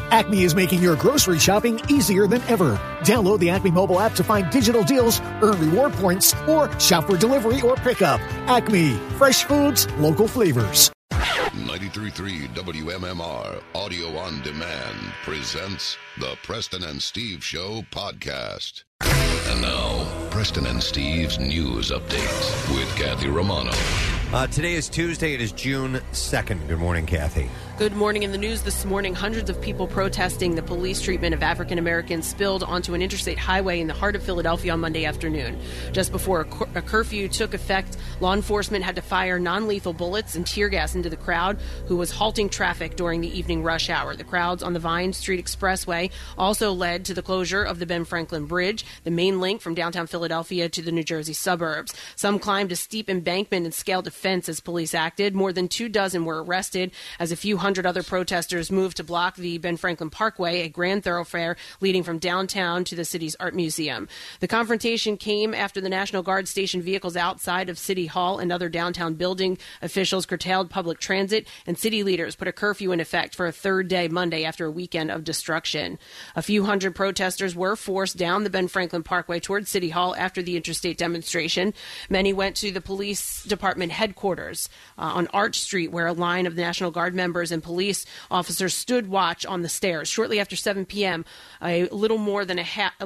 Acme is making your grocery shopping easier than ever. Download the Acme mobile app to find digital deals, earn reward points, or shop for delivery or pickup. Acme, fresh foods, local flavors. 93.3 WMMR Audio on Demand presents the Preston and Steve Show podcast. And now, Preston and Steve's news update with Kathy Romano. Today is Tuesday. It is June 2nd. Good morning, Kathy. Good morning. In the news this morning, hundreds of people protesting the police treatment of African Americans spilled onto an interstate highway in the heart of Philadelphia on Monday afternoon. Just before a curfew took effect, law enforcement had to fire non-lethal bullets and tear gas into the crowd, who was halting traffic during the evening rush hour. The crowds on the Vine Street Expressway also led to the closure of the Ben Franklin Bridge, the main link from downtown Philadelphia to the New Jersey suburbs. Some climbed a steep embankment and scaled a fence as police acted. More than 24 were arrested as a few hundred other protesters moved to block the Ben Franklin Parkway, a grand thoroughfare leading from downtown to the city's art museum. The confrontation came after the National Guard stationed vehicles outside of City Hall and other downtown building. Officials curtailed public transit, and city leaders put a curfew in effect for a third day Monday after a weekend of destruction. A few hundred protesters were forced down the Ben Franklin Parkway towards City Hall after the interstate demonstration. Many went to the police department headquarters on Arch Street, where a line of the National Guard members and police officers stood watch on the stairs. Shortly after 7 p.m., a little more than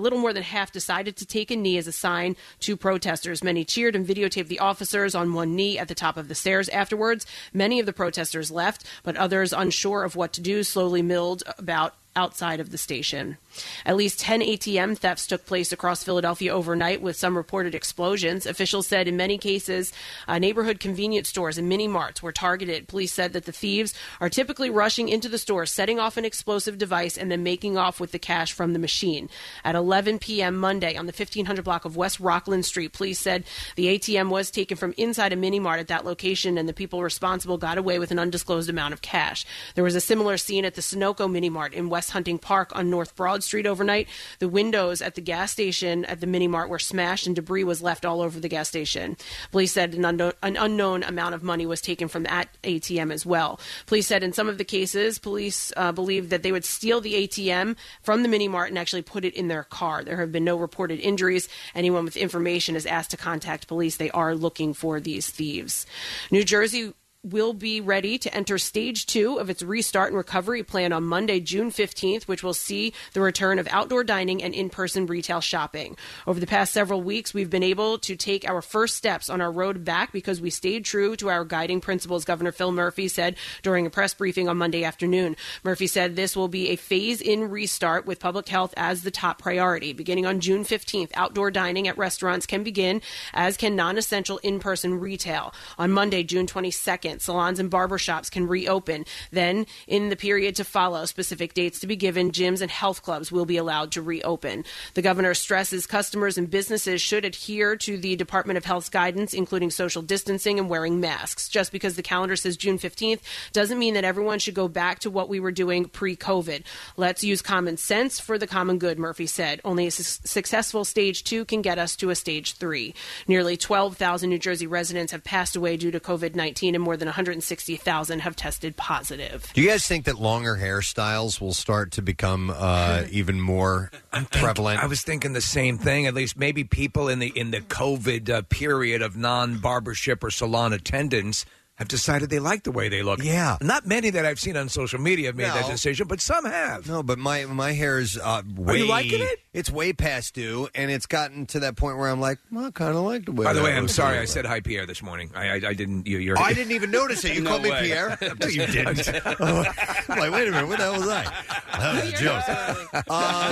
half decided to take a knee as a sign to protesters. Many cheered and videotaped the officers on one knee at the top of the stairs. Afterwards, many of the protesters left, but others, unsure of what to do, slowly milled about outside of the station. At least 10 ATM thefts took place across Philadelphia overnight, with some reported explosions. Officials said in many cases, neighborhood convenience stores and mini-marts were targeted. Police said that the thieves are typically rushing into the store, setting off an explosive device, and then making off with the cash from the machine. At 11 p.m. Monday on the 1500 block of West Rockland Street, police said the ATM was taken from inside a mini-mart at that location, and the people responsible got away with an undisclosed amount of cash. There was a similar scene at the Sunoco mini-mart in West Hunting Park on North Broad Street overnight. The windows at the gas station at the mini-mart were smashed and debris was left all over the gas station. Police said an unknown amount of money was taken from that ATM as well. Police said in some of the cases, police believed that they would steal the ATM from the mini-mart and actually put it in their car. There have been no reported injuries. Anyone with information is asked to contact police. They are looking for these thieves. New Jersey will be ready to enter stage 2 of its restart and recovery plan on Monday, June 15th, which will see the return of outdoor dining and in-person retail shopping. Over the past several weeks, we've been able to take our first steps on our road back because we stayed true to our guiding principles, Governor Phil Murphy said during a press briefing on Monday afternoon. Murphy said this will be a phase-in restart with public health as the top priority. Beginning on June 15th, outdoor dining at restaurants can begin, as can non-essential in-person retail. On Monday, June 22nd, salons and barbershops can reopen. Then, in the period to follow, specific dates to be given, gyms and health clubs will be allowed to reopen. The governor stresses customers and businesses should adhere to the Department of Health's guidance, including social distancing and wearing masks. Just because the calendar says June 15th doesn't mean that everyone should go back to what we were doing pre-COVID. Let's use common sense for the common good, Murphy said. Only a successful stage 2 can get us to a stage 3. Nearly 12,000 New Jersey residents have passed away due to COVID-19, and more than 160,000 have tested positive. Do you guys think that longer hairstyles will start to become even more prevalent? I was thinking the same thing. At least maybe people in the COVID period of non-barbership or salon attendance have decided they like the way they look. Yeah. Not many that I've seen on social media have made that decision, but some have. No, but my hair is way... Are you liking it? It's way past due, and it's gotten to that point where I'm like, well, I kind of like the way... By the way, I'm sorry. I said hi, Pierre, this morning. I didn't... I didn't even notice it. You called me Pierre? No, you didn't. I'm like, wait a minute. What the hell was I? That was a joke.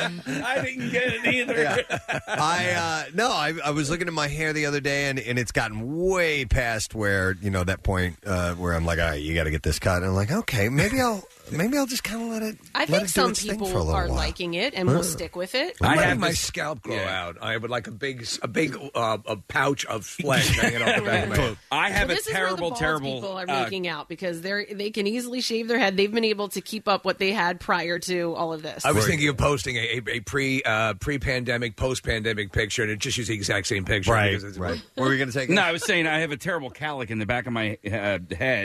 I didn't get it either. Yeah. I was looking at my hair the other day, and it's gotten way past where, that point where I'm like, all right, you got to get this cut. And I'm like, okay, maybe I'll just kind of let it. I think some people are liking it and will stick with it. I have my scalp grow out. I would like a big pouch of flesh hanging off the back of my head. I have this terrible. People are making out because they can easily shave their head. They've been able to keep up what they had prior to all of this. I was thinking of posting a pre-pandemic, post-pandemic picture, and it just use the exact same picture. Right. What were you going to say? No, I was saying I have a terrible cowlick in the back of my head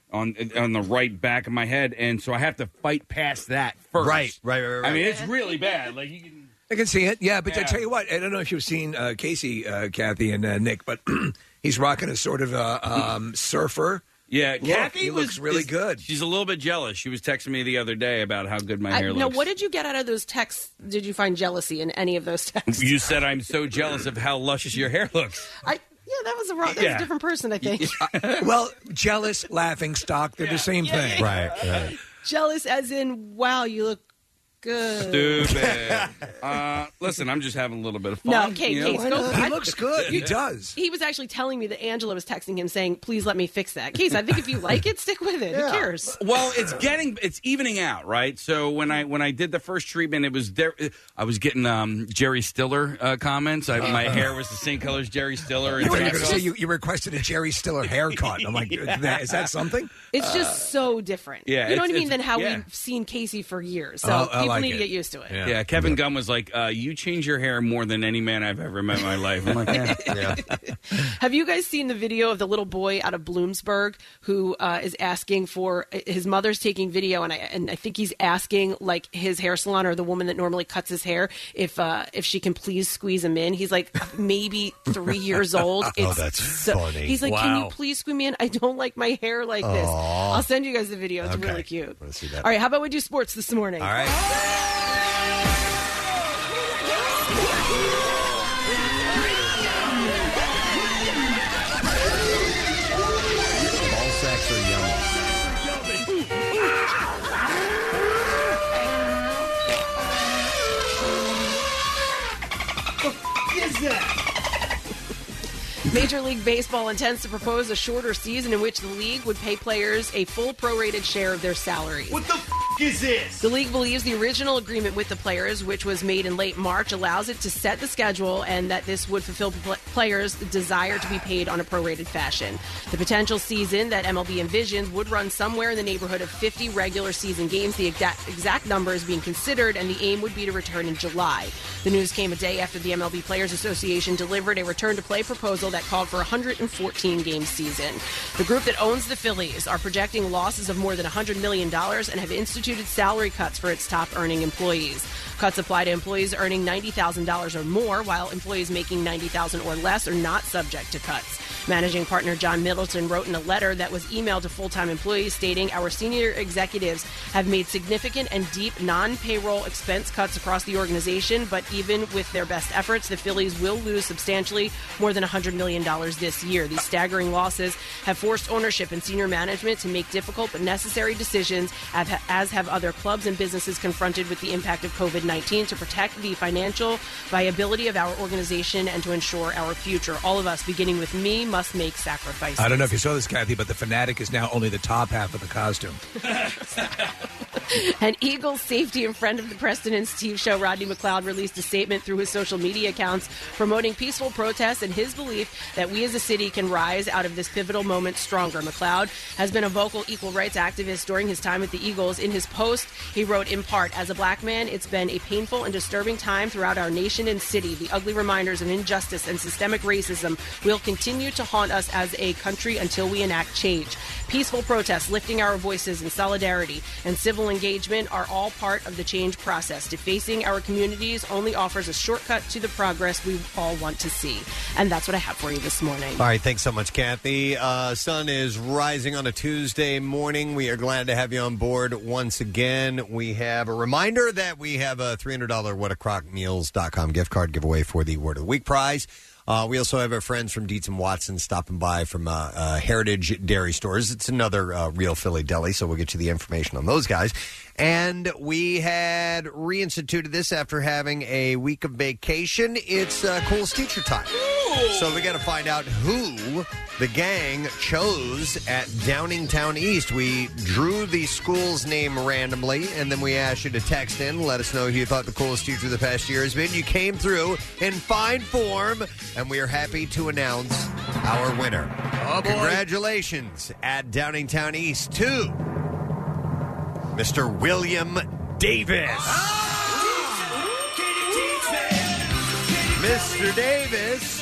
on the right back of my head, and so I have to fight past that first. Right. I mean, it's really bad. Like you can. I can see it, yeah. But I tell you what, I don't know if you've seen Casey, Kathy, and Nick, but he's rocking a sort of surfer. Yeah, Kathy he looks really good. She's a little bit jealous. She was texting me the other day about how good my hair looks. Now, what did you get out of those texts? Did you find jealousy in any of those texts? You said I'm so jealous of how luscious your hair looks. Yeah, that was a different person, I think. Well, jealous, laughing stock, they're the same thing. Right. Jealous as in, wow, you look good. Stupid. Listen, I'm just having a little bit of fun. No, Kate, He looks good. He does. He was actually telling me that Angela was texting him saying, please let me fix that. Case, I think if you like it, stick with it. Who cares? Well, it's evening out, right? So when I did the first treatment, it was there. I was getting Jerry Stiller comments. My hair was the same color as Jerry Stiller. You were going to say you requested a Jerry Stiller haircut. I'm like, is that something? It's just so different. Yeah, you know what I mean? Than how we've seen Casey for years. So people like need to it. get used to it. Yeah, Kevin Gunn was like, you change your hair more than any man I've ever met in my life. I'm like, yeah. Have you guys seen the video of the little boy out of Bloomsburg who is asking for his mother's taking video, and I think he's asking like his hair salon or the woman that normally cuts his hair if she can please squeeze him in. He's like maybe 3 years old. That's funny. He's like, can you please squeeze me in? I don't like my hair like this. I'll send you guys the video. It's really cute. I wanna see that. All right, how about we do sports this morning? All right. Ball sacks are yummy. What is that? Major League Baseball intends to propose a shorter season in which the league would pay players a full prorated share of their salaries. What the is this? The league believes the original agreement with the players, which was made in late March, allows it to set the schedule and that this would fulfill players' desire to be paid on a prorated fashion. The potential season that MLB envisions would run somewhere in the neighborhood of 50 regular season games. The exact number is being considered, and the aim would be to return in July. The news came a day after the MLB Players Association delivered a return-to-play proposal that called for a 114-game season. The group that owns the Phillies are projecting losses of more than $100 million and have instituted salary cuts for its top-earning employees. Cuts apply to employees earning $90,000 or more, while employees making $90,000 or less are not subject to cuts. Managing partner John Middleton wrote in a letter that was emailed to full-time employees stating, our senior executives have made significant and deep non-payroll expense cuts across the organization, but even with their best efforts, the Phillies will lose substantially more than $100 million this year. These staggering losses have forced ownership and senior management to make difficult but necessary decisions, as have other clubs and businesses confronted with the impact of COVID-19 to protect the financial viability of our organization and to ensure our future. All of us, beginning with me, must make sacrifices. I don't know if you saw this, Kathy, but the Fanatic is now only the top half of the costume. An Eagles safety and friend of the Preston and Steve show, Rodney McLeod, released a statement through his social media accounts promoting peaceful protests and his belief that we as a city can rise out of this pivotal moment stronger. McLeod has been a vocal equal rights activist during his time with the Eagles. In his post, he wrote, in part, as a black man, it's been a painful and disturbing time throughout our nation and city. The ugly reminders of injustice and systemic racism will continue to haunt us as a country until we enact change. Peaceful protests, lifting our voices in solidarity, and civil engagement are all part of the change process. Defacing our communities only offers a shortcut to the progress we all want to see. And that's what I have for you this morning. All right, thanks so much, Kathy. Sun is rising on a Tuesday morning. We are glad to have you on board once again. We have a reminder that we have a $300 whatacrockmeals.com gift card giveaway for the Word of the Week prize. We also have our friends from Dietz & Watson stopping by from Heritage Dairy Stores. It's another real Philly deli, so we'll get you the information on those guys. And we had reinstituted this after having a week of vacation. It's Cool's Teacher Time. So we got to find out who the gang chose at Downingtown East. We drew the school's name randomly, and then we asked you to text in, let us know who you thought the coolest teacher of the past year has been. You came through in fine form, and we are happy to announce our winner. Oh, boy. Congratulations at Downingtown East to Mr. William Davis. Mr. Davis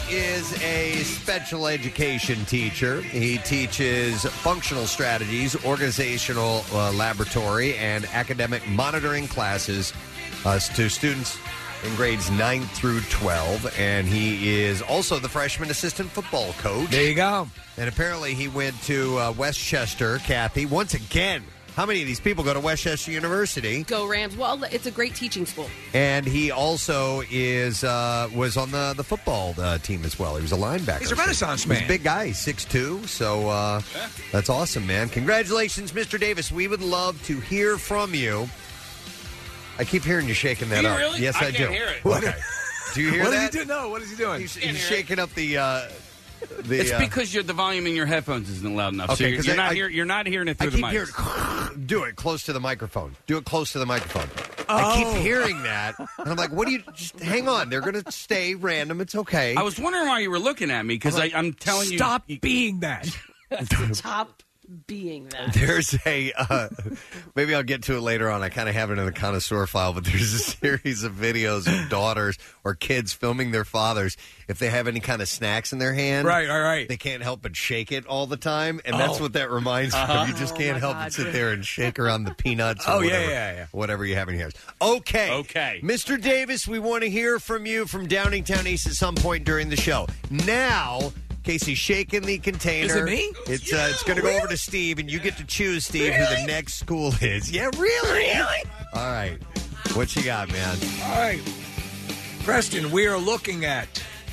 is a special education teacher. He teaches functional strategies, organizational laboratory, and academic monitoring classes to students in grades 9 through 12. And he is also the freshman assistant football coach. There you go. And apparently he went to Westchester, Kathy, once again. How many of these people go to Westchester University? Go Rams. Well, it's a great teaching school. And he also was on the football team as well. He was a linebacker. He's a Renaissance man. He's a big guy. He's 6'2", so that's awesome, man. Congratulations, Mr. Davis. We would love to hear from you. I keep hearing you shaking that Do you up. really? Yes, I do. Can't hear it. Okay. Do you hear What that? does he do? No, what is he doing? He's shaking up the It's because the volume in your headphones isn't loud enough. Okay, so you're not hearing it through the mic. Do it close to the microphone. Do it close to the microphone. I keep hearing that, and I'm like, "What do you? Just hang on. They're going to stay random. It's okay." I was wondering why you were looking at me because I'm telling you. Stop being that. Top being that. There's a maybe I'll get to it later on. I kind of have it in the connoisseur file, but there's a series of videos of daughters or kids filming their fathers if they have any kind of snacks in their hand. Right. They can't help but shake it all the time, and that's what that reminds me of. You just can't help but sit there and shake around the peanuts. Or whatever, whatever you have in your hands. Okay, Mr. Davis, we want to hear from you from Downingtown East at some point during the show. Now, Casey's shaking the container. Is it me? It's going to go over to Steve, and you get to choose, Steve, who the next school is. Yeah, really? All right. What you got, man? All right. Preston, we are looking at...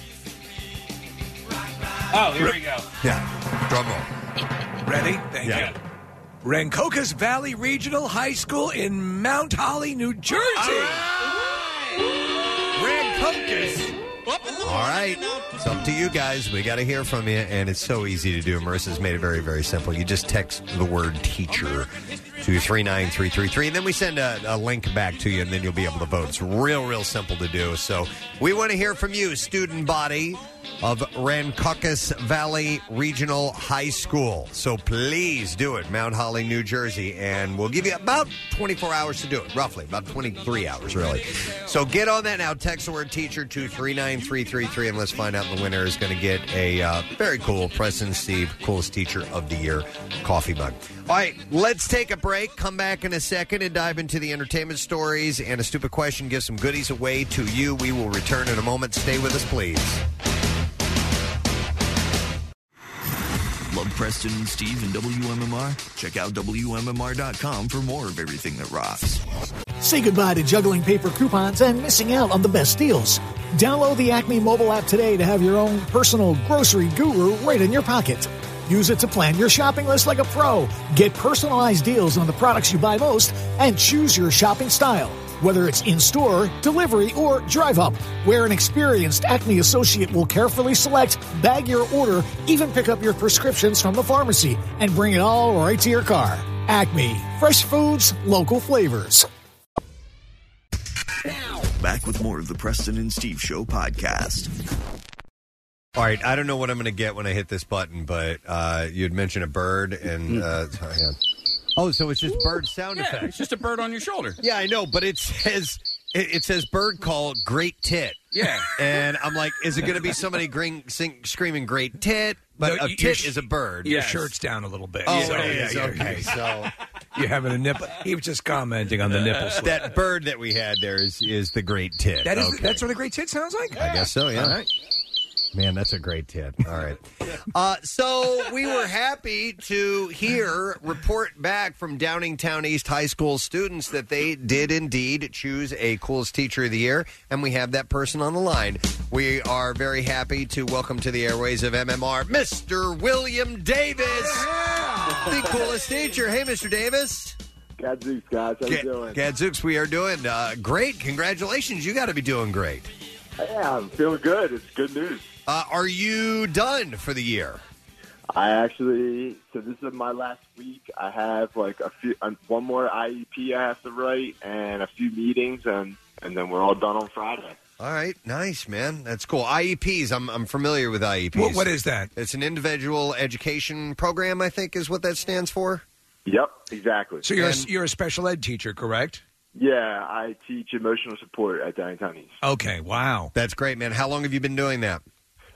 Oh, here we go. Yeah. Drum roll. Ready? Thank you. Rancocas Valley Regional High School in Mount Holly, New Jersey. Rancocas. All right. It's up to you guys. We got to hear from you, and it's so easy to do. Marissa's made it very, very simple. You just text the word teacher to 39333, and then we send a link back to you, and then you'll be able to vote. It's real, real simple to do. So we want to hear from you, student body of Rancocas Valley Regional High School. So please do it, Mount Holly, New Jersey, and we'll give you about 24 hours to do it, roughly, about 23 hours, really. So get on that now. Text the word teacher to 39333, and let's find out the winner is going to get a very cool President Steve Coolest Teacher of the Year coffee mug. All right, let's take a break, come back in a second, and dive into the entertainment stories and a stupid question, give some goodies away to you. We will return in a moment. Stay with us, please. Love Preston and Steve and WMMR? Check out WMMR.com for more of everything that rocks. Say goodbye to juggling paper coupons and missing out on the best deals. Download the Acme mobile app today to have your own personal grocery guru right in your pocket. Use it to plan your shopping list like a pro. Get personalized deals on the products you buy most and choose your shopping style. Whether it's in-store, delivery, or drive-up, where an experienced Acme associate will carefully select, bag your order, even pick up your prescriptions from the pharmacy, and bring it all right to your car. Acme. Fresh foods, local flavors. Back with more of the Preston and Steve Show podcast. All right, I don't know what I'm going to get when I hit this button, but you had mentioned a bird, and oh, so it's just bird sound effects. It's just a bird on your shoulder. Yeah, I know, but it says bird call great tit. Yeah, and I'm like, is it going to be somebody screaming great tit? But No, a tit is a bird. Your shirt's down a little bit. Oh, So, it is. yeah, Okay, so you're having a nipple. He was just commenting on the nipple slip. that bird that we had there is the great tit. That is, okay. That's what a great tit sounds like? I guess so, yeah. All right. Man, that's a great tit. All right. So we were happy to report back from Downingtown East High School students that they did indeed choose a Coolest Teacher of the Year, and we have that person on the line. We are very happy to welcome to the airways of MMR, Mr. William Davis, the Coolest Teacher. Hey, Mr. Davis. Gadzooks, guys. How you doing? Gadzooks, we are doing great. Congratulations. You got to be doing great. Yeah, I'm feeling good. It's good news. Are you done for the year? So this is my last week. I have like one more IEP I have to write and a few meetings, and then we're all done on Friday. All right, nice, man. That's cool. IEPs, I'm familiar with IEPs. What is that? It's an individual education program, I think, is what that stands for. Yep, exactly. So you're a special ed teacher, correct? Yeah, I teach emotional support at Downingtown East. Okay, wow. That's great, man. How long have you been doing that?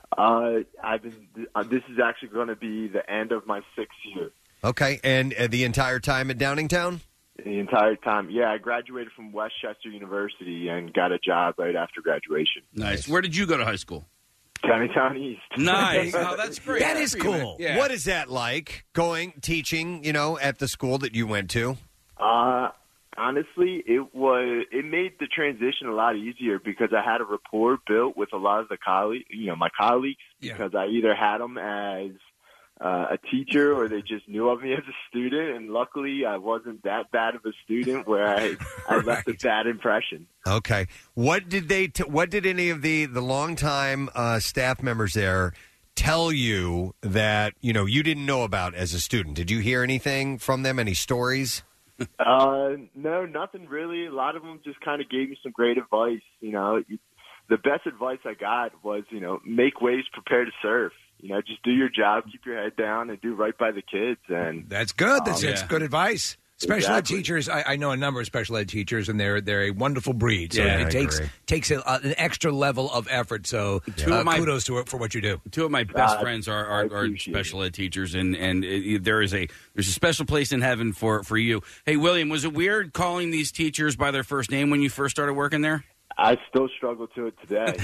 This is actually going to be the end of my 6th year. Okay, and the entire time at Downingtown? The entire time. Yeah, I graduated from Westchester University and got a job right after graduation. Nice. Where did you go to high school? Downingtown East. Nice. Oh, that's great. That is cool. Yeah. What is that like, teaching, at the school that you went to? Honestly, it made the transition a lot easier because I had a rapport built with a lot of the my colleagues, because I either had them as a teacher or they just knew of me as a student, and luckily I wasn't that bad of a student where I left a bad impression. Okay. What did what did any of the longtime staff members there tell you that, you didn't know about as a student? Did you hear anything from them, any stories? No, nothing really. A lot of them just kind of gave me some great advice. The best advice I got was, make waves, prepare to serve. Just do your job, keep your head down, and do right by the kids. And that's good. That's good advice. Special ed Exactly. teachers, I know a number of special ed teachers, and they're a wonderful breed. So Yeah, it takes an extra level of effort. So kudos to it for what you do. Two of my best friends are special ed teachers, and there's a special place in heaven for you. Hey, William, was it weird calling these teachers by their first name when you first started working there? I still struggle to it today.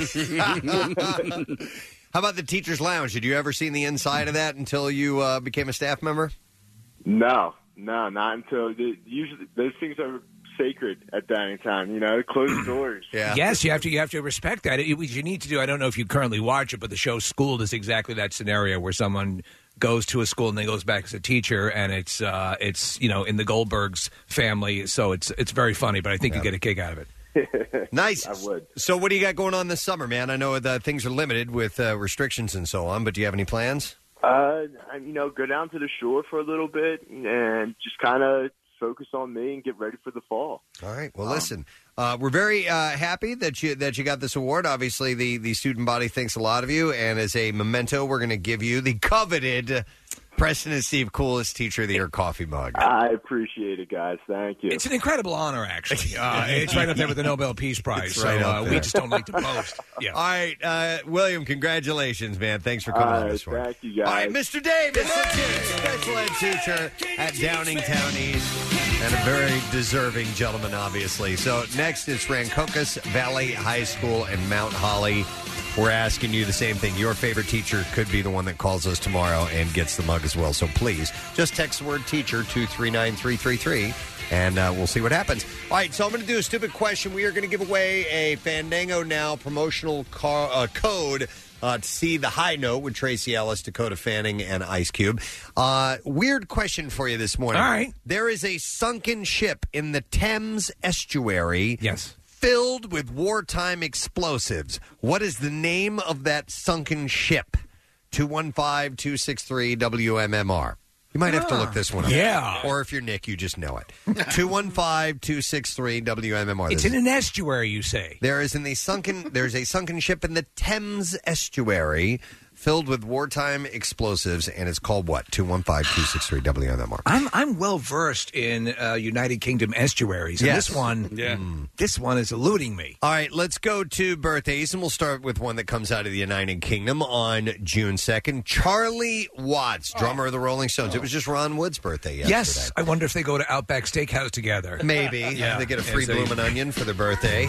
How about the teacher's lounge? Did you ever see the inside of that until you became a staff member? No, not until usually those things are sacred at Downingtown. Closed doors. Yeah. Yes, you have to respect that. What you need to do. I don't know if you currently watch it, but the show Schooled is exactly that scenario where someone goes to a school and then goes back as a teacher, and it's in the Goldbergs family, so it's very funny. But I think you get a kick out of it. Nice. I would. So what do you got going on this summer, man? I know that things are limited with restrictions and so on, but do you have any plans? Go down to the shore for a little bit and just kind of focus on me and get ready for the fall. All right. Well, listen, we're very happy that you got this award. Obviously, the student body thinks a lot of you, and as a memento, we're going to give you the coveted Preston and Steve Coolest Teacher of the Year coffee mug. I appreciate it, guys. Thank you. It's an incredible honor, actually. It's right up there with the Nobel Peace Prize. Right up there. We just don't like to boast. Yeah. All right, William, congratulations, man. Thanks for coming on this one. Thank you, guys. All right, Mr. Davis, special ed teacher at Downingtown East, and a very deserving gentleman, obviously. So next is Rancocas Valley High School in Mount Holly. We're asking you the same thing. Your favorite teacher could be the one that calls us tomorrow and gets the mug as well. So please, just text the word teacher to 39333, and we'll see what happens. All right, so I'm going to do a stupid question. We are going to give away a Fandango Now promotional code to see The High Note with Tracy Ellis, Dakota Fanning, and Ice Cube. Weird question for you this morning. All right. There is a sunken ship in the Thames estuary. Yes. Filled with wartime explosives. What is the name of that sunken ship? 215-263-WMMR. You might have to look this one up. Yeah. Or if you're Nick, you just know it. 215-263-WMMR. It's in an estuary, you say. There's a sunken ship in the Thames estuary filled with wartime explosives, and it's called what? 215-263-WMMR. I'm well versed in United Kingdom estuaries. And Yes. this one is eluding me. All right, let's go to birthdays, and we'll start with one that comes out of the United Kingdom on June 2nd. Charlie Watts, drummer of the Rolling Stones. It was just Ron Wood's birthday yesterday. Yes, I wonder if they go to Outback Steakhouse together. Maybe. Yeah. They get a free As a- bloomin' onion for their birthday.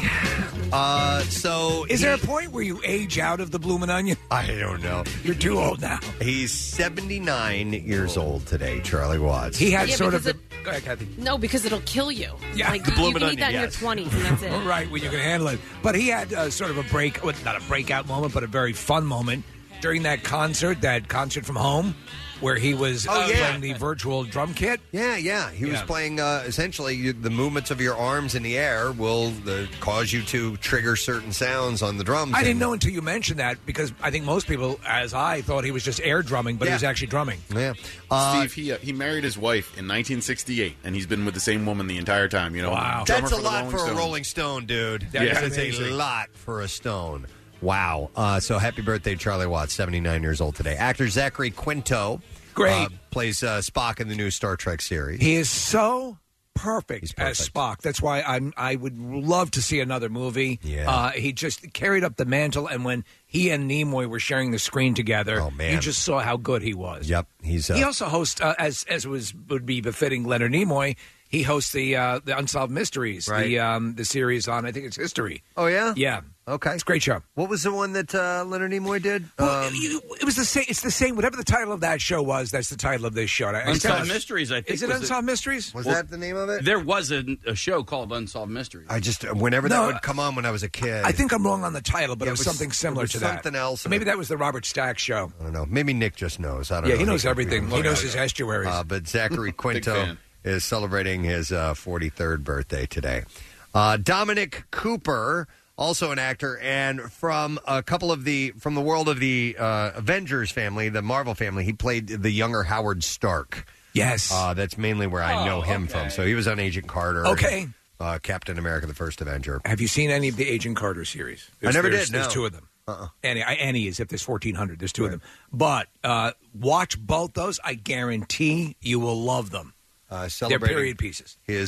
Is there a point where you age out of the bloomin' onion? I don't know. You're too old now. He's 79 years old today, Charlie Watts. He had Yeah, sort of because the... Go ahead, Kathy. No, because it'll kill you. Yeah. Like, The you bloomin' can eat that onion, in your yes. 20s, and that's it. Right, when you can handle it. But he had sort of a not a breakout moment, but a very fun moment during that concert from home, where he was playing the virtual drum kit. Yeah. He was playing, essentially, the movements of your arms in the air will cause you to trigger certain sounds on the drums. I didn't know until you mentioned that, because I think most people, as I, thought he was just air drumming, but he was actually drumming. Yeah. Steve, he married his wife in 1968, and he's been with the same woman the entire time. Wow. That's a the lot for a Stones. Rolling Stone, dude. That is That's a amazing. lot for a Stone. Wow. So happy birthday, Charlie Watts, 79 years old today. Actor Zachary Quinto. Great. Plays Spock in the new Star Trek series. He is so perfect as Spock. That's why I would love to see another movie. Yeah. He just carried up the mantle, and when he and Nimoy were sharing the screen together, you just saw how good he was. Yep, he also hosts, as would be befitting Leonard Nimoy. He hosts the Unsolved Mysteries, the series on, I think it's History. Oh yeah, yeah. Okay, it's a great show. What was the one that Leonard Nimoy did? It was the same. It's the same. Whatever the title of that show was, that's the title of this show. Unsolved Mysteries, I think. Is it Unsolved Mysteries? Was that the name of it? There was a show called Unsolved Mysteries. I just whenever that would come on when I was a kid. I think I'm wrong on the title, but it was something similar to that. Something else. Maybe that was the Robert Stack show. I don't know. Maybe Nick just knows. I don't know. Yeah, he knows everything. He knows his estuaries. But Zachary Quinto is celebrating his 43rd birthday today. Dominic Cooper, also an actor, and from the world of the Avengers family, the Marvel family, he played the younger Howard Stark. Yes. That's mainly where I know him from. So he was on Agent Carter. Okay. And, Captain America, the First Avenger. Have you seen any of the Agent Carter series? I never did, There's no. two of them. Annie is if there's 1,400. There's two of them. But watch both those. I guarantee you will love them. They're period pieces. His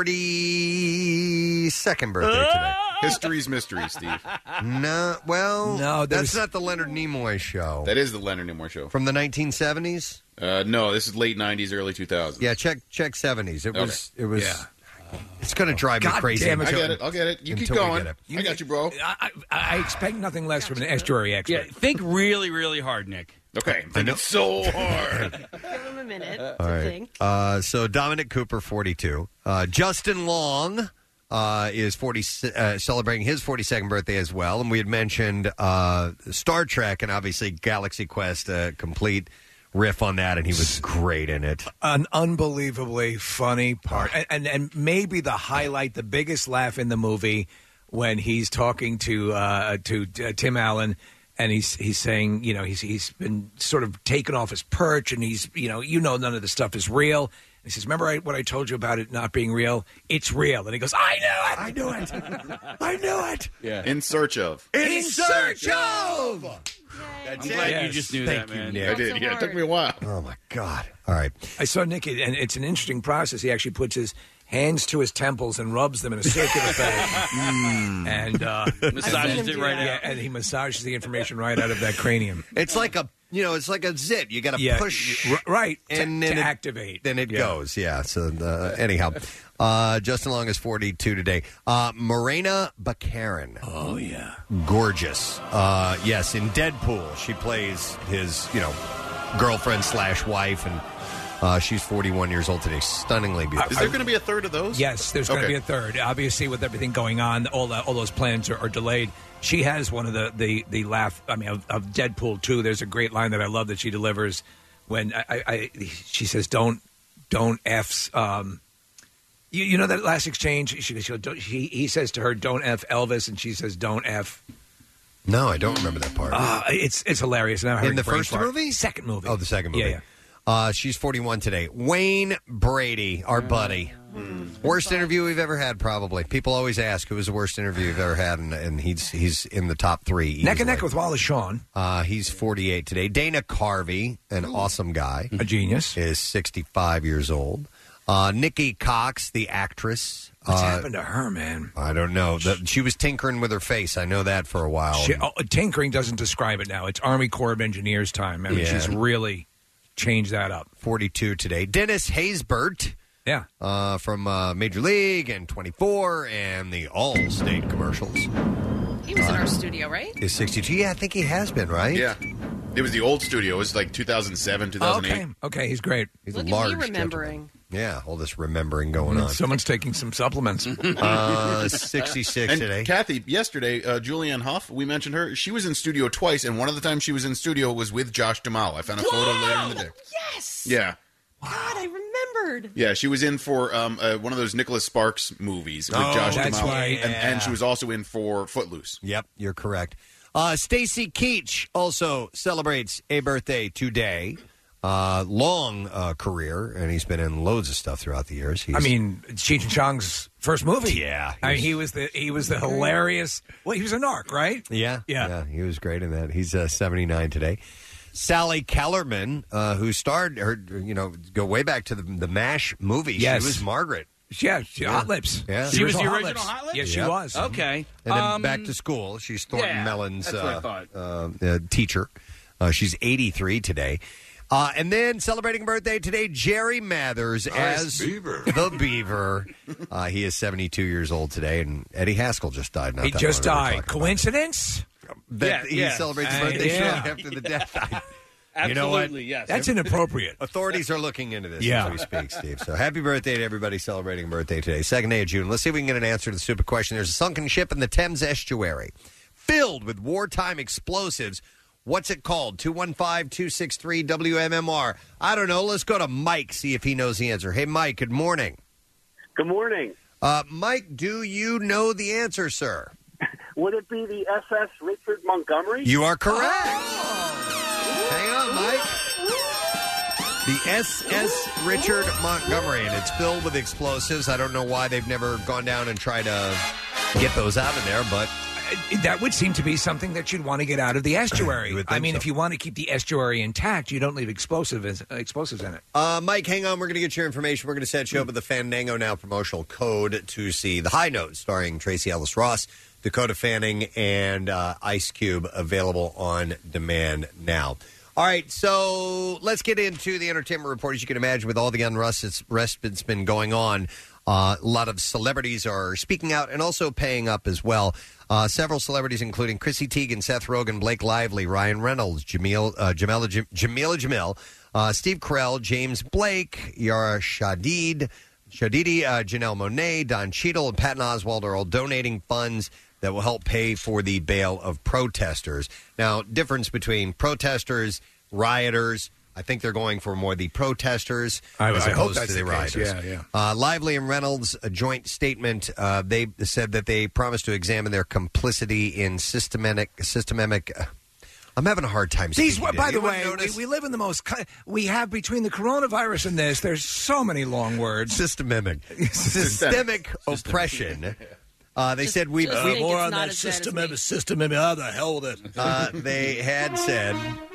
42nd birthday today. History's Mystery, Steve. No, that's not the Leonard Nimoy show. That is the Leonard Nimoy show. From the 1970s? No, this is late 90s, early 2000s. Yeah, check 70s. It was. Yeah. It's going to drive me crazy. Damn it, I'll get it. You keep Until we going. get it. I got you, bro. I expect nothing less from an estuary expert. Yeah, think really, really hard, Nick. Okay, I'm thinking so hard. Give him a minute All to right. think. So Dominic Cooper, 42. Justin Long is celebrating his 42nd birthday as well. And we had mentioned Star Trek and obviously Galaxy Quest, complete riff on that, and he was great in it. An unbelievably funny part, and maybe the highlight, the biggest laugh in the movie when he's talking to Tim Allen. And he's saying, he's been sort of taken off his perch, and he's, none of the stuff is real. And he says, remember what I told you about it not being real? It's real. And he goes, I knew it. I knew it. Yeah. In search of. In search of. I'm glad you just knew that, man. Nick. I did. Yeah, it took me a while. Oh, my God. All right. I saw Nick, and it's an interesting process. He actually puts his hands to his temples and rubs them in a circular fashion. And massages it right out. And he massages the information right out of that cranium. It's like a zit. You got to push right and to then activate. Then it goes. Yeah. So anyhow, Justin Long is 42 today. Morena Baccarin. Oh yeah, gorgeous. Yes, in Deadpool, she plays his girlfriend / wife, and she's 41 years old today. Stunningly beautiful. Is there going to be a third of those? Yes, there's going to be a third. Obviously, with everything going on, all those plans are delayed. She has one of the laugh. I mean, of Deadpool 2. There's a great line that I love that she delivers when she says, "Don't F's." You know that last exchange. He says to her, "Don't F Elvis," and she says, "Don't F." No, I don't remember that part. It's hilarious. Now in the first movie, second movie. Oh, the second movie. Yeah. She's 41 today. Wayne Brady, our buddy. Worst interview we've ever had, probably. People always ask who was the worst interview you've ever had, and he's in the top 3. Easily. Neck and neck with Wallace Shawn. He's 48 today. Dana Carvey, an awesome guy. A genius. Is 65 years old. Nikki Cox, the actress. What's happened to her, man? I don't know. She was tinkering with her face. I know that for a while. Tinkering doesn't describe it now. It's Army Corps of Engineers time. I mean, she's really changed that up. 42 today. Dennis Haysbert. Yeah. From Major League and 24 and the All-State commercials. He was in our studio, right? Is 62. Yeah, I think he has been, right? Yeah. It was the old studio. It was like 2007, 2008. Okay, he's great. He's Look a large at me remembering. gentleman. Yeah, all this remembering going on. Someone's taking some supplements. 66 today. Kathy, yesterday, Julianne Hough, we mentioned her. She was in studio twice, and one of the times she was in studio was with Josh Duhamel. I found a photo later in the day. Yes! Yeah. God, I remembered. Yeah, she was in for one of those Nicholas Sparks movies with Josh that's Duhamel. right. And she was also in for Footloose. Yep, you're correct. Stacy Keach also celebrates a birthday today. Long career, and he's been in loads of stuff throughout the years. Cheech and Chong's first movie. Yeah, he was the hilarious. Well, he was a narc, right? Yeah, he was great in that. He's 79 today. Sally Kellerman, who starred her, go way back to the MASH movie. Yes. She was Margaret Yeah, Hot Lips. Yeah. She was the Hot original Hot Lips? Yes, she was. Okay. And then back to school. She's Thornton Mellon's that's what I thought. teacher. She's 83 today. And then celebrating birthday today, Jerry Mathers as Beaver. the Beaver. He is 72 years old today, and Eddie Haskell just died. He just died. Coincidence? He celebrates his birthday shortly after the death. You know what? Absolutely, yes. That's inappropriate. Authorities are looking into this Yeah. as we speak, Steve. So happy birthday to everybody celebrating a birthday today. 2nd day of June. Let's see if we can get an answer to the stupid question. There's a sunken ship in the Thames estuary filled with wartime explosives. What's it called? 215-263-WMMR. I don't know. Let's go to Mike, see if he knows the answer. Hey, Mike, good morning. Good morning. Mike, do you know the answer, sir? Would it be the SS Richard Montgomery? You are correct. Hang on, Mike. The SS Richard Montgomery, and it's filled with explosives. I don't know why they've never gone down and tried to get those out of there, but that would seem to be something that you'd want to get out of the estuary. I mean, so. if you want to keep the estuary intact, you don't leave explosives in it. Mike, hang on. We're going to get your information. We're going to set you up with the Fandango Now promotional code to see The High Note, starring Tracy Ellis Ross, Dakota Fanning, and Ice Cube, available on demand now. All right, so let's get into the entertainment report. As you can imagine, with all the unrest that's been going on, a lot of celebrities are speaking out and also paying up as well. Several celebrities, including Chrissy Teigen, Seth Rogen, Blake Lively, Ryan Reynolds, Jamila Jamil, Steve Carell, James Blake, Yara Shadidi, Janelle Monáe, Don Cheadle, and Patton Oswalt are all donating funds that will help pay for the bail of protesters. Now, difference between protesters, rioters, I think they're going for more the protesters as opposed to the rioters. Yeah. Lively and Reynolds, a joint statement, they said that they promised to examine their complicity in systemic I'm having a hard time These, speaking. by the way, we live in the most. We have between the coronavirus and this. There's so many long words. Systemic oppression. They said we more on that system. How the hell with it? They had said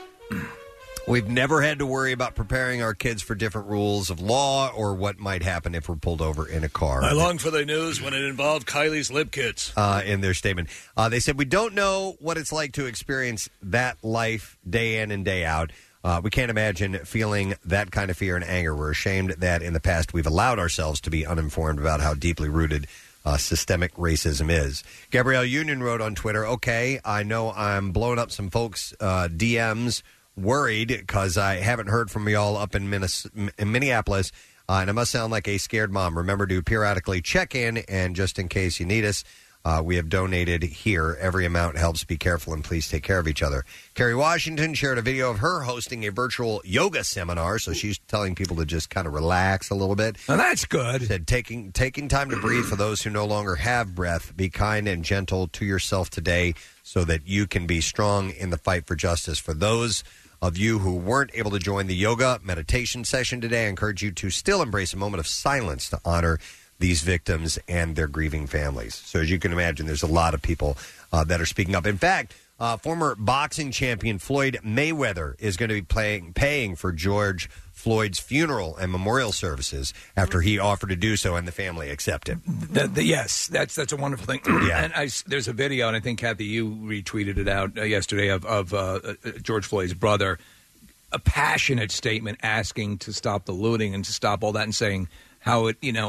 we've never had to worry about preparing our kids for different rules of law or what might happen if we're pulled over in a car. I long for the news when it involved Kylie's lip kits. In their statement, they said we don't know what it's like to experience that life day in and day out. We can't imagine feeling that kind of fear and anger. We're ashamed that in the past we've allowed ourselves to be uninformed about how deeply rooted systemic racism is. Gabrielle Union wrote on Twitter, okay, I know I'm blowing up some folks' DMs, worried because I haven't heard from y'all up in Minneapolis, and I must sound like a scared mom. Remember to periodically check in, and just in case you need us, we have donated here. Every amount helps. Be careful and please take care of each other. Kerry Washington shared a video of her hosting a virtual yoga seminar, so she's telling people to just kind of relax a little bit. Well, that's good. Said taking time to breathe for those who no longer have breath. Be kind and gentle to yourself today so that you can be strong in the fight for justice. For those of you who weren't able to join the yoga meditation session today, I encourage you to still embrace a moment of silence to honor these victims and their grieving families. So as you can imagine, there's a lot of people that are speaking up. In fact, former boxing champion Floyd Mayweather is going to be paying for George Floyd's funeral and memorial services after he offered to do so and the family accepted. Yes, that's a wonderful thing. Yeah. And there's a video, and I think, Kathy, you retweeted it out yesterday of George Floyd's brother, a passionate statement asking to stop the looting and to stop all that, and saying how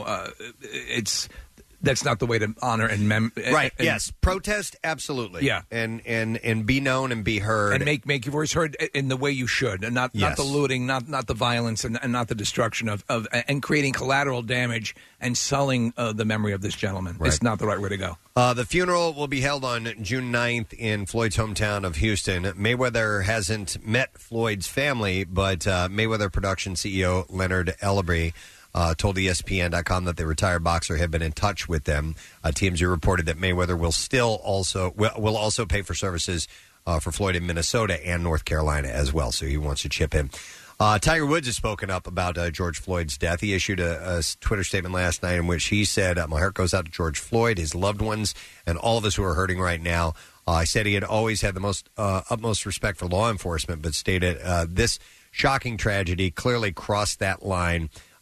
that's not the way to honor and right. Yes, protest absolutely. Yeah, and be known and be heard and make your voice heard in the way you should, and not the looting, not the violence, and not the destruction of and creating collateral damage and sullying the memory of this gentleman. Right. It's not the right way to go. The funeral will be held on June 9th in Floyd's hometown of Houston. Mayweather hasn't met Floyd's family, but Mayweather production CEO Leonard Ellerby told ESPN.com that the retired boxer had been in touch with them. TMZ reported that Mayweather will also pay for services for Floyd in Minnesota and North Carolina as well, so he wants to chip in. Tiger Woods has spoken up about George Floyd's death. He issued a Twitter statement last night in which he said, my heart goes out to George Floyd, his loved ones, and all of us who are hurting right now. I said he had always had the utmost respect for law enforcement, but stated this shocking tragedy clearly crossed that line.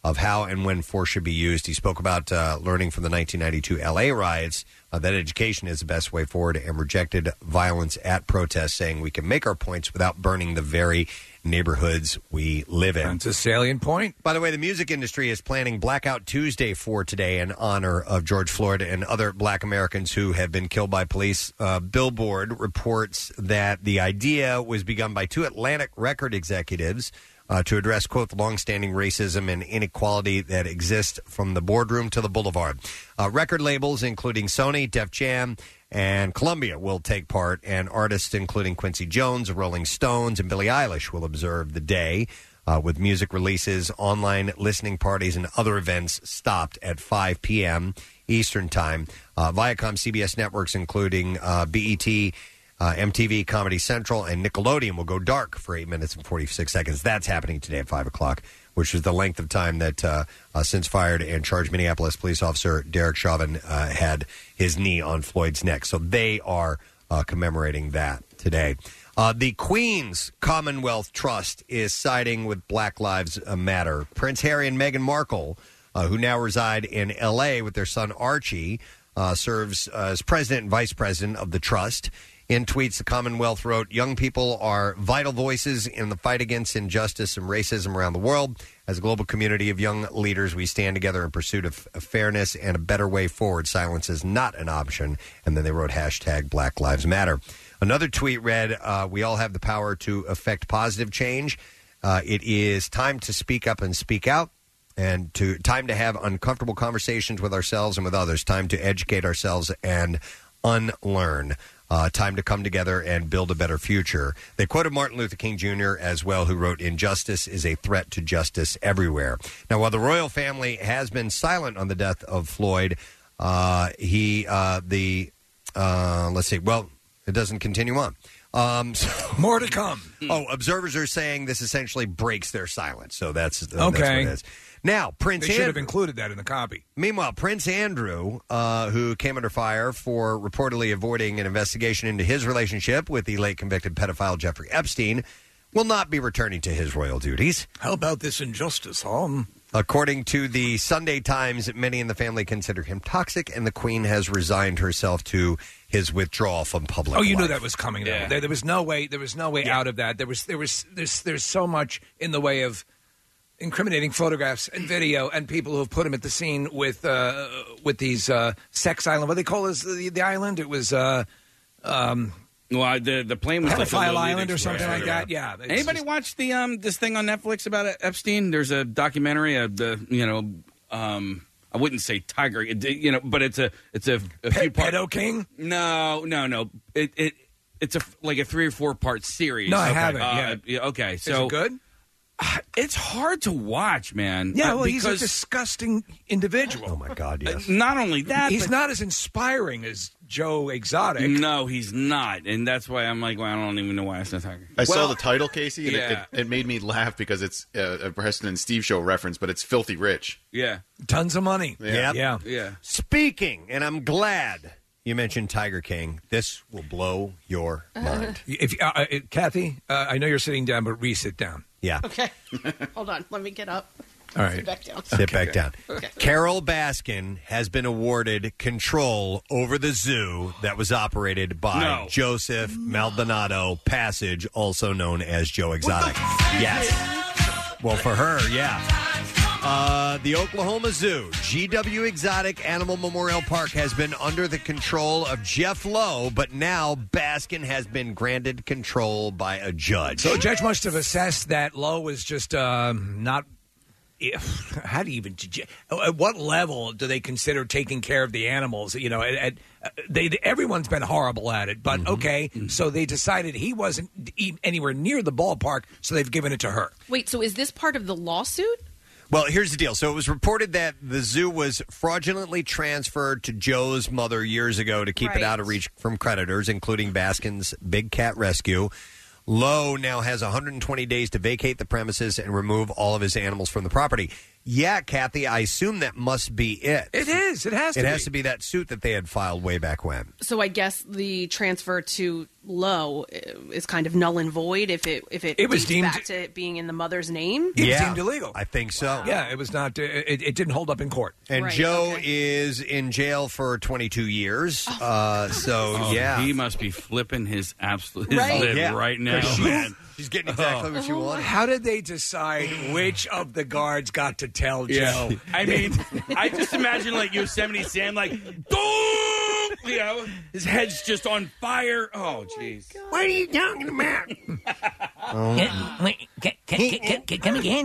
of how and when force should be used. He spoke about learning from the 1992 L.A. riots that education is the best way forward and rejected violence at protests, saying we can make our points without burning the very neighborhoods we live in. That's a salient point. By the way, the music industry is planning Blackout Tuesday for today in honor of George Floyd and other black Americans who have been killed by police. Billboard reports that the idea was begun by two Atlantic record executives to address, quote, the longstanding racism and inequality that exists from the boardroom to the boulevard. Record labels, including Sony, Def Jam, and Columbia, will take part, and artists including Quincy Jones, Rolling Stones, and Billie Eilish will observe the day, with music releases, online listening parties, and other events stopped at 5 p.m. Eastern Time. Viacom CBS networks, including BET, MTV, Comedy Central, and Nickelodeon will go dark for 8 minutes and 46 seconds. That's happening today at 5 o'clock, which is the length of time that since fired and charged Minneapolis police officer Derek Chauvin had his knee on Floyd's neck. So they are commemorating that today. The Queen's Commonwealth Trust is siding with Black Lives Matter. Prince Harry and Meghan Markle, who now reside in L.A. with their son Archie, serves as president and vice president of the trust. In tweets, the Commonwealth wrote, young people are vital voices in the fight against injustice and racism around the world. As a global community of young leaders, we stand together in pursuit of fairness and a better way forward. Silence is not an option. And then they wrote hashtag Black Lives Matter. Another tweet read, we all have the power to affect positive change. It is time to speak up and speak out, and time to have uncomfortable conversations with ourselves and with others. Time to educate ourselves and unlearn. Time to come together and build a better future. They quoted Martin Luther King Jr. as well, who wrote, injustice is a threat to justice everywhere. Now, while the royal family has been silent on the death of Floyd, let's see, well, it doesn't continue on. More to come. Observers are saying this essentially breaks their silence. So that's okay. That's what it is. Now, Prince They should have Andrew, included that in the copy. Meanwhile, Prince Andrew, who came under fire for reportedly avoiding an investigation into his relationship with the late convicted pedophile Jeffrey Epstein, will not be returning to his royal duties. How about this injustice, huh? According to the Sunday Times, many in the family consider him toxic, and the Queen has resigned herself to his withdrawal from public life. Oh, you knew that was coming. Though. Yeah. There was no way. There was no way out of that. There's so much in the way of incriminating photographs and video, and people who have put him at the scene with these sex island. What do they call this? The island? It was. Well, the plane was Pedophile Island or something like that. Yeah. Anybody watch the this thing on Netflix about Epstein? There's a documentary of I wouldn't say tiger, but it's a few part Pedo King. No. It's like a 3 or 4 part series. No, I haven't. Yeah. Okay, so is it good? It's hard to watch, man. Yeah, well, he's a disgusting individual. Oh, my God, yes. Not only that, he's not as inspiring as Joe Exotic. No, he's not. And that's why I'm like, well, I don't even know why it's not talking. I saw the title, Casey, and it made me laugh because it's a Preston and Steve show reference, but it's Filthy Rich. Yeah. Tons of money. Yeah. Yeah. Speaking, and I'm glad you mentioned Tiger King. This will blow your mind. If Kathy, I know you're sitting down, but re-sit down. Yeah. Okay. Hold on. Let me get up. All right. Sit back down. Sit back down. Okay. Carol Baskin has been awarded control over the zoo that was operated by Joseph Maldonado Passage, also known as Joe Exotic. Yes. Well, for her, yeah. The Oklahoma Zoo, GW Exotic Animal Memorial Park, has been under the control of Jeff Lowe, but now Baskin has been granted control by a judge. So a judge must have assessed that Lowe was just not. How do you even? At what level do they consider taking care of the animals? You know, everyone's been horrible at it, but okay. So they decided he wasn't anywhere near the ballpark, so they've given it to her. Wait, so is this part of the lawsuit? Well, here's the deal. So it was reported that the zoo was fraudulently transferred to Joe's mother years ago to keep it out of reach from creditors, including Baskin's Big Cat Rescue. Lowe now has 120 days to vacate the premises and remove all of his animals from the property. Yeah, Kathy, I assume that must be it. It is. It has to It be. has to be that suit that they had filed way back when. So I guess the transfer to Lowe is kind of null and void if it was dates deemed- back to it being in the mother's name. It was deemed illegal. I think so. Yeah, it was not. It didn't hold up in court. And Joe is in jail for 22 years. So, yeah. He must be flipping his absolute Right. lid Yeah. right now, She's- man. She's getting exactly what she wanted. How did they decide which of the guards got to tell Joe? I mean, I just imagine like Yosemite Sam, like, boom! You know, his head's just on fire. Oh, jeez. What are you talking about? Come again?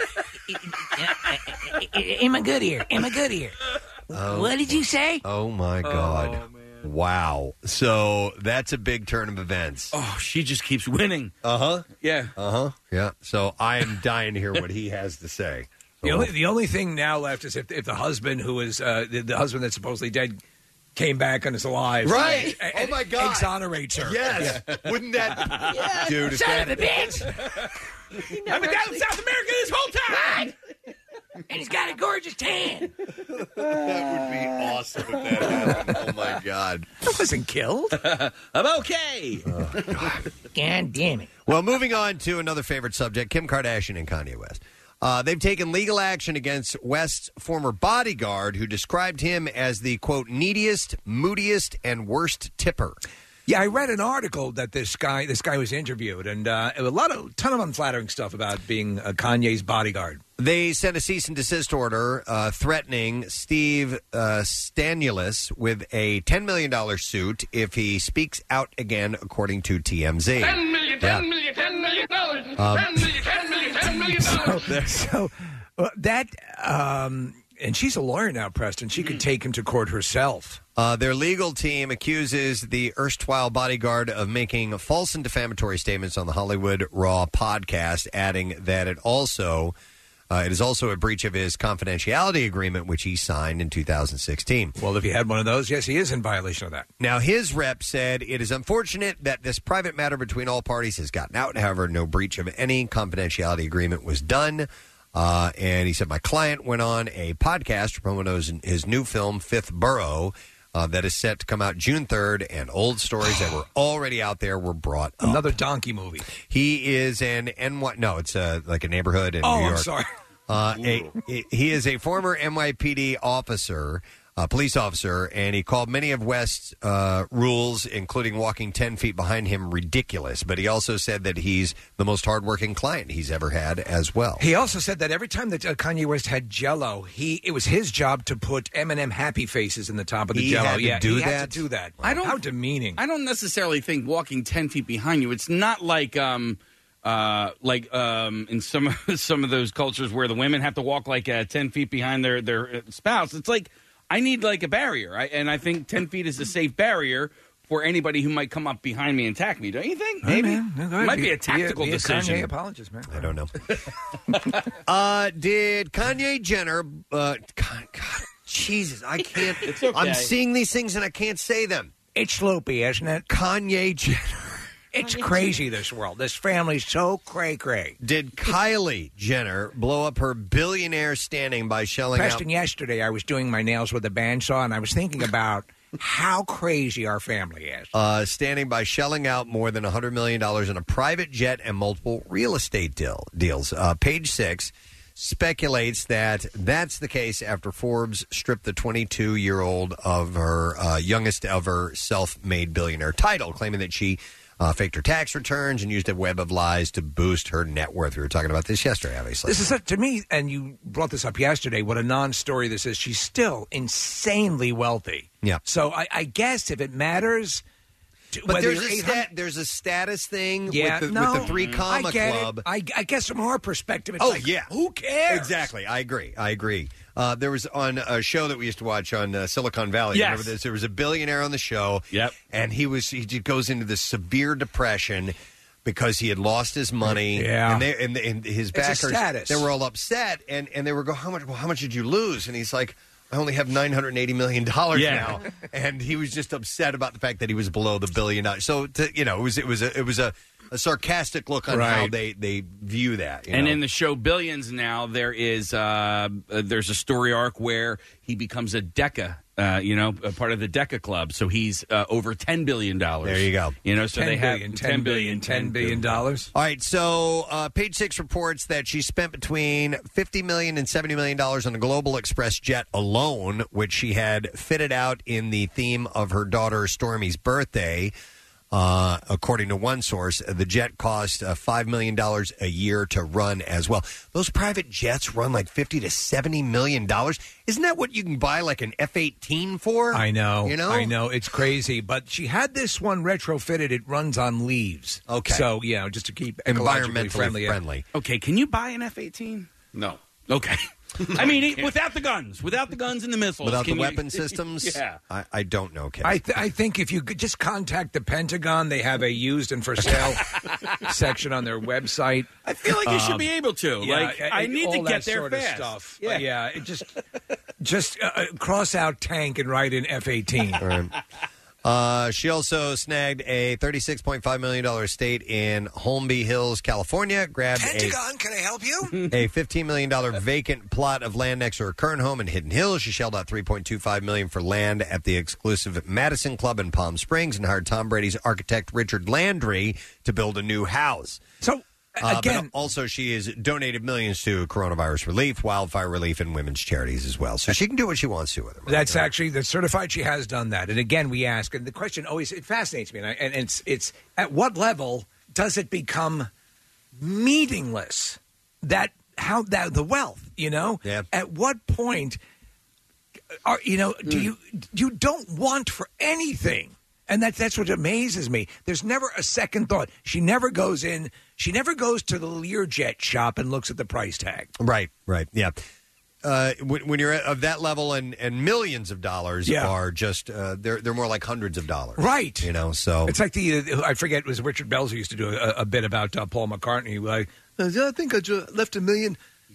Am I good here? Am I good here? What did you say? Oh, my God. Wow. So that's a big turn of events. Oh, she just keeps winning. Uh-huh. Yeah. Uh-huh. Yeah. So I am dying to hear what he has to say. The only thing now left is if the husband who is the husband that's supposedly dead came back and is alive. Right. And Oh, my God. exonerates her. Yes. Wouldn't that... Dude, if Son that... of a bitch! I've been down in South America this whole time. And he's got a gorgeous tan. That would be awesome if that happened. Oh, my God. I wasn't killed. I'm okay. God damn it. Well, moving on to another favorite subject, Kim Kardashian and Kanye West. They've taken legal action against West's former bodyguard who described him as the, quote, neediest, moodiest, and worst tipper. Yeah, I read an article that this guy was interviewed, and a ton of unflattering stuff about being Kanye's bodyguard. They sent a cease and desist order threatening Steve Stanulus with a $10 million suit if he speaks out again, according to TMZ. $10 million, $10 million, $10 million, $10 million. So that, and she's a lawyer now, Preston. She could take him to court herself. Their legal team accuses the erstwhile bodyguard of making false and defamatory statements on the Hollywood Raw podcast, adding that it is also a breach of his confidentiality agreement, which he signed in 2016. Well, if he had one of those, yes, he is in violation of that. Now, his rep said, it is unfortunate that this private matter between all parties has gotten out. However, no breach of any confidentiality agreement was done. And he said, my client went on a podcast to promote his new film, Fifth Borough, that is set to come out June 3rd, and old stories that were already out there were brought up. Another donkey movie. He is an no, it's like a neighborhood in New York. I'm sorry. He is a former NYPD officer, police officer, and he called many of West's rules, including walking 10 feet behind him, ridiculous. But he also said that he's the most hardworking client he's ever had as well. He also said that every time that Kanye West had Jell-O, it was his job to put M&M happy faces in the top of the He Jell-O. had to Yeah, do he had that? to do that. How demeaning. I don't necessarily think walking 10 feet behind you. It's not like in some of those cultures where the women have to walk like 10 feet behind their spouse. It's like I need like a barrier, and I think 10 feet is a safe barrier for anybody who might come up behind me and attack me. Don't you think? Maybe it might be a tactical decision. Kanye apologist, man. I don't know. Did Kanye Jenner? God, Jesus, I can't. It's okay. I'm seeing these things and I can't say them. It's loopy, isn't it? Kanye Jenner. It's crazy, this world. This family's so cray-cray. Did Kylie Jenner blow up her billionaire standing by shelling Preston, yesterday I was doing my nails with a bandsaw, and I was thinking about how crazy our family is. Standing by shelling out more than $100 million in a private jet and multiple real estate deals. Page 6 speculates that that's the case after Forbes stripped the 22-year-old of her youngest ever self-made billionaire title, claiming that she faked her tax returns and used a web of lies to boost her net worth. We were talking about this yesterday, obviously. This is, to me, and you brought this up yesterday, what a non-story this is. She's still insanely wealthy. Yeah. So I guess if it matters... But there's a status thing with the 3 Comma I get Club. It. I guess from our perspective, it's who cares? Exactly. I agree. There was on a show that we used to watch on Silicon Valley. Yes. Remember this? There was a billionaire on the show. Yep. And he goes into this severe depression because he had lost his money. Yeah. And his backers, status. they were all upset. And they were going, how much did you lose? And he's like, I only have $980 million now, and he was just upset about the fact that he was below the $1 billion. So, it was a sarcastic look on how they view that. And in the show Billions now, there's a story arc where he becomes a DECA, a part of the DECA Club. So he's over $10 billion. There you go. So they have $10 billion. All right, so Page Six reports that she spent between $50 million and $70 million on a Global Express jet alone, which she had fitted out in the theme of her daughter Stormy's birthday. According to one source, the jet cost $5 million a year to run as well. Those private jets run like $50 to $70 million. Isn't that what you can buy like an F-18 for? I know. I know. It's crazy. But she had this one retrofitted. It runs on leaves. Okay. So, just to keep environmentally friendly. Okay, can you buy an F-18? No. Okay. I mean, without the guns and the missiles. Without the weapon systems? Yeah. I don't know, Kate. I think if you could just contact the Pentagon, they have a used and for sale section on their website. I feel like you should be able to. I need to get there sort fast. Of stuff. Yeah. It just cross out tank and write in F-18. All right. She also snagged a $36.5 million estate in Holmby Hills, California. Grabbed Pentagon, can I help you? A $15 million vacant plot of land next to her current home in Hidden Hills. She shelled out $3.25 million for land at the exclusive Madison Club in Palm Springs and hired Tom Brady's architect Richard Landry to build a new house. So. Again, but also she has donated millions to coronavirus relief, wildfire relief, and women's charities as well. So she can do what she wants to with them. That's certified. She has done that. And again, we ask, and the question always it fascinates me, and it's at what level does it become meaningless? The wealth, Yeah. At what point do you don't want for anything? And that's what amazes me. There's never a second thought. She never goes in. She never goes to the Learjet shop and looks at the price tag. Right. Yeah. When you're of that level and millions of dollars are just they're more like hundreds of dollars. Right. So it's like I forget, it was Richard Belzer used to do a bit about Paul McCartney. Like, I think I just left $1 million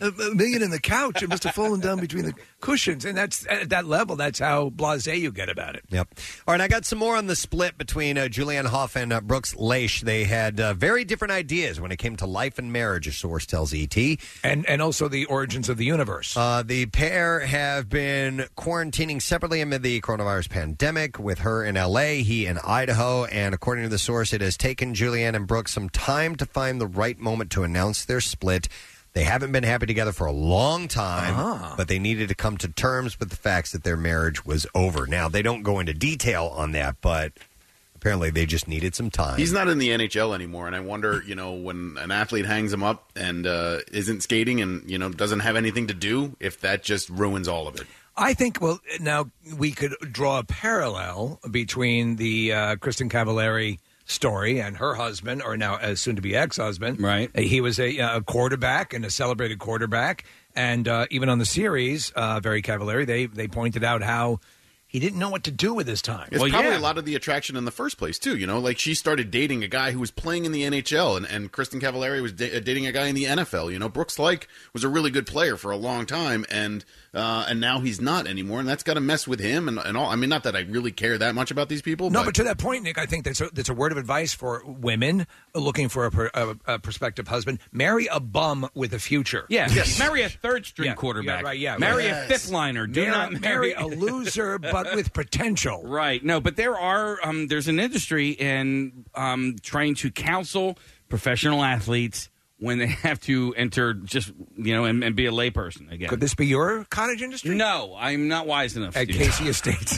in the couch. It must have fallen down between the cushions. And that's at that level. That's how blasé you get about it. Yep. All right, I got some more on the split between Julianne Hough and Brooks Leish. They had very different ideas when it came to life and marriage, a source tells E.T. And also the origins of the universe. The pair have been quarantining separately amid the coronavirus pandemic, with her in L.A., he in Idaho. And according to the source, it has taken Julianne and Brooks some time to find the right moment to announce their split. They haven't been happy together for a long time, but they needed to come to terms with the facts that their marriage was over. Now, they don't go into detail on that, but apparently they just needed some time. He's not in the NHL anymore, and I wonder, when an athlete hangs him up and isn't skating and, doesn't have anything to do, if that just ruins all of it. I think, now we could draw a parallel between the Kristen Cavallari story and her husband, or now soon-to-be ex-husband. Right. He was a quarterback and a celebrated quarterback. And even on the series, Very Cavallari, they pointed out how he didn't know what to do with his time. It's probably a lot of the attraction in the first place, too. Like she started dating a guy who was playing in the NHL, and Kristen Cavallari was dating a guy in the NFL. Brooks Laich was a really good player for a long time, and now he's not anymore, and that's got to mess with him and all. I mean, not that I really care that much about these people. No, but to that point, Nick, I think that's a word of advice for women looking for a prospective husband. Marry a bum with a future. Yeah, yes. Marry a third-string quarterback. Yeah, right, yeah. Marry a fifth-liner. Do not marry a loser, but with potential. Right. No, but there's an industry in trying to counsel professional athletes when they have to enter and be a layperson again. Could this be your cottage industry? No, I'm not wise enough. At Casey Estates.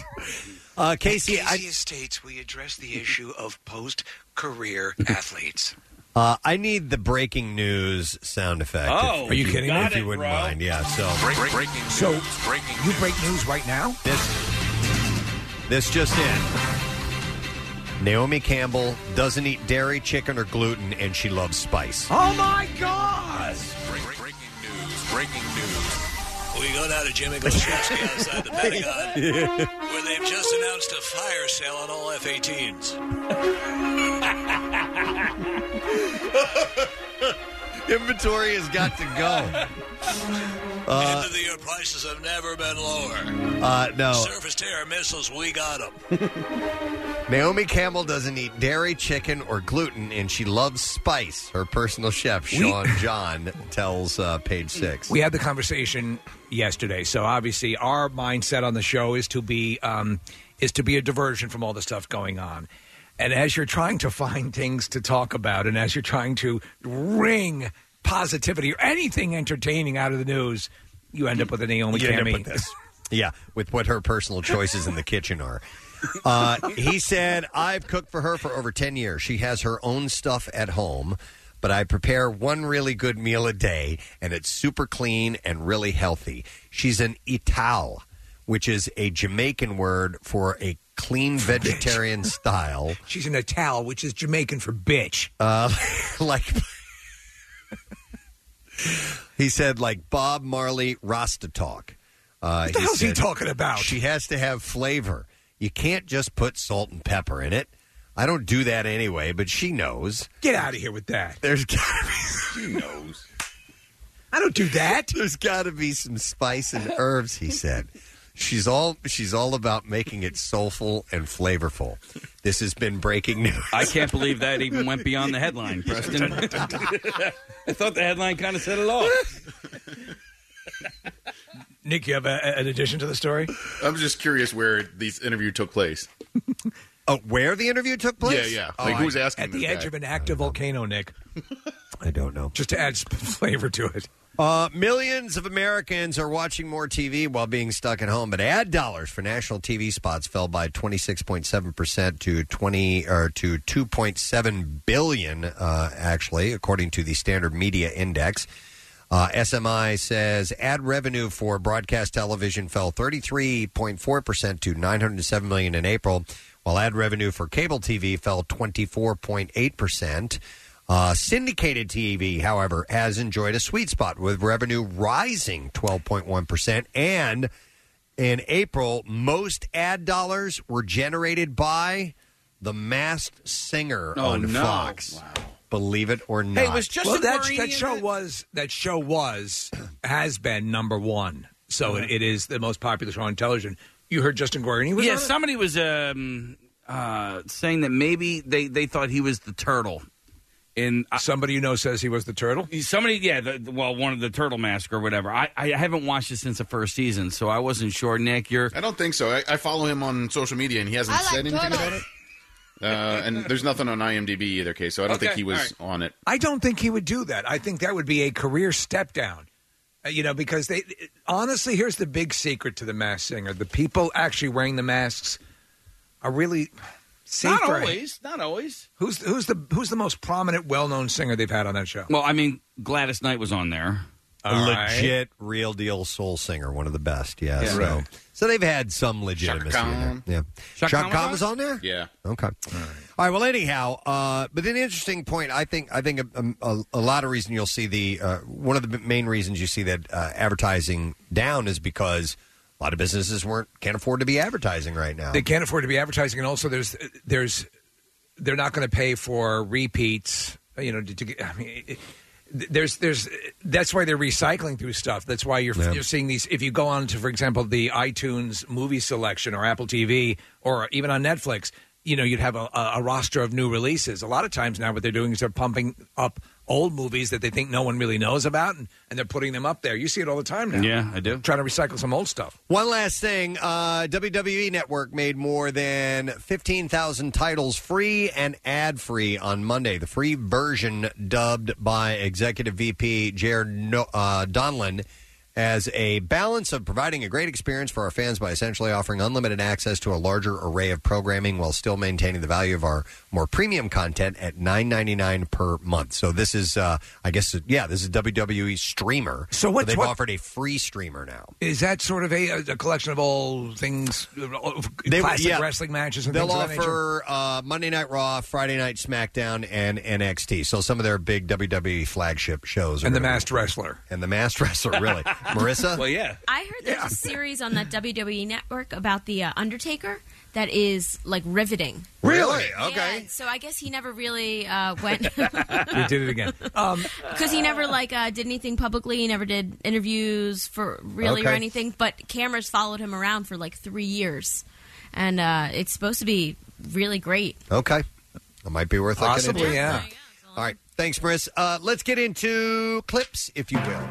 Casey Estates, we address the issue of post-career athletes. I need the breaking news sound effect. Oh, are you kidding me? If you wouldn't mind, yeah. So breaking news. So breaking you break news right now? This just in. Naomi Campbell doesn't eat dairy, chicken, or gluten, and she loves spice. Oh, my God! Breaking news. Breaking news. We go down to Jimmy Gillespie outside the Pentagon, where they've just announced a fire sale on all F-18s. Inventory has got to go. End of the year prices have never been lower. No. Surface-to-air missiles, we got them. Naomi Campbell doesn't eat dairy, chicken, or gluten, and she loves spice. Her personal chef, Sean John, tells Page Six. We had the conversation yesterday, so obviously our mindset on the show is to be a diversion from all the stuff going on. And as you're trying to find things to talk about, and as you're trying to wring positivity or anything entertaining out of the news, you end up with a Naomi Campbell. Yeah, with what her personal choices in the kitchen are. He said, I've cooked for her for over 10 years. She has her own stuff at home, but I prepare one really good meal a day, and it's super clean and really healthy. She's an Ital, which is a Jamaican word for a clean vegetarian style. She's an Ital, which is Jamaican for bitch. He said, like Bob Marley Rasta talk. What the hell's he talking about? She has to have flavor. You can't just put salt and pepper in it. I don't do that anyway, but she knows. Get out of here with that. There's got to be. She knows. I don't do that. There's got to be some spice and herbs, he said. She's all about making it soulful and flavorful. This has been breaking news. I can't believe that even went beyond the headline, Preston. I thought the headline kind of set it off. Nick, you have an addition to the story? I'm just curious where this interview took place. Oh, where the interview took place? Yeah. Like, who's asking At the this edge guy? of an active volcano, Nick. I don't know. Just to add flavor to it. Millions of Americans are watching more TV while being stuck at home, but ad dollars for national TV spots fell by 26.7% to 2.7 billion, actually, according to the Standard Media Index. SMI says ad revenue for broadcast television fell 33.4% to $907 million in April, while ad revenue for cable TV fell 24.8%. Syndicated TV, however, has enjoyed a sweet spot with revenue rising 12.1%. And in April, most ad dollars were generated by The Masked Singer on Fox. Wow. Believe it or not. Hey, was Justin that Guarini show has been number one. So it is the most popular show on television. You heard Justin Guarini was on it? Somebody was saying that maybe they thought he was the turtle. Somebody you know says he was the turtle? Somebody, one of the Turtle Mask or whatever. I haven't watched it since the first season, so I wasn't sure. Nick, I don't think so. I follow him on social media, and he hasn't said anything about it. And there's nothing on IMDb either, Case, so I don't think he was on it. I don't think he would do that. I think that would be a career step down. Because honestly, here's the big secret to The Masked Singer. The people actually wearing the masks are really safer. Not always. Who's the most prominent, well-known singer they've had on that show? Well, I mean, Gladys Knight was on there. Legit, real deal soul singer, one of the best. Yeah. So they've had some legitimacy in there. Yeah, Chaka Khan was on there. Yeah. Okay. All right. Well, anyhow, but an interesting point. I think a lot of reason you'll see one of the main reasons you see that advertising down is because a lot of businesses can't afford to be advertising right now. They can't afford to be advertising, and also they're not going to pay for repeats. That's why they're recycling through stuff. That's why you're seeing these. If you go on to, for example, the iTunes movie selection or Apple TV or even on Netflix, you'd have a roster of new releases. A lot of times now what they're doing is they're pumping up old movies that they think no one really knows about, and they're putting them up there. You see it all the time now. Yeah, I do. Trying to recycle some old stuff. One last thing. WWE Network made more than 15,000 titles free and ad-free on Monday. The free version, dubbed by Executive VP Jared Donlan, as a balance of providing a great experience for our fans by essentially offering unlimited access to a larger array of programming while still maintaining the value of our more premium content at $9.99 per month. So this is, this is WWE Streamer. So they've offered a free streamer now. Is that sort of a collection of all things, classic wrestling matches and they'll things of that nature? offer Monday Night Raw, Friday Night SmackDown, and NXT. So some of their big WWE flagship shows. And the Masked Wrestler. And the Masked Wrestler, really. Marissa? Well, yeah. I heard there's a series on that WWE Network about the Undertaker that is, like, riveting. Really? Okay. Yeah, so I guess he never really went. You did it again. Because he never, did anything publicly. He never did interviews or anything. But cameras followed him around for, 3 years. And it's supposed to be really great. Okay. That might be worth looking Possibly, into. yeah. All right. Thanks, Maris. Let's get into clips, if you will.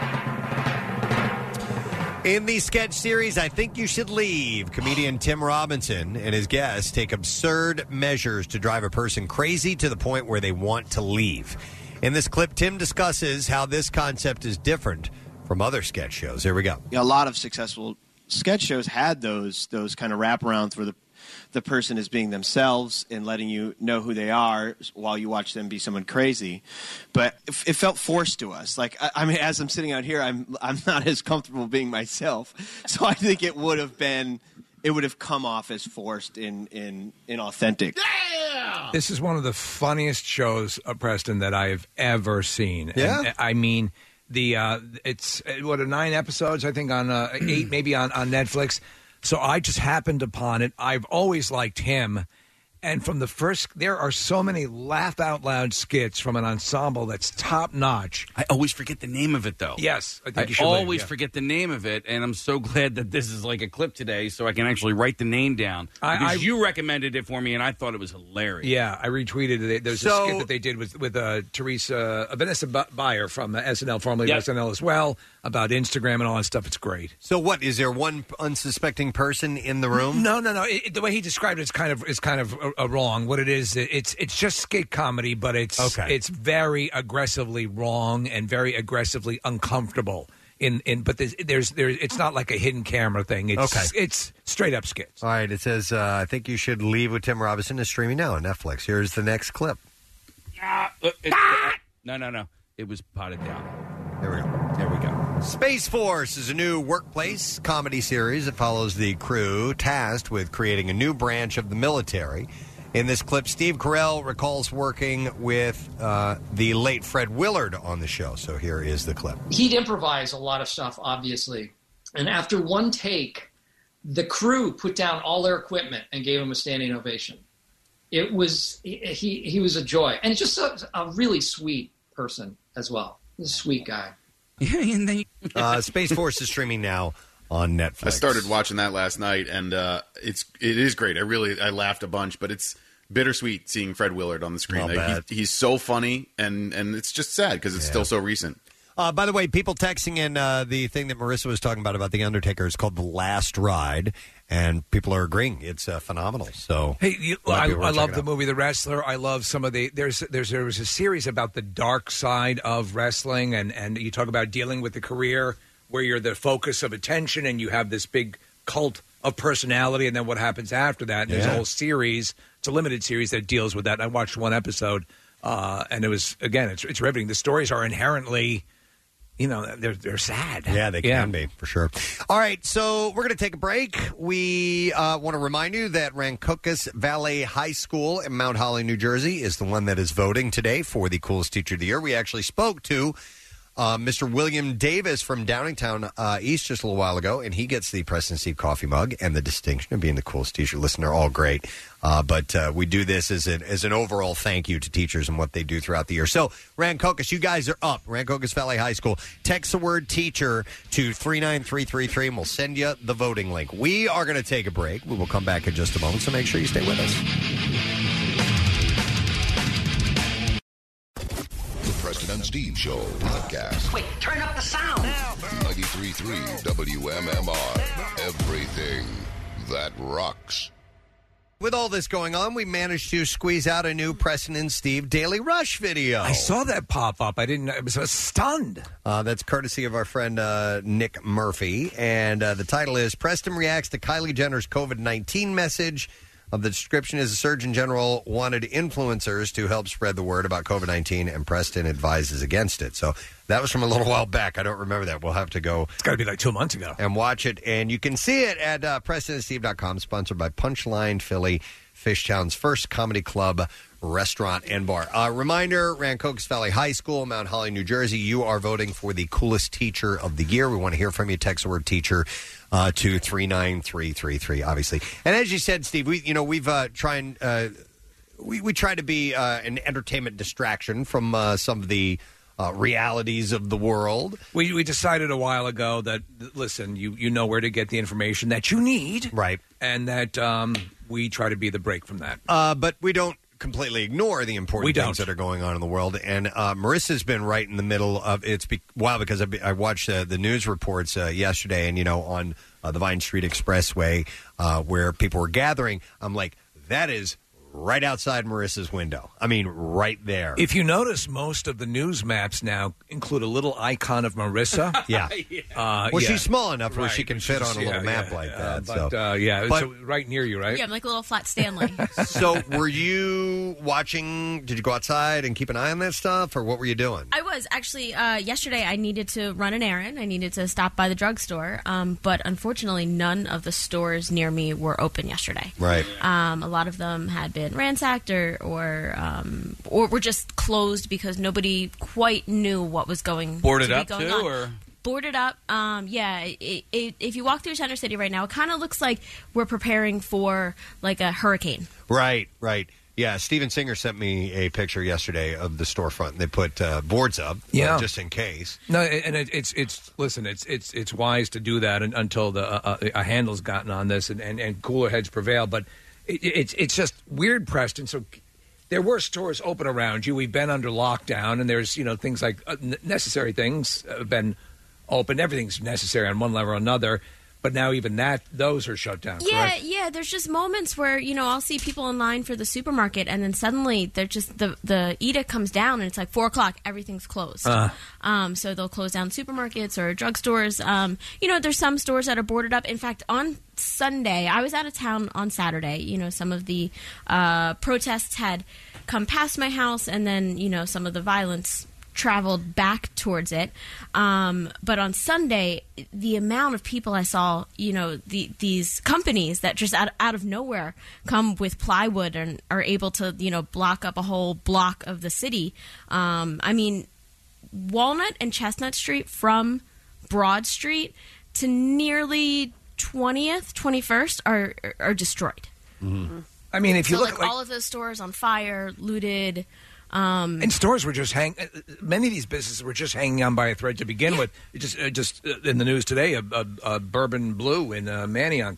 In the sketch series, I Think You Should Leave, comedian Tim Robinson and his guests take absurd measures to drive a person crazy to the point where they want to leave. In this clip, Tim discusses how this concept is different from other sketch shows. Here we go. A lot of successful sketch shows had those kind of wraparounds where the person is being themselves and letting you know who they are while you watch them be someone crazy. But it felt forced to us. Like, I mean, as I'm sitting out here, I'm not as comfortable being myself. So I think it would have come off as forced and inauthentic. This is one of the funniest shows, Preston, that I've ever seen. Yeah? And, I mean, it's 9 episodes, I think, on 8 maybe on Netflix. So I just happened upon it. I've always liked him. And from the first, there are so many laugh-out-loud skits from an ensemble that's top-notch. I always forget the name of it, though. Yes. I think you I should always yeah. forget the name of it, and I'm so glad that this is like a clip today so I can actually write the name down. Because you recommended it for me, and I thought it was hilarious. Yeah, I retweeted it. There's a skit that they did with Vanessa Bayer from SNL, formerly of SNL as well, about Instagram and all that stuff. It's great. So what, is there one unsuspecting person in the room? No. The way he described it is kind of wrong. What it is, it's just skit comedy, but it's very aggressively wrong and very aggressively uncomfortable. But it's not like a hidden camera thing. It's straight up skits. All right. It says, I Think You Should Leave with Tim Robinson is streaming now on Netflix. Here's the next clip. No. It was potted down. There we go. Space Force is a new workplace comedy series that follows the crew tasked with creating a new branch of the military. In this clip, Steve Carell recalls working with the late Fred Willard on the show. So here is the clip. He'd improvise a lot of stuff, obviously. And after one take, the crew put down all their equipment and gave him a standing ovation. It was, he was a joy. And just a really sweet person as well. He's a sweet guy. Space Force is streaming now on Netflix. I started watching that last night, and it is great. I laughed a bunch, but it's bittersweet seeing Fred Willard on the screen. He's so funny, and it's just sad because it's still so recent. By the way, people texting in the thing that Marissa was talking about The Undertaker is called The Last Ride, and people are agreeing. It's phenomenal. So, hey, I love the movie The Wrestler. I love some of the there was a series about the dark side of wrestling, and you talk about dealing with the career where you're the focus of attention and you have this big cult of personality, and then what happens after that. And there's a whole series. It's a limited series that deals with that. I watched one episode, and it was, again, it's riveting. The stories are inherently, they're sad. Yeah, they can be, for sure. All right, so we're going to take a break. We want to remind you that Rancocas Valley High School in Mount Holly, New Jersey, is the one that is voting today for the coolest teacher of the year. We actually spoke to Mr. William Davis from Downingtown East just a little while ago, and he gets the Preston Steve coffee mug and the distinction of being the coolest teacher. Listen, they're all great, but we do this as an overall thank you to teachers and what they do throughout the year. So, Rancocas, you guys are up. Rancocas Valley High School. Text the word teacher to 39333, and we'll send you the voting link. We are going to take a break. We will come back in just a moment, so make sure you stay with us. Preston and Steve Show podcast. Wait, turn up the sound. 93.3 WMMR. Everything that rocks. With all this going on, we managed to squeeze out a new Preston and Steve Daily Rush video. I saw that pop up. I was stunned. That's courtesy of our friend Nick Murphy. And the title is Preston reacts to Kylie Jenner's COVID-19 message. The description is the Surgeon General wanted influencers to help spread the word about COVID-19, and Preston advises against it. So that was from a little while back. I don't remember that. We'll have to go. It's got to be like 2 months ago. And watch it. And you can see it at PrestonandSteve.com, sponsored by Punchline Philly, Fishtown's first comedy club, restaurant, and bar. Reminder, Rancocas Valley High School, Mount Holly, New Jersey. You are voting for the coolest teacher of the year. We want to hear from you. Text the word teacher to 39333, obviously. And as you said, Steve, we try to be an entertainment distraction from some of the realities of the world. We decided a while ago that, listen, you know where to get the information that you need. Right. And that we try to be the break from that. But we don't completely ignore the important things that are going on in the world. And Marissa's been right in the middle of it's wow, because I watched the news reports yesterday, and on the Vine Street Expressway where people were gathering. I'm like, that is right outside Marissa's window. I mean, right there. If you notice, most of the news maps now include a little icon of Marissa. Yeah. She's small enough where she can fit on a little map like that. But so right near you, right? Yeah, I'm like a little flat Stanley. So were you watching, did you go outside and keep an eye on that stuff, or what were you doing? I was. Actually, yesterday I needed to run an errand. I needed to stop by the drugstore. But unfortunately, none of the stores near me were open yesterday. Right. A lot of them had been ransacked or were just closed because nobody quite knew what was going boarded to be up going too, on. or boarded up. If you walk through Center City right now, it kind of looks like we're preparing for like a hurricane. Right. Yeah, Steven Singer sent me a picture yesterday of the storefront. They put boards up, just in case. No, and it's wise to do that until a handle's gotten on this and cooler heads prevail. But it's just weird, Preston. So there were stores open around you. We've been under lockdown, and there's things like necessary things have been open. Everything's necessary on one level or another. But now even those are shut down. Correct? Yeah. There's just moments where I'll see people in line for the supermarket, and then suddenly they're just the edict comes down, and it's like 4:00, everything's closed. So they'll close down supermarkets or drugstores. There's some stores that are boarded up. In fact, on Sunday, I was out of town on Saturday. Some of the protests had come past my house, and then some of the violence traveled back towards it. But on Sunday, the amount of people I saw, these companies that just out of nowhere come with plywood and are able to, block up a whole block of the city. Walnut and Chestnut Street from Broad Street to nearly 20th, 21st are destroyed. Mm-hmm. I mean, if you look all of those stores on fire, looted. And stores were just many of these businesses were just hanging on by a thread to begin with. Just in the news today, a Bourbon Blue in Manayunk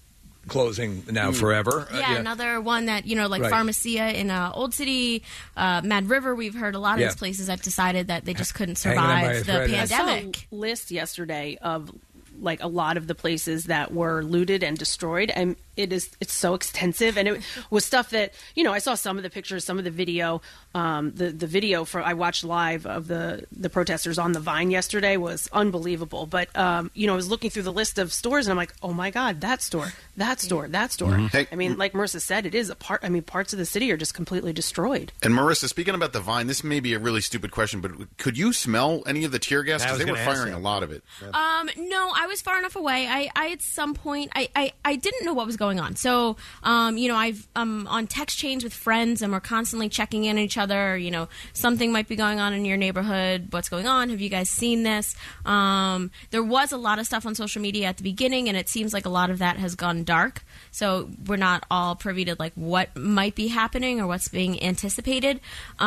closing now forever. Another one that like Right. Pharmacia in Old City, Mad River. We've heard a lot of these places that decided that they just couldn't survive the pandemic. I saw a list yesterday of like a lot of the places that were looted and destroyed, and it's so extensive, and it was stuff that I saw some of the pictures, some of the video. The video I watched live of the protesters on the Vine yesterday was unbelievable. But I was looking through the list of stores, and I'm like, oh my god, that store. Mm-hmm. Hey, I mean, like Marissa said, it is parts of the city are just completely destroyed. And Marissa, speaking about the Vine, this may be a really stupid question, but could you smell any of the tear gas? Because they were firing a lot of it. No, I was far enough away. I at some point I didn't know what was going on. So I've on text chains with friends, and we're constantly checking in on each other. Something might be going on in your neighborhood. What's going on? Have you guys seen this? There was a lot of stuff on social media at the beginning, and it seems like a lot of that has gone dark. So we're not all privy to like what might be happening or what's being anticipated.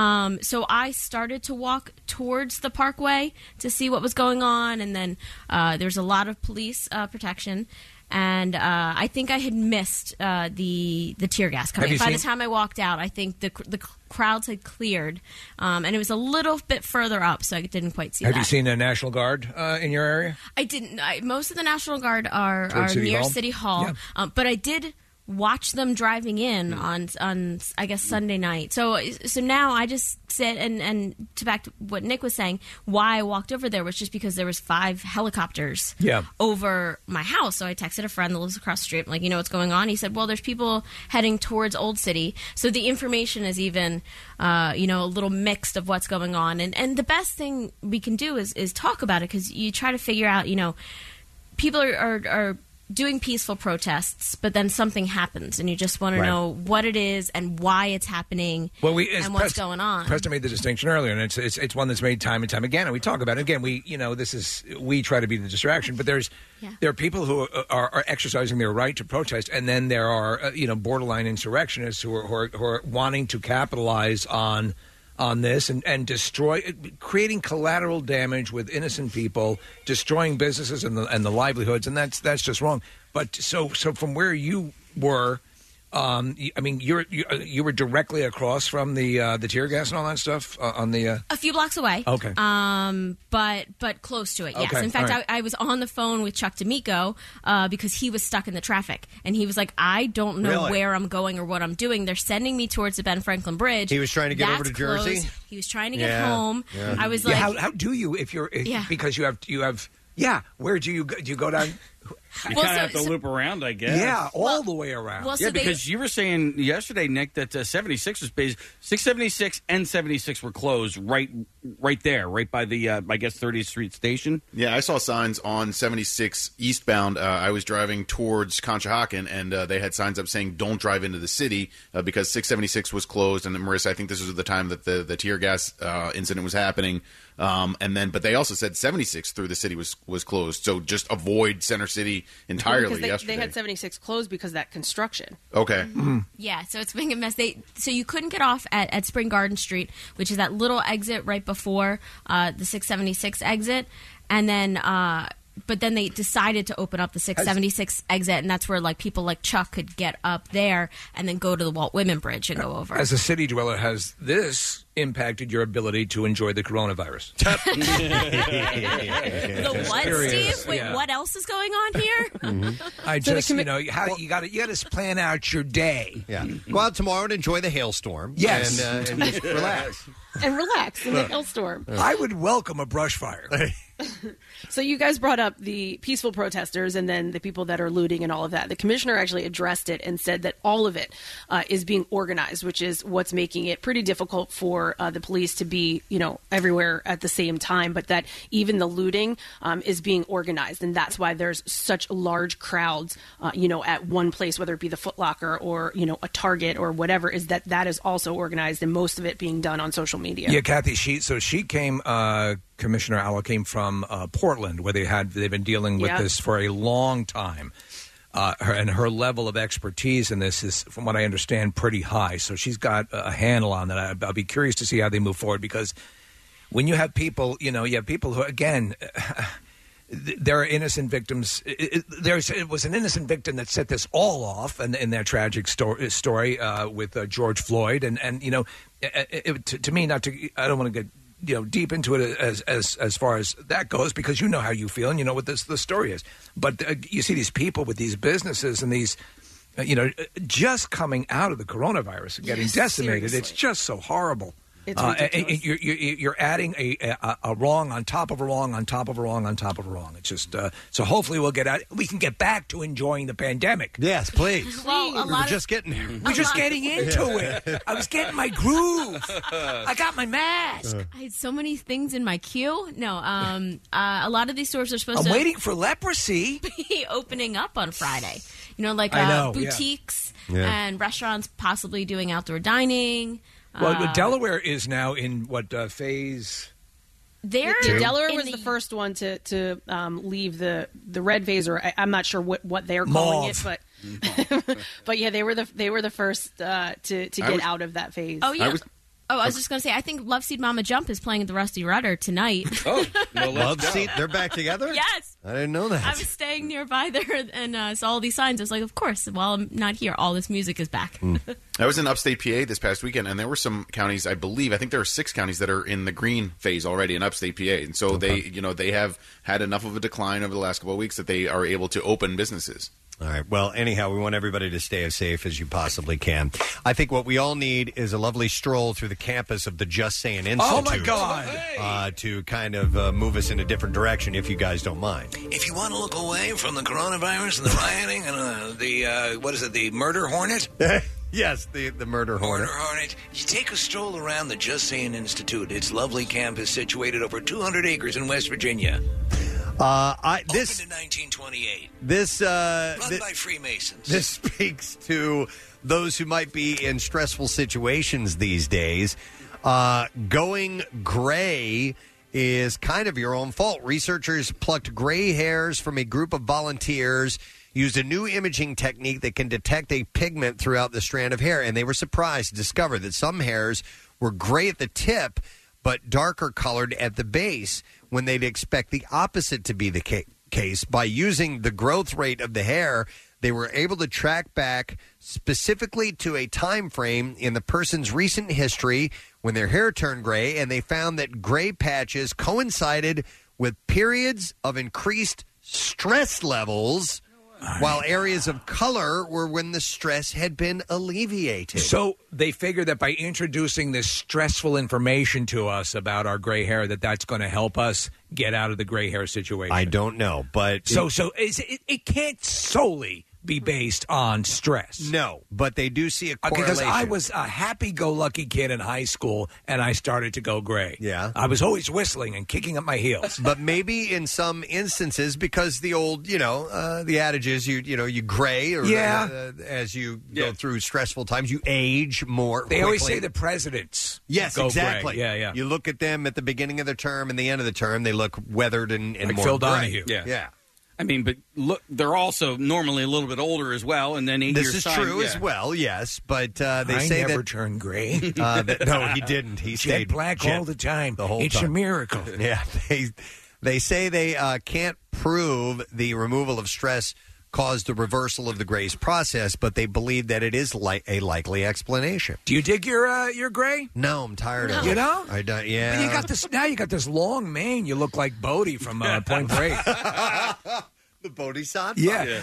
So I started to walk towards the Parkway to see what was going on, and then there's a lot of police protection. And I think I had missed the tear gas coming. By the time I walked out, I think the crowds had cleared, and it was a little bit further up, so I didn't quite see that. Have you seen a National Guard in your area? I didn't. Most of the National Guard are near City Hall, but I did watch them driving in on I guess Sunday night. So now I just sit and to back to what Nick was saying, why I walked over there was just because there was 5 helicopters over my house. So I texted a friend that lives across the street. I'm like, what's going on? He said, well, there's people heading towards Old City. So the information is even a little mixed of what's going on. And the best thing we can do is talk about it, because you try to figure out, people are doing peaceful protests, but then something happens, and you just want to know what it is and why it's happening and what's going on. Preston made the distinction earlier, and it's one that's made time and time again, and we talk about it. Again, we try to be the distraction, but there are people who are exercising their right to protest, and then there are borderline insurrectionists who are wanting to capitalize on on this and creating collateral damage with innocent people, destroying businesses and the livelihoods, and that's just wrong. But so from where you were, I mean, you were directly across from the tear gas and all that stuff on the a few blocks away. Okay. But close to it. Yes. Okay. In fact, All right. I was on the phone with Chuck D'Amico because he was stuck in the traffic, and he was like, "I don't know Really? where I'm going or what I'm doing. They're sending me towards the Ben Franklin Bridge." He was trying to get over That's to Jersey? closed. He was trying to get home. Yeah. I was Yeah, like, how do you Yeah. because you have where do you go down? You kind of have to loop around, I guess. Yeah, all the way around. Yeah, because you were saying yesterday, Nick, that 76 was based. 676 and 76 were closed right there, right by the, I guess, 30th Street station. Yeah, I saw signs on 76 eastbound. I was driving towards Conshohocken, and they had signs up saying, don't drive into the city because 676 was closed. And Marissa, I think this was the time that the tear gas incident was happening. But they also said 76 through the city was closed. So just avoid Center City entirely Because yesterday. they had 76 closed because of that construction. Okay. yeah, so it's being a mess. So you couldn't get off at Spring Garden Street, which is that little exit right before the 676 exit, and then. But then they decided to open up the 676 exit, and that's where like people like Chuck could get up there and then go to the Walt Whitman Bridge and go over. As a city dweller, has this impacted your ability to enjoy the coronavirus? The what, Serious, Steve? Wait, yeah. what else is going on here? I just, you got to plan out your day. Yeah, go out tomorrow and enjoy the hailstorm. Yes, and just relax. And relax in the hailstorm. I would welcome a brush fire. So you guys brought up the peaceful protesters and then the people that are looting and all of that. The commissioner actually addressed it and said that all of it is being organized, which is what's making it pretty difficult for the police to be, everywhere at the same time. But that even the looting is being organized, and that's why there's such large crowds, at one place, whether it be the Foot Locker or a Target or whatever. Is that is also organized, and most of it being done on social media. Yeah, Kathy. She came. Commissioner Allo came from Portland, where they've been dealing with this for a long time, and her level of expertise in this is, from what I understand, pretty high. So she's got a handle on that. I'll be curious to see how they move forward, because when you have people, you have people who, again, there are innocent victims. It was an innocent victim that set this all off, and in their tragic story with George Floyd, and to me, I don't want to get deep into it as far as that goes, because you know how you feel and you know what the story is. But you see these people with these businesses and these, just coming out of the coronavirus and getting decimated. Seriously. It's just so horrible. It's ridiculous. You're adding a wrong on top of a wrong on top of a wrong on top of a wrong. It's just so hopefully we can get back to enjoying the pandemic. Yes, please. Well, we're just getting there. We're just getting into it. I was getting my groove. I got my mask. I had so many things in my queue. No, a lot of these stores are supposed I'm to waiting for leprosy. be opening up on Friday. I know, yeah. Boutiques Yeah. and restaurants possibly doing outdoor dining. Well, Delaware is now in what phase? Delaware was the first one to leave the red phase, or I'm not sure what they're calling it, but yeah, they were the first to get out of that phase. Oh yeah. I was just going to say, I think Love Seat Mama Jump is playing at the Rusty Rudder tonight. Oh, well, Love Seat, they're back together? Yes. I didn't know that. I was staying nearby there and saw all these signs. I was like, of course, while I'm not here, all this music is back. I was in upstate PA this past weekend, and there were some counties, I think there are 6 counties that are in the green phase already in upstate PA. And so they have had enough of a decline over the last couple of weeks that they are able to open businesses. All right. Well, anyhow, we want everybody to stay as safe as you possibly can. I think what we all need is a lovely stroll through the campus of the Just Saying Institute. Oh, my God. To kind of move us in a different direction, if you guys don't mind. If you want to look away from the coronavirus and the rioting and the murder hornet? Yes, the murder hornet. Murder hornet. You take a stroll around the Just Saying Institute. Its lovely campus situated over 200 acres in West Virginia. Opened in 1928. Run by Freemasons. This speaks to those who might be in stressful situations these days. Going gray is kind of your own fault. Researchers plucked gray hairs from a group of volunteers, used a new imaging technique that can detect a pigment throughout the strand of hair, and they were surprised to discover that some hairs were gray at the tip, but darker colored at the base, when they'd expect the opposite to be the case. By using the growth rate of the hair, they were able to track back specifically to a time frame in the person's recent history when their hair turned gray, and they found that gray patches coincided with periods of increased stress levels, while areas of color were when the stress had been alleviated. So they figure that by introducing this stressful information to us about our gray hair, that's going to help us get out of the gray hair situation. I don't know, but it can't solely be based on stress. No, but they do see a correlation. Because I was a happy-go-lucky kid in high school, and I started to go gray. Yeah. I was always whistling and kicking up my heels. But maybe in some instances, because the old, the adage is you gray, or as you go through stressful times, you age more They quickly. always say the presidents Yes, go exactly. gray. Yeah. You look at them at the beginning of the term and the end of the term, they look weathered and Like more Phil gray. Donahue. Yeah. I mean, but look, they're also normally a little bit older as well, and then 8 This years is time, true as well, yes, but they I say never that turned gray. no, he didn't. He Jet stayed black all the time. the whole It's time. a miracle. Yeah, they say they can't prove the removal of stress caused the reversal of the Gray's process, but they believe that it is a likely explanation. Do you dig your gray? No, I'm tired of it. You know? I don't. Yeah. But you got this long mane. You look like Bodie from Point Break. The Bodhisattva. Yeah.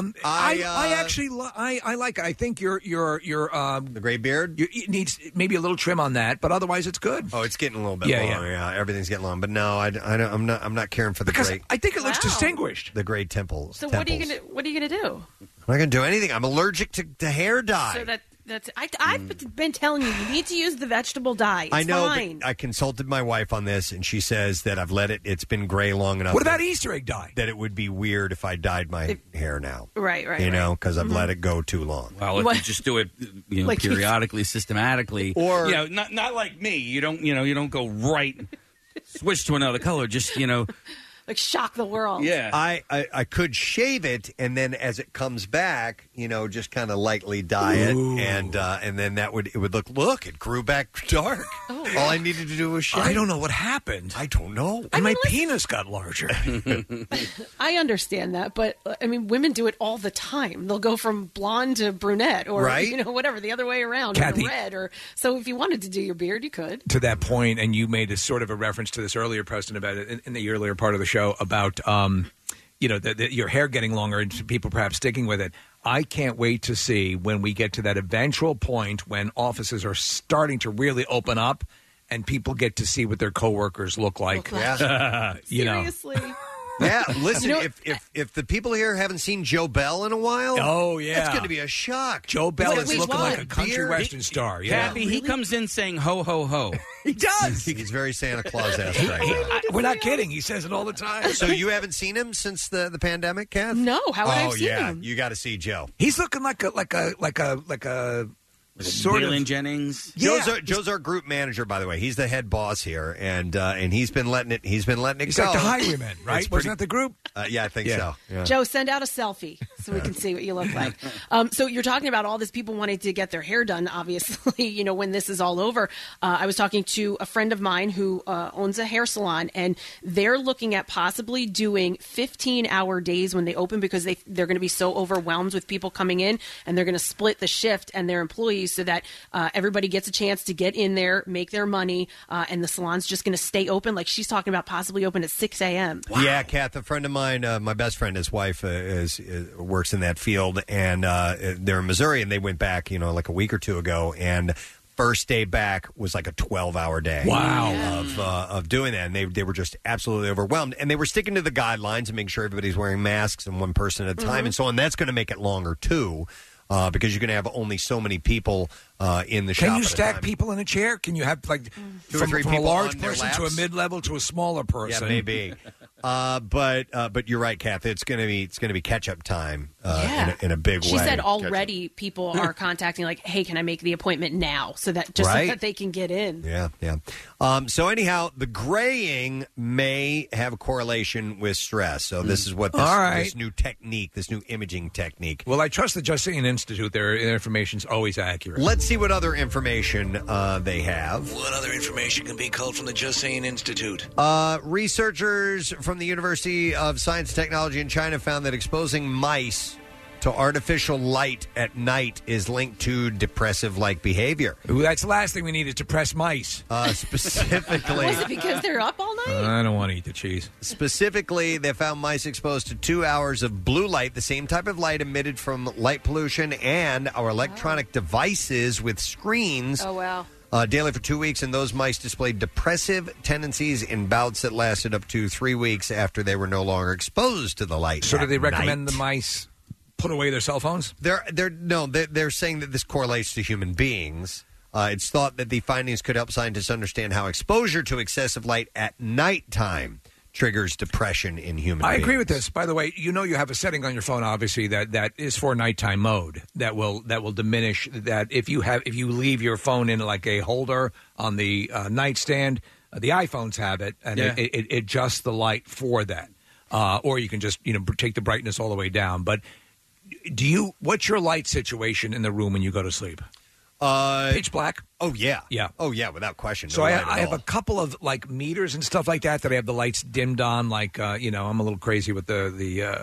I actually I like it. I think your the gray beard it needs maybe a little trim on that, but otherwise it's good. Oh, it's getting a little bit long. Yeah, everything's getting long. But no, I'm not caring for the Because gray. I think it looks distinguished. The gray temples. So what are you gonna do? I'm not going to do anything. I'm allergic to hair dye. So I've been telling you need to use the vegetable dye. It's I know, fine. but I consulted my wife on this, and she says that I've let it's been gray long enough. What about Easter egg dye? That it would be weird if I dyed my hair now. Right. Because I've Mhm. let it go too long. Well, if What? you just do it, Like- periodically, systematically, or not like me. You don't go right, switch to another color. Just Like shock the world. Yeah. I could shave it, and then as it comes back, just kind of lightly dye it, and then it would look, it grew back dark. Oh. All I needed to do was shave. I don't know what happened. I don't know. And my penis got larger. I understand that, but I mean, women do it all the time. They'll go from blonde to brunette, or Right. whatever, the other way around, Kathy- or red, or so. If you wanted to do your beard, you could. To that point, and you made a sort of a reference to this earlier, Preston, about it in the earlier part of the show about your hair getting longer and people perhaps sticking with it. I can't wait to see when we get to that eventual point when offices are starting to really open up and people get to see what their coworkers look like. Seriously. Yeah, listen, if the people here haven't seen Joe Bell in a while, oh yeah, it's going to be a shock. Joe Bell Wait, is looking like a what? country Beard? western star. Yeah, Kathy, he comes in saying ho ho ho. He does. He's very Santa Claus-esque right now. We're not kidding. He says it all the time. So you haven't seen him since the pandemic, Kath? No, how would I have seen yeah, him? you got to see Joe. He's looking like a sort Waylon of Jennings. Joe's our group manager, by the way. He's the head boss here, and he's been letting it. He's been letting it He's go. like the highwayman, right? It's Wasn't that the group? Yeah, I think so. Yeah. Joe, send out a selfie so we can see what you look like. So you're talking about all these people wanting to get their hair done, obviously, when this is all over. I was talking to a friend of mine who owns a hair salon, and they're looking at possibly doing 15-hour days when they open because they're going to be so overwhelmed with people coming in, and they're going to split the shift and their employees so that everybody gets a chance to get in there, make their money, and the salon's just going to stay open. Like she's talking about possibly open at 6 a.m. Yeah, Kath, a friend of mine, my best friend, his wife works in that field, and they're in Missouri, and they went back, like a week or two ago, and first day back was like a 12-hour day. Wow. Of doing that, and they were just absolutely overwhelmed, and they were sticking to the guidelines and making sure everybody's wearing masks and one person at a time, and so on. That's going to make it longer too. Because you're going to have only so many people in the shop. Can you at a stack time. people in a chair? Can you have Two or three from a people large on their person to a laps? mid-level to a smaller person? Yeah, maybe. But you're right, Kath. It's going to be catch up time in a big way. She said already people are contacting, like, hey, can I make the appointment now so that so that they can get in? Yeah. So anyhow, the graying may have a correlation with stress. So this is what this new technique, this new imaging technique. Well, I trust the Justine Institute. Their information's always accurate. Let's see what other information they have. What other information can be culled from the Justine Institute? Researchers from the University of Science and Technology in China found that exposing mice to artificial light at night is linked to depressive-like behavior. Ooh, that's the last thing we need is depressed mice. Specifically. Was it because they're up all night? I don't want to eat the cheese. Specifically, they found mice exposed to 2 hours of blue light, the same type of light emitted from light pollution and our electronic devices with screens. Oh, wow. Daily for 2 weeks, and those mice displayed depressive tendencies in bouts that lasted up to 3 weeks after they were no longer exposed to the light. So do they recommend night. the mice put away their cell phones? They're saying that this correlates to human beings. It's thought that the findings could help scientists understand how exposure to excessive light at nighttime triggers depression in human beings. I agree with this. By the way, you have a setting on your phone, obviously, that is for nighttime mode that will diminish that. If you leave your phone in like a holder on the nightstand, the iPhones have it, and it adjusts the light for that. Or you can just take the brightness all the way down. But what's your light situation in the room when you go to sleep? Pitch black. Oh yeah, yeah. Oh yeah, without question. So I have a couple of like meters and stuff like that I have the lights dimmed on. Like I'm a little crazy with the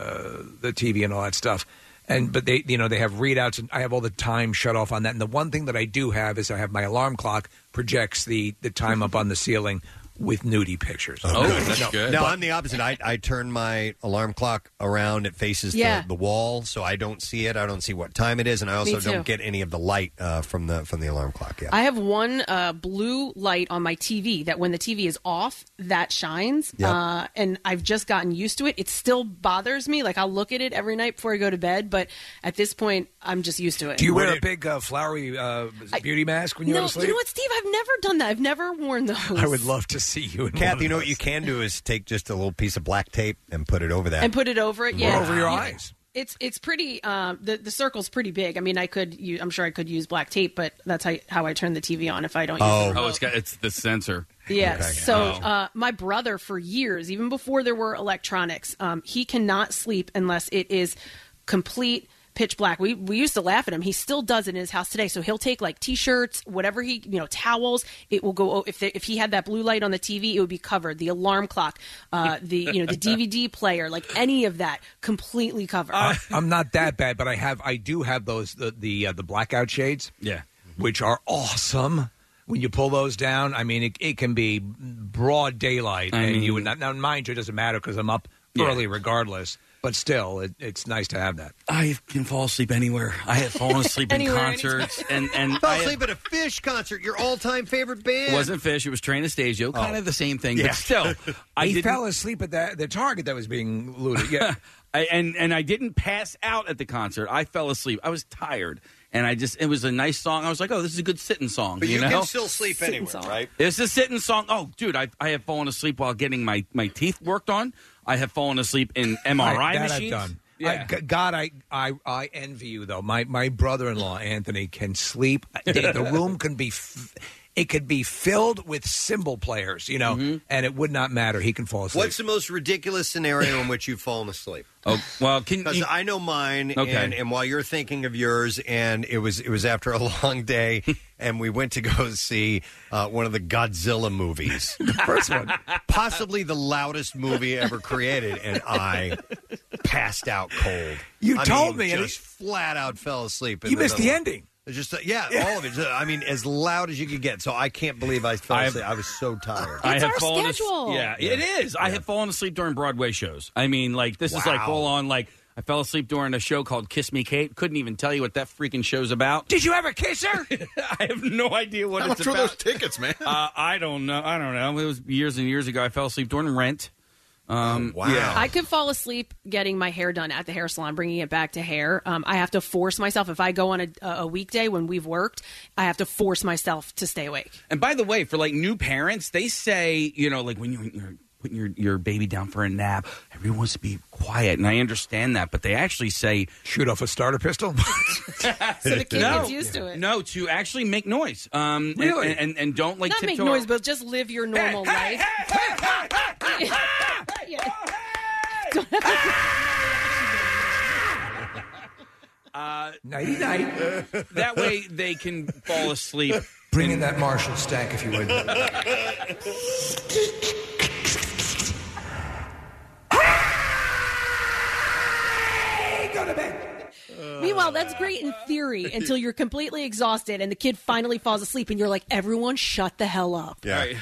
TV and all that stuff. But they have readouts, and I have all the time shut off on that. And the one thing that I do have is I have my alarm clock projects the time up on the ceiling with nudie pictures. Oh, that's good. No, I'm the opposite. I turn my alarm clock around. It faces the wall, so I don't see it. I don't see what time it is, and I also don't get any of the light from the alarm clock. Yeah. I have one blue light on my TV that when the TV is off, that shines. Yep. And I've just gotten used to it. It still bothers me. Like, I'll look at it every night before I go to bed, but at this point, I'm just used to it. Do you wear a big flowery beauty mask when you go to sleep? You know what, Steve? I've never done that. I've never worn those. I would love to see you in Kathy, you know what you can do is take just a little piece of black tape and put it over that. And put it over it, yeah. Over your eyes. It's pretty. The circle's pretty big. I mean, I'm sure I could use black tape, but that's how I turn the TV on if I don't use the remote. It's the sensor. Yes. Okay. So my brother, for years, even before there were electronics, he cannot sleep unless it is complete pitch black. We used to laugh at him. He still does it in his house today. So he'll take like T-shirts, whatever towels. It will go if he had that blue light on the TV, it would be covered. The alarm clock, the DVD player, like any of that, completely covered. I'm not that bad, but I do have those the blackout shades. Yeah, which are awesome. When you pull those down, I mean, it can be broad daylight, and you would not. Now, mind you, it doesn't matter because I'm up early regardless. But still, it's nice to have that. I can fall asleep anywhere. I have fallen asleep in concerts. and fell asleep at a Fish concert, your all-time favorite band. It wasn't Fish. It was Train Anastasio. Kind of the same thing. Yeah. But still, he fell asleep at the Target that was being looted. Yeah. And I didn't pass out at the concert. I fell asleep. I was tired. And it was a nice song. I was like, oh, this is a good sitting song. But you can still sleep anywhere, right? It's a sitting song. Oh, dude, I have fallen asleep while getting my teeth worked on. I have fallen asleep in MRI machines. I've done. Yeah. God, I envy you, though. My brother-in-law, Anthony, can sleep. The room can be... It could be filled with cymbal players, and it would not matter. He can fall asleep. What's the most ridiculous scenario in which you've fallen asleep? Oh, well, because I know mine, okay. and while you're thinking of yours, and it was after a long day, and we went to go see one of the Godzilla movies, the first one, possibly the loudest movie ever created, and I passed out cold. You told me, just flat out fell asleep. You missed the ending. Just all of it. I mean, as loud as you could get. So I can't believe I fell asleep. I was so tired. I have fallen schedule. It is. I have fallen asleep during Broadway shows. I mean, like this is like full on. Like I fell asleep during a show called Kiss Me Kate. Couldn't even tell you what that freaking show's about. Did you ever kiss her? I have no idea what How it's much about. were those tickets, man? I don't know. It was years and years ago. I fell asleep during Rent. Wow. Yeah. I could fall asleep getting my hair done at the hair salon, bringing it back to hair. I have to force myself. If I go on a weekday when we've worked, I have to force myself to stay awake. And by the way, for like new parents, they say, like when you're putting your baby down for a nap. Everyone wants to be quiet, and I understand that, but they actually say shoot off a starter pistol. So the kid gets used to it. No, to actually make noise. Really? And don't like Not make tiptoe. noise, but just live your normal life. Nighty-night. That way they can fall asleep. Bring in that Marshall stack, if you would. Go to bed. Meanwhile, that's great in theory until you're completely exhausted and the kid finally falls asleep and you're like, everyone shut the hell up. Yeah. Right.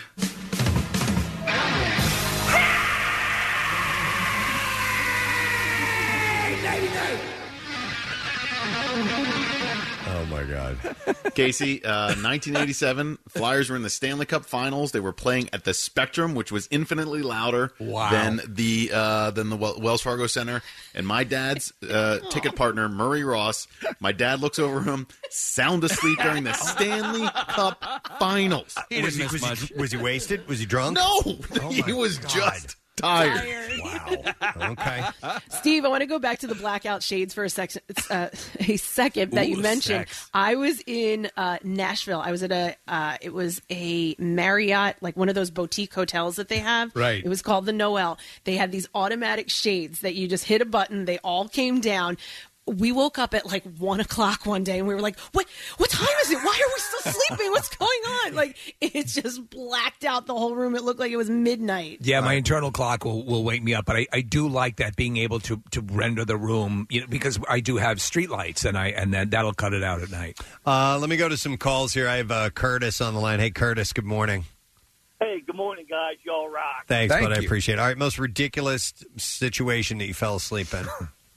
Oh, my God. Casey, 1987, Flyers were in the Stanley Cup Finals. They were playing at the Spectrum, which was infinitely louder than the Wells Fargo Center. And my dad's ticket partner, Murray Ross, my dad looks over him, sound asleep during the Stanley Cup Finals. Was he wasted? Was he drunk? No, Oh, he my was God. just tired. Wow. Okay. Steve, I want to go back to the blackout shades for a second that you mentioned. Sex. I was in Nashville. I was at it was a Marriott, like one of those boutique hotels that they have. Right. It was called the Noel. They had these automatic shades that you just hit a button. They all came down. We woke up at like 1 o'clock one day and we were like, what time is it? Why are we still sleeping? What's going on? Like, it just blacked out the whole room. It looked like it was midnight. Yeah, my internal clock will wake me up, but I do like that, being able to render the room, because I do have street lights, and then that'll cut it out at night. Let me go to some calls here. I have Curtis on the line. Hey, Curtis, good morning. Hey, good morning, guys. Y'all rock. Thanks, Thank bud. I you. appreciate it. All right, most ridiculous situation that you fell asleep in.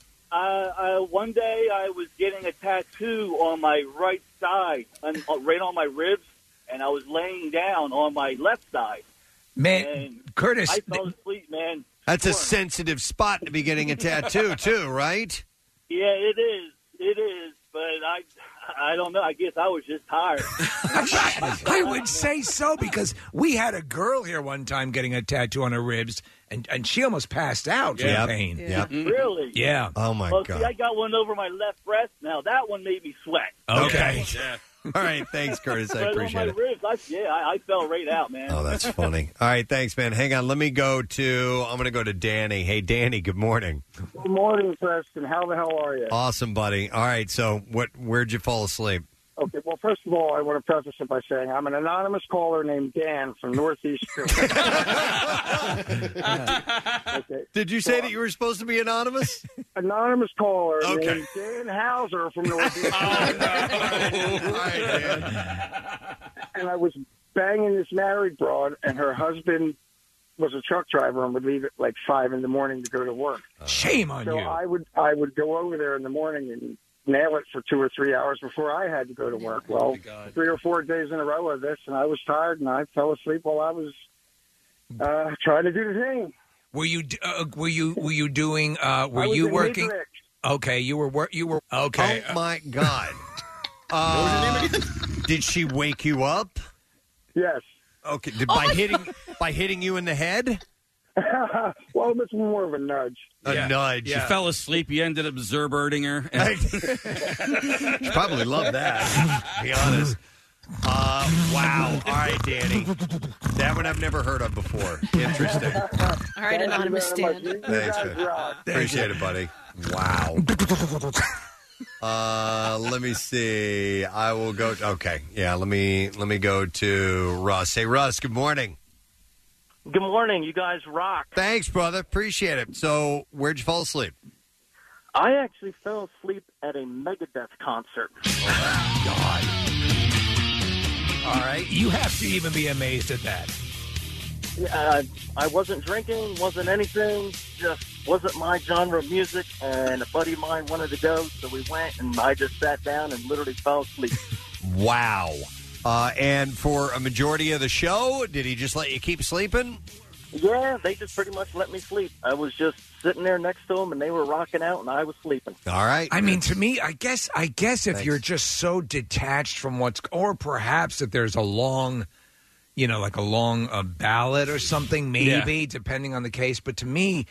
One day I was getting a tattoo on my right side, right on my ribs, and I was laying down on my left side. Man, And Curtis, I fell asleep, man. That's a sensitive spot to be getting a tattoo, too, right? Yeah, it is. It is. But I don't know. I guess I was just tired. I would say so, because we had a girl here one time getting a tattoo on her ribs, and she almost passed out from Yep. pain. Yep. Really? Yeah. Oh, my Well, God. see, I got one over my left breast. Now, that one made me sweat. Okay. All right, thanks, Curtis. I But appreciate on it. my ribs, I fell right out, man. Oh, that's funny. All right, thanks, man. Hang on. I'm going to go to Danny. Hey, Danny, good morning. Good morning, Preston. How the hell are you? Awesome, buddy. All right, so where'd you fall asleep? Okay, well, first of all, I want to preface it by saying I'm an anonymous caller named Dan from Northeast. Okay. Did you say that you were supposed to be anonymous? Anonymous caller Okay. named Dan Hauser from Northeast. And I was banging this married broad, and her husband was a truck driver and would leave at like 5 in the morning to go to work. Shame on So you. I would go over there in the morning and nail it for 2 or 3 hours before I had to go to work. Well, 3 or 4 days in a row of this, and I was tired, and I fell asleep while I was trying to do the thing. Were you doing? Were I was you in working? Midrick. Okay, you were okay. Oh, my God. Did she wake you up? Yes. Okay. By hitting you in the head? Well, it's more of a nudge. A nudge. She fell asleep. You ended up zerbirding her. She probably loved that, to be honest. Wow. All right, Danny. That one I've never heard of before. Interesting. All right, anonymous stand. Thanks, man. Appreciate it, buddy. Wow. Let me see. I will go. Okay. Yeah. Let me go to Russ. Hey, Russ. Good morning. Good morning. You guys rock. Thanks, brother. Appreciate it. So, where'd you fall asleep? I actually fell asleep at a Megadeth concert. God. All right. You have to even be amazed at that. I wasn't drinking, wasn't anything, just wasn't my genre of music, and a buddy of mine wanted to go, so we went, and I just sat down and literally fell asleep. Wow. And for a majority of the show, did he just let you keep sleeping? Yeah, they just pretty much let me sleep. I was just sitting there next to them, and they were rocking out, and I was sleeping. All right. I mean, to me, I guess if you're just so detached from or perhaps if there's a long, like a long ballad or something, maybe, depending on the case. But to me,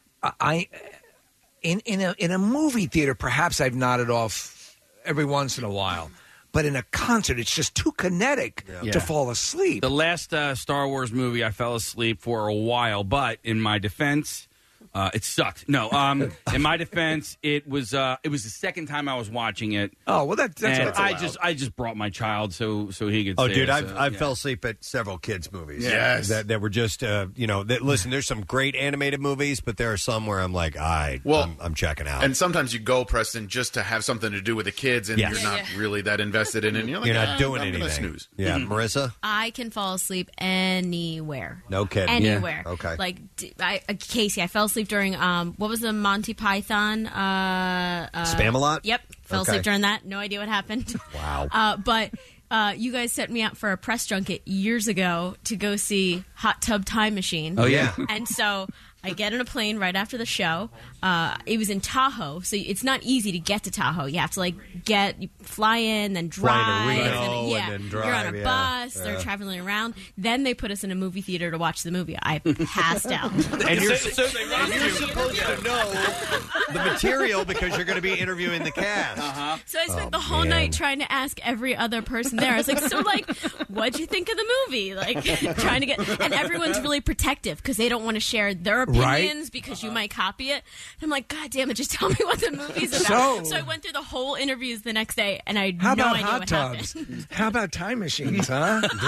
in a movie theater, perhaps I've nodded off every once in a while. But in a concert, it's just too kinetic to fall asleep. The last Star Wars movie, I fell asleep for a while, but in my defense, it sucked. No, in my defense, it was the second time I was watching it. Oh well, that's I just brought my child so he could. Oh, see dude, it, I fell asleep at several kids' movies. Yes. that were just listen. There's some great animated movies, but there are some where I'm like, I'm checking out. And sometimes you go, Preston, just to have something to do with the kids, and Yes. you're not really that invested in it. And you're like, You're not doing I'm gonna anything. snooze. Yeah, Marissa. I can fall asleep anywhere. No kidding. Anywhere. Yeah. Okay. Like Casey, I fell asleep during what was the Monty Python? Spamalot? Yep. Fell asleep during that. No idea what happened. Wow. But you guys sent me out for a press junket years ago to go see Hot Tub Time Machine. Oh, yeah. And so I get on a plane right after the show. It was in Tahoe, so it's not easy to get to Tahoe. You have to you fly in, then drive, Fly to Reno, and then drive, you're on a bus. yeah. They're traveling around. Then they put us in a movie theater to watch the movie. I passed out. And you're supposed to know the material because you're going to be interviewing the cast. So I spent the whole night trying to ask every other person there. I was like, what'd you think of the movie? Trying to get, and everyone's really protective because they don't want to share their opinions because you might copy it. And I'm like, God damn it, just tell me what the movie's about. So I went through the whole interviews the next day, and I had no idea hot what tubs? happened. How about time machines, huh? So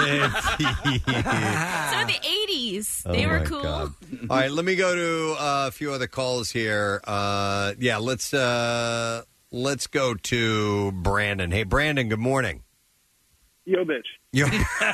the 80s, they were cool. God. All right, let me go to a few other calls here. Let's go to Brandon. Hey, Brandon, good morning. Yo, bitch. Yo,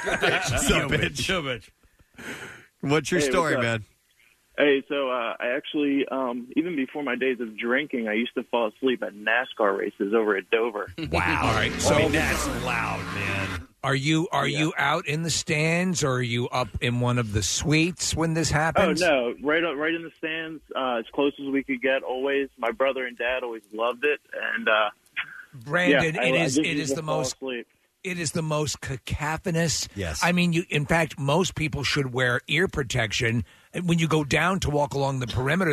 bitch. What's your story, what's up? man? Hey, so I actually, even before my days of drinking, I used to fall asleep at NASCAR races over at Dover. Wow. All right. So that's loud, man. Are you out in the stands, or are you up in one of the suites when this happens? Oh, no, right in the stands, as close as we could get, always. My brother and dad always loved it. And Brandon, yeah, it I is just it used is to the fall most asleep. It is the most cacophonous. Yes. I mean, in fact, most people should wear ear protection. When you go down to walk along the perimeter,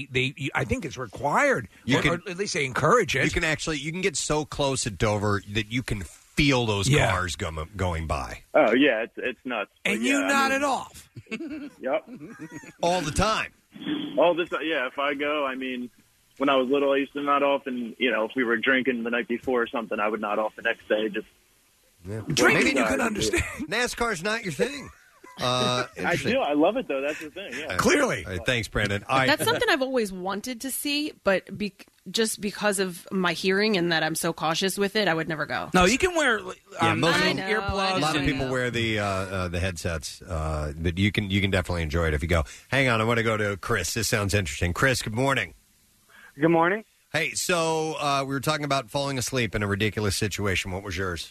I think it's required. Or at least they encourage it. You can get so close at Dover that you can feel those cars going by. Oh, yeah, it's nuts. And But, you yeah, nod it off. Yep. All the time. All this, yeah, if I go, I mean, when I was little, I used to nod off, and, if we were drinking the night before or something, I would nod off the next day. Just Drinking, you can understand. NASCAR's not your thing. I do. I love it, though. That's the thing. Yeah. Clearly. All right, thanks, Brandon. All right. That's something I've always wanted to see, but just because of my hearing and that I'm so cautious with it, I would never go. No, you can wear most of them- earplugs. A lot of and- people wear the headsets, but you can definitely enjoy it if you go. Hang on, I want to go to Chris. This sounds interesting. Chris, good morning. Good morning. Hey, so we were talking about falling asleep in a ridiculous situation. What was yours?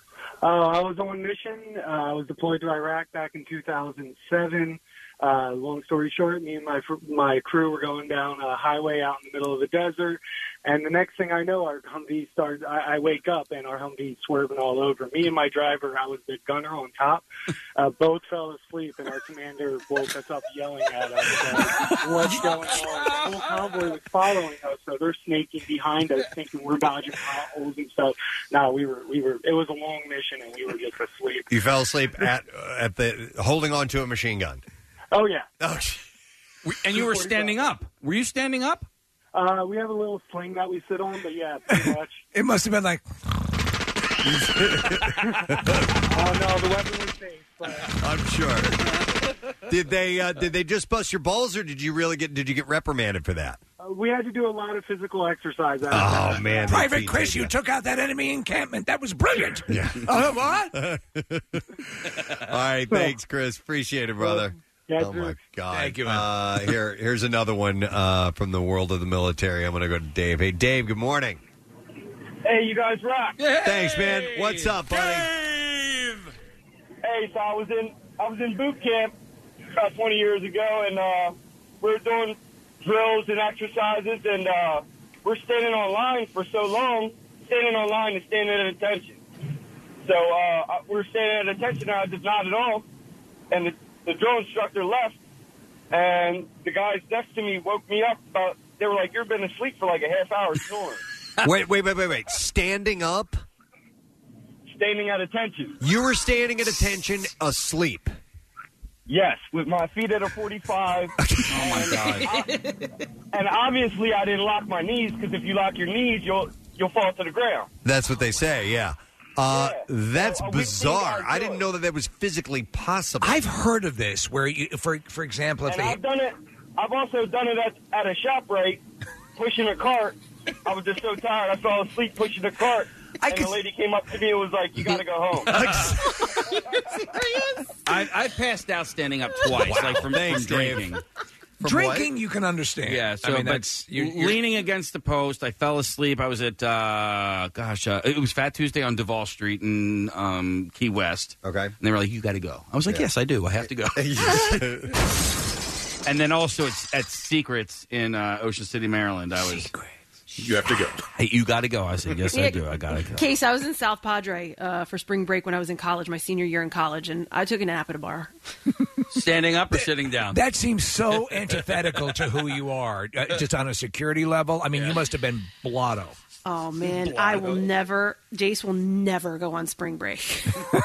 I was on mission. I was deployed to Iraq back in 2007. Long story short, me and my crew were going down a highway out in the middle of the desert, and the next thing I know, our Humvee starts. I wake up and our Humvee's swerving all over. Me and my driver, I was the gunner on top, both fell asleep, and our commander woke us up yelling at us, "What's going on?" The whole convoy was following us, so they're snaking behind us, thinking we're dodging potholes and stuff. No, we were. It was a long mission, and we were just asleep. You fell asleep at the holding on to a machine gun. Oh yeah. Oh, and you were standing up. Were you standing up? We have a little sling that we sit on, but yeah, pretty much. It must have been like. Oh no, the weapon was safe. But... I'm sure. Did they just bust your balls, or did you get reprimanded for that? We had to do a lot of physical exercise. Oh man, Private Chris, you took out that enemy encampment. That was brilliant. Yeah. What? All right, thanks, Chris. Appreciate it, brother. Yes, oh my God! Thank you, man. Here's another one from the world of the military. I'm going to go to Dave. Hey, Dave. Good morning. Hey, you guys rock. Thanks, man. What's up, buddy? Hey, so I was in boot camp about 20 years ago, and we were doing drills and exercises, and we're standing on line for so long, standing on line and standing at attention. So we're standing at attention, and I just nodded off, and the drill instructor left, and the guys next to me woke me up. They were like, "You've been asleep for like a half hour snoring." Wait. Standing up? Standing at attention. You were standing at attention, asleep. Yes, with my feet at a 45. Oh, my God. And obviously I didn't lock my knees, because if you lock your knees, you'll fall to the ground. That's what they say, yeah. That's bizarre. I didn't know that was physically possible. I've heard of this, where, you, for example, if And I've done it. I've also done it at a ShopRite, pushing a cart. I was just so tired, I fell asleep pushing the cart. And the lady came up to me and was like, "You got to go home." I passed out standing up twice, like from drinking. Drinking, you can understand. Yeah, so I mean, but that's leaning against the post. I fell asleep. I was at it was Fat Tuesday on Duval Street in Key West. Okay, and they were like, "You got to go." I was like, "Yes, I do. I have to go." And then also at Secrets in Ocean City, Maryland. You have to go. Hey, you got to go. I said, yes, I do. I got to go. Case, I was in South Padre for spring break when I was in college, my senior year in college, and I took a nap at a bar. Standing up or sitting down? That seems so antithetical to who you are, just on a security level. I mean, you must have been blotto. Oh, man, I will never, Jace will never go on spring break.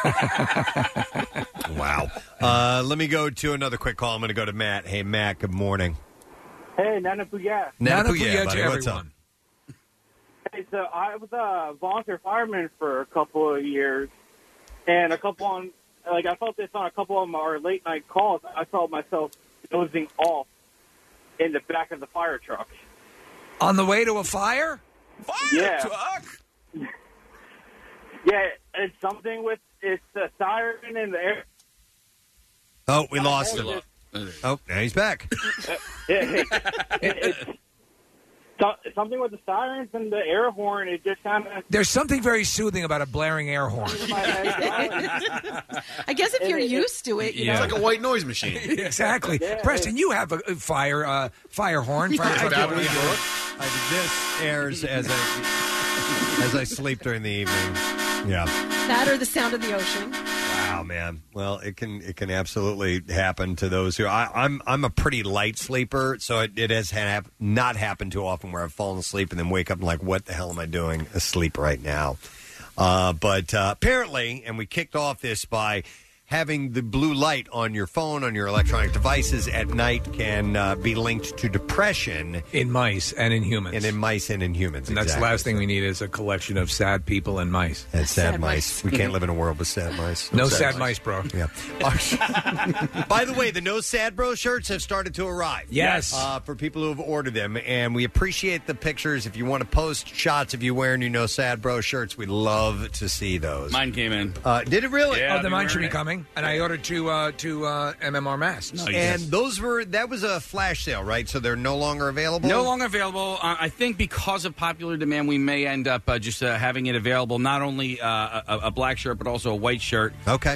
Wow. Let me go to another quick call. I'm going to go to Matt. Hey, Matt, good morning. Hey, Nana Puya. Nana Puya, buddy. What's up? Hey, so I was a volunteer fireman for a couple of years, and I felt this on a couple of our late night calls. I felt myself dozing off in the back of the fire truck. On the way to a fire? Truck? Yeah, it's something with it's the siren in the air. Oh, we lost him. Oh, now he's back. It's something with the sirens and the air horn. It just kind of. There's something very soothing about a blaring air horn. I guess if you're used to it, you know. It's like a white noise machine. Exactly. Preston, you have a fire horn. This airs as I sleep during the evening. Yeah. That or the sound of the ocean. Wow, man. Well, it can absolutely happen to those who I'm a pretty light sleeper, so it has not happened too often where I've fallen asleep and then wake up and like, what the hell am I doing asleep right now? But apparently, and we kicked off this by having the blue light on your phone, on your electronic devices at night can be linked to depression. In mice and in humans. And in mice and in humans, And that's the last thing we need is a collection of sad people and mice. And sad mice. We can't live in a world with sad mice. No sad mice, bro. Yeah. By the way, the No Sad Bro shirts have started to arrive. Yes. For people who have ordered them. And we appreciate the pictures. If you want to post shots of you wearing your No Sad Bro shirts, we'd love to see those. Mine came in. Did it really? Yeah, then mine should be coming. And I ordered two MMR masks. And that was a flash sale, right? So they're no longer available? No longer available. I think because of popular demand, we may end up just having it available, not only a black shirt, but also a white shirt. Okay.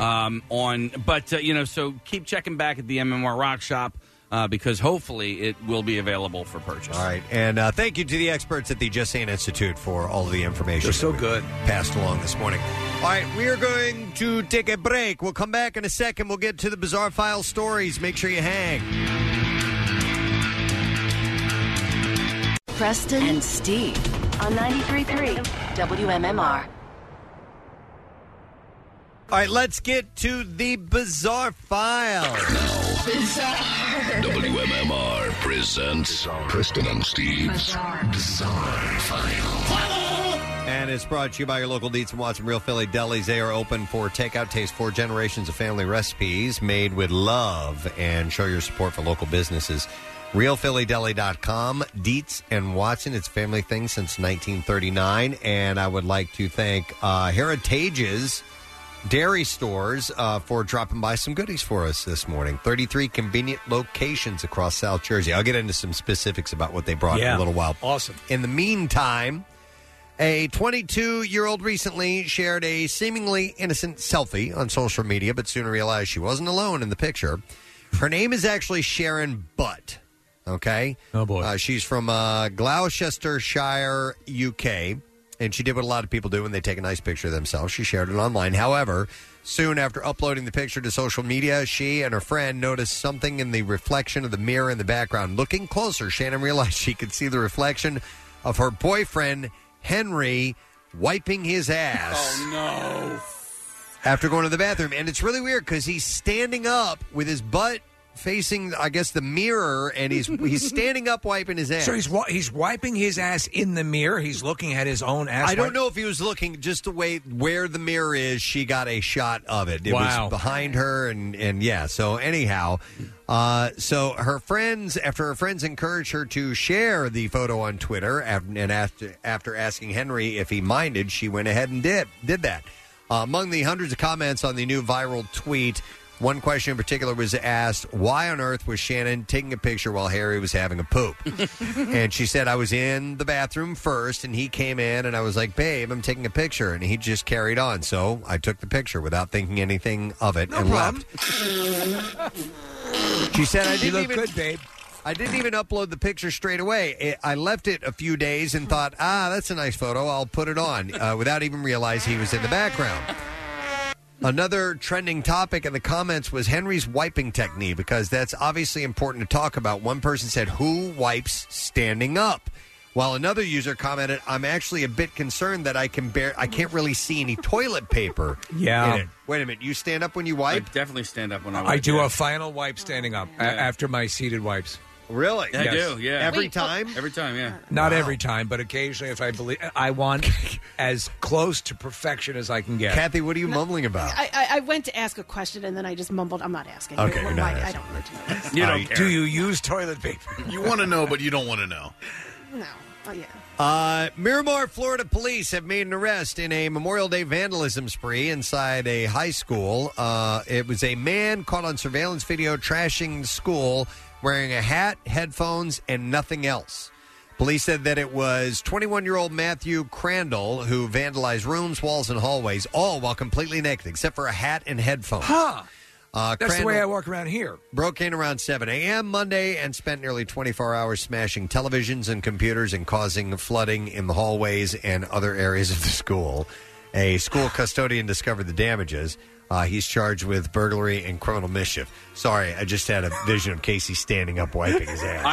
So keep checking back at the MMR Rock Shop. Because hopefully it will be available for purchase. All right. And thank you to the experts at the Just Saying Institute for all of the information. They're so good. Passed along this morning. All right. We are going to take a break. We'll come back in a second. We'll get to the Bizarre File stories. Make sure you hang. Preston and Steve on 93.3 WMMR. All right, let's get to the Bizarre File. WMMR presents Preston and Steve's Bizarre File. And it's brought to you by your local Dietz and Watson Real Philly Delis. They are open for takeout. Taste 4 generations of family recipes made with love and show your support for local businesses. RealPhillyDeli.com. Dietz and Watson. It's a family thing since 1939. And I would like to thank Heritage's dairy stores for dropping by some goodies for us this morning. 33 convenient locations across South Jersey. I'll get into some specifics about what they brought in a little while. Awesome. In the meantime, a 22-year-old recently shared a seemingly innocent selfie on social media, but soon realized she wasn't alone in the picture. Her name is actually Sharon Butt. Okay? Oh, boy. She's from Gloucestershire, UK. And she did what a lot of people do when they take a nice picture of themselves. She shared it online. However, soon after uploading the picture to social media, she and her friend noticed something in the reflection of the mirror in the background. Looking closer, Shannon realized she could see the reflection of her boyfriend, Henry, wiping his ass. Oh, no. After going to the bathroom. And it's really weird because he's standing up with his butt facing, I guess, the mirror, and he's standing up wiping his ass. So he's wiping his ass in the mirror. He's looking at his own ass. I don't know if he was looking just the way where the mirror is. She got a shot of it. It Wow. was behind her, and yeah. So anyhow, so her friends, after her friends encouraged her to share the photo on Twitter, and after asking Henry if he minded, she went ahead and did that. Among the hundreds of comments on the new viral tweet, one question in particular was asked, why on earth was Shannon taking a picture while Harry was having a poop? And she said, I was in the bathroom first, and he came in, and I was like, babe, I'm taking a picture. And he just carried on. So I took the picture without thinking anything of it and left. She said, I didn't even... good, babe. I didn't even upload the picture straight away. I left it a few days and thought, that's a nice photo. I'll put it on, without even realizing he was in the background. Another trending topic in the comments was Henry's wiping technique, because that's obviously important to talk about. One person said, who wipes standing up? While another user commented, I'm actually a bit concerned that I can't really see any toilet paper Yeah. in it. Wait a minute, you stand up when you wipe? I definitely stand up when I wipe. I do a final wipe standing up after my seated wipes. Really? I do, yeah. Every time? Every time, yeah. Not every time, but occasionally if I believe I want as close to perfection as I can get. Kathy, what are you mumbling about? I went to ask a question and then I just mumbled. I'm not asking. Okay, you're not I don't want to know this. You don't care. Do you use toilet paper? You want to know, but you don't want to know. No. Oh, yeah. Miramar, Florida police have made an arrest in a Memorial Day vandalism spree inside a high school. It was a man caught on surveillance video trashing the school wearing a hat, headphones, and nothing else. Police said that it was 21-year-old Matthew Crandall who vandalized rooms, walls, and hallways, all while completely naked, except for a hat and headphones. Huh. That's Crandall the way I walk around here. broke in around 7 a.m. Monday and spent nearly 24 hours smashing televisions and computers and causing flooding in the hallways and other areas of the school. A school custodian discovered the damages. He's charged with burglary and criminal mischief. Sorry, I just had a vision of Casey standing up wiping his ass.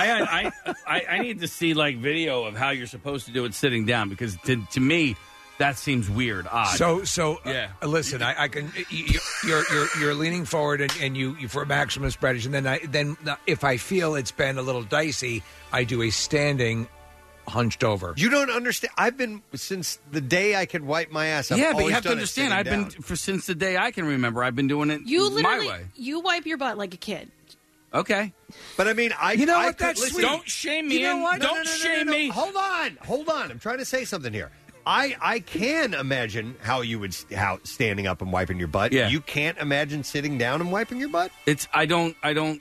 I need to see like video of how you're supposed to do it sitting down, because to me that seems weird, odd. So yeah. Listen, I can. You're leaning forward and you for maximum spreadage, and then if I feel it's been a little dicey, I do a standing, hunched over. You don't understand. I've been since the day I could wipe my ass. I've yeah, but you always have to done it understand. sitting I've been down. since the day I can remember. I've been doing it You literally, my way. you wipe your butt like a kid. Okay, but I mean, You know I what? could- That's listen, sweet. don't shame me. You know what? Don't shame me. Hold on. I'm trying to say something here. I can imagine how you would standing up and wiping your butt. Yeah. You can't imagine sitting down and wiping your butt. It's I don't.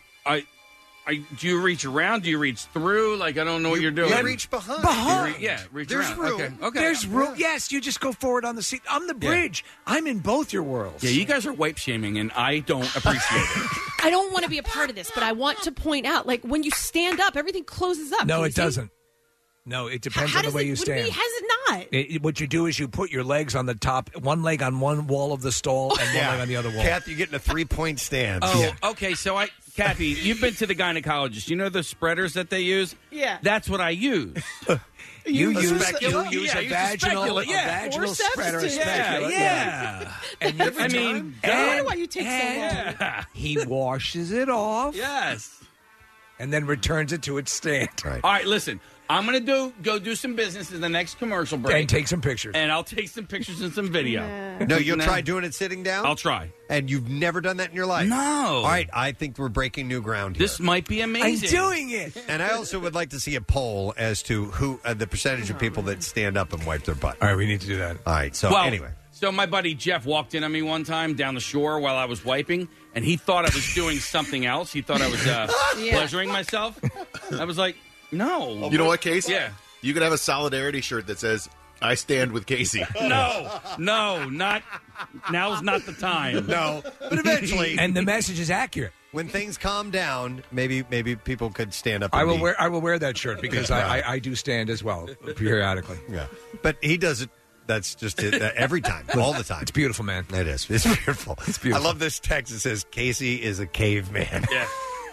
Do you reach around? Do you reach through? Like I don't know what you're doing. You reach behind. Reach There's around. room. Okay. There's room. Yes, you just go forward on the seat. I'm the bridge. I'm in both your worlds. Yeah, you guys are wipe shaming, and I don't appreciate it. I don't want to be a part of this, but I want to point out, like, when you stand up, everything closes up. No, Can it you see? doesn't. No, it depends How on the does way it, you what do stand. mean, has it not? What you do is you put your legs on the top, one leg on one wall of the stall, and one leg on the other wall. Kath, you're getting a 3-point stance. Oh, okay. So Kathy, you've been to the gynecologist. You know the spreaders that they use? Yeah. That's what I use. You use a Yeah, vaginal spreader. Yeah. And you, I mean, I wonder why you take so long. yeah. he washes it off Yes. and then returns it to its stand. Right. All right, listen. I'm going to go do some business in the next commercial break. And take some pictures. And I'll take some pictures and some video. No, you'll try doing it sitting down? I'll try. And you've never done that in your life? No. All right, I think we're breaking new ground here. This might be amazing. I'm doing it. And I also would like to see a poll as to who the percentage of people that stand up and wipe their butt. All right, we need to do that. All right, so anyway. So my buddy Jeff walked in on me one time down the shore while I was wiping, and he thought I was doing something else. He thought I was pleasuring myself. I was like, no. You know what, Casey? Yeah. You could have a solidarity shirt that says, I stand with Casey. No, not now's not the time. No, but eventually. And the message is accurate. when things calm down, maybe people could stand up. I And will wear that shirt because I do stand as well periodically. Yeah, but he does it. That's just it, every time, all the time. It's beautiful, man. It is. It's beautiful. It's beautiful. I love this text. It says Casey is a caveman. Yeah.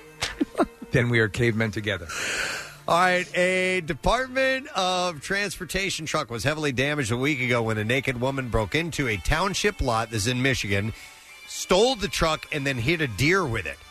Then we are cavemen together. All right, a Department of Transportation truck was heavily damaged a week ago when a naked woman broke into a township lot that's in Michigan, stole the truck, and then hit a deer with it.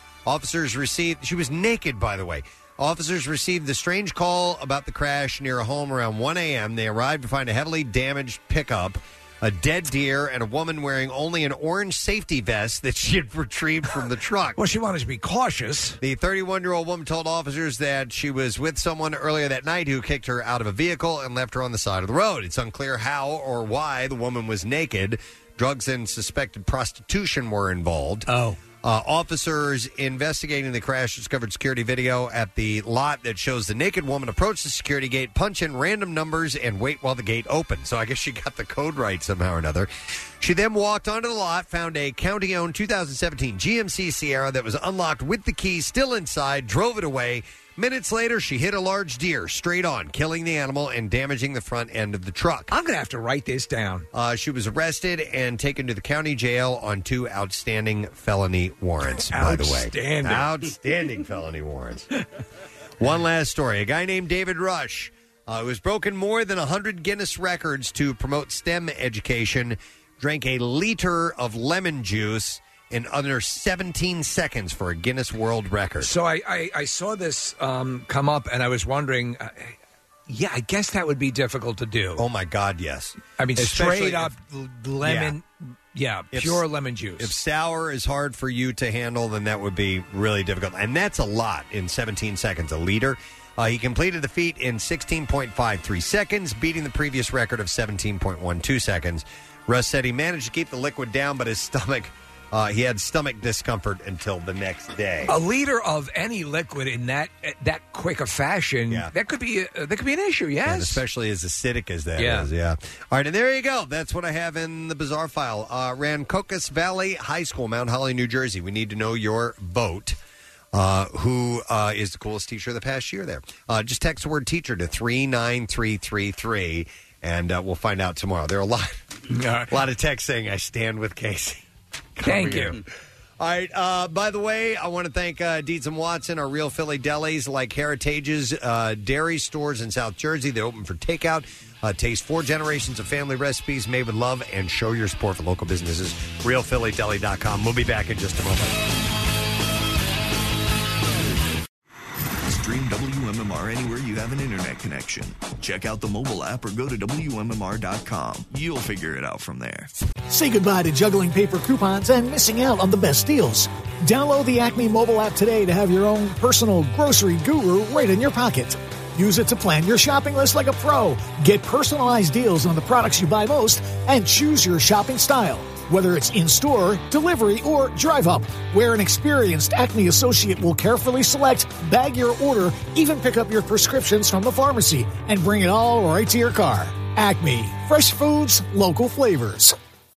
She was naked, by the way. Officers received the strange call about the crash near a home around 1 a.m. They arrived to find a heavily damaged pickup, a dead deer, and a woman wearing only an orange safety vest that she had retrieved from the truck. Well, she wanted to be cautious. The 31-year-old woman told officers that she was with someone earlier that night who kicked her out of a vehicle and left her on the side of the road. It's unclear how or why the woman was naked. Drugs and suspected prostitution were involved. Officers investigating the crash discovered security video at the lot that shows the naked woman approach the security gate, punch in random numbers, and wait while the gate opened. So I guess she got the code right somehow or another. She then walked onto the lot, found a county-owned 2017 GMC Sierra that was unlocked with the key still inside, drove it away. Minutes later, she hit a large deer straight on, killing the animal and damaging the front end of the truck. I'm going to have to write this down. She was arrested and taken to the county jail on 2 outstanding felony warrants, by the way. Outstanding felony warrants. One last story. A guy named David Rush, who has broken more than 100 Guinness records to promote STEM education, drank a liter of lemon juice in under 17 seconds for a Guinness World Record. So I saw this come up, and I was wondering, I guess that would be difficult to do. Oh, my God, yes. I mean, Especially straight up lemon, pure lemon juice. If sour is hard for you to handle, then that would be really difficult. And that's a lot in 17 seconds, a liter. He completed the feat in 16.53 seconds, beating the previous record of 17.12 seconds. Russ said he managed to keep the liquid down, but his stomach... he had stomach discomfort until the next day. A liter of any liquid in that quick a fashion, that could be an issue, yes? And especially as acidic as that is, yeah. All right, and there you go. That's what I have in the bizarre file. Rancocas Valley High School, Mount Holly, New Jersey. We need to know your vote. Who is the coolest teacher of the past year there? Just text the word teacher to 39333, and we'll find out tomorrow. There are a lot of texts saying, I stand with Casey. Thank you. All right. By the way, I want to thank Dietz & Watson, our real Philly delis like Heritage's dairy stores in South Jersey. They're open for takeout. Taste 4 generations of family recipes made with love and show your support for local businesses. RealPhillyDeli.com. We'll be back in just a moment. Stream WMMR anywhere you have an internet connection. Check out the mobile app or go to WMMR.com. You'll figure it out from there. Say goodbye to juggling paper coupons and missing out on the best deals. Download the Acme mobile app today to have your own personal grocery guru right in your pocket. Use it to plan your shopping list like a pro. Get personalized deals on the products you buy most and choose your shopping style. Whether it's in-store, delivery, or drive-up, where an experienced Acme associate will carefully select, bag your order, even pick up your prescriptions from the pharmacy, and bring it all right to your car. Acme. Fresh foods, local flavors.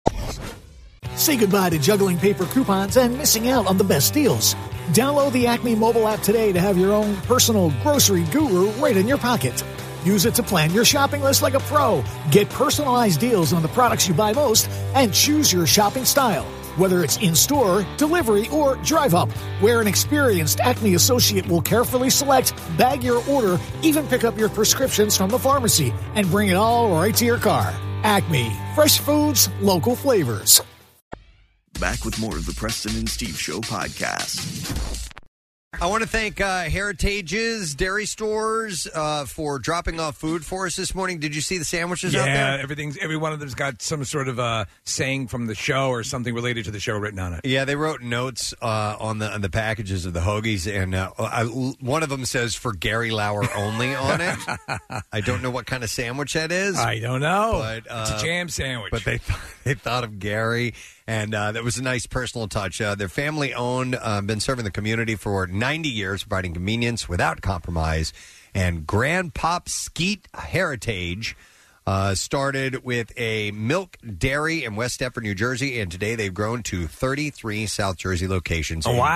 Say goodbye to juggling paper coupons and missing out on the best deals. Download the Acme mobile app today to have your own personal grocery guru right in your pocket. Use it to plan your shopping list like a pro. Get personalized deals on the products you buy most and choose your shopping style. Whether it's in-store, delivery, or drive-up, where an experienced Acme associate will carefully select, bag your order, even pick up your prescriptions from the pharmacy, and bring it all right to your car. Acme. Fresh foods, local flavors. Back with more of the Preston and Steve Show podcast. I want to thank Heritage's dairy stores for dropping off food for us this morning. Did you see the sandwiches out there? Yeah, every one of them's got some sort of saying from the show or something related to the show written on it. Yeah, they wrote notes on the packages of the hoagies, and one of them says "for Gary Lauer only" on it. I don't know what kind of sandwich that is. I don't know. But, it's a jam sandwich. But they thought of Gary. And that was a nice personal touch. They're family-owned, been serving the community for 90 years, providing convenience without compromise. And Grandpop Skeet Heritage started with a milk dairy in West Deptford, New Jersey, and today they've grown to 33 South Jersey locations. Oh, wow.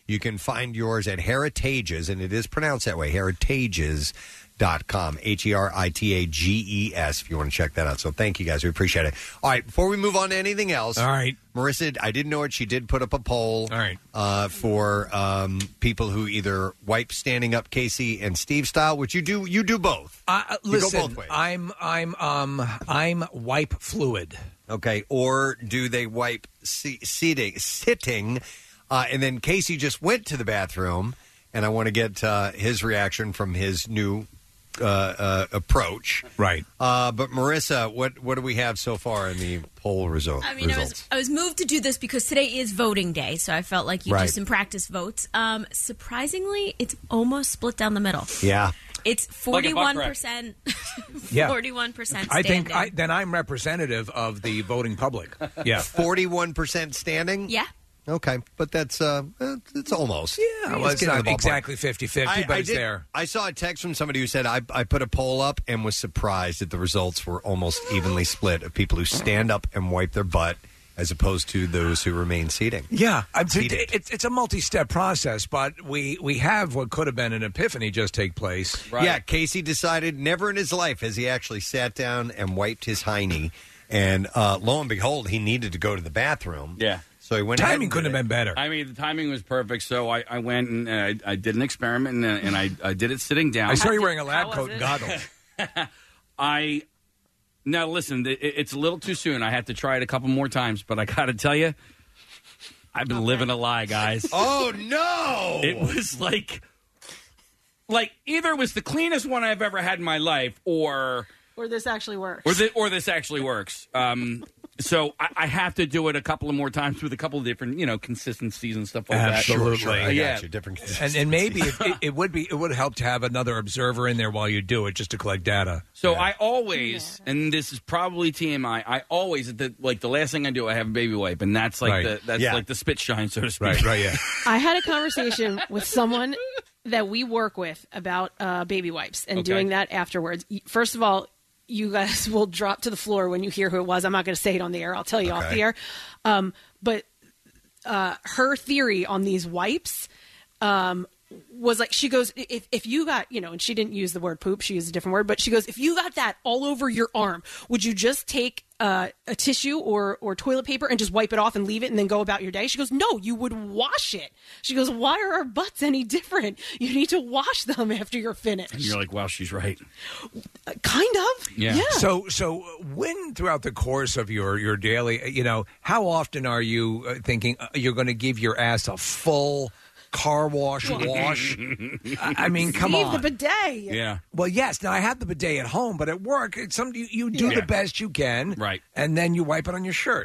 You can find yours at Heritages, and it is pronounced that way, heritages.com, Heritages, if you want to check that out. So thank you, guys. We appreciate it. All right, before we move on to anything else. All right. Marissa, I didn't know it. She did put up a poll for people who either wipe standing up Casey and Steve style, which you do. You do both. Listen, you go both ways. I'm wipe fluid. Okay, or do they wipe sitting? And then Casey just went to the bathroom, and I want to get his reaction from his new approach. Right. But Marissa, what do we have so far in the poll results? I mean, I was moved to do this because today is voting day, so I felt like you do some practice votes. Surprisingly, it's almost split down the middle. Yeah. It's 41%. 41% I think standing. then I'm representative of the voting public. Yeah. 41% standing? Yeah. Okay, but that's it's almost. Yeah, well, it's not exactly 50-50, but it's there. I saw a text from somebody who said, I put a poll up and was surprised that the results were almost evenly split of people who stand up and wipe their butt as opposed to those who remain seating. Yeah, it's a multi-step process, but we have what could have been an epiphany just take place. Right. Yeah, Casey decided never in his life has he actually sat down and wiped his hiney, and lo and behold, he needed to go to the bathroom. Yeah. So he went timing couldn't have been better. I mean, the timing was perfect. So I went and I did an experiment, and I did it sitting down. I saw you wearing a lab coat and goggles. Now, listen, it's a little too soon. I had to try it a couple more times, but I got to tell you, I've been living a lie, guys. Oh, no! It was like either it was the cleanest one I've ever had in my life, or this actually works. Or this actually works. So I have to do it a couple of more times with a couple of different, consistencies and stuff like Absolutely. that. Sure. I got you. Different consistencies. And maybe it would help to have another observer in there while you do it, just to collect data. So I always, and this is probably TMI, I always the last thing I do, I have a baby wipe, and that's like like the spit shine, so to speak. Right. Yeah. I had a conversation with someone that we work with about baby wipes and doing that afterwards. First of all, you guys will drop to the floor when you hear who it was. I'm not going to say it on the air. I'll tell you off the air. But her theory on these wipes was like, she goes, if you got, and she didn't use the word poop, she used a different word, but she goes, if you got that all over your arm, would you just take a tissue or toilet paper and just wipe it off and leave it and then go about your day? She goes, no, you would wash it. She goes, why are our butts any different? You need to wash them after you're finished. And you're like, wow, she's right. Kind of. Yeah. So when throughout the course of your daily, how often are you thinking you're going to give your ass a full car wash? I mean, come on. Leave the bidet. Yeah. Well, yes. Now I have the bidet at home, but at work, you do the best you can, right? And then you wipe it on your shirt.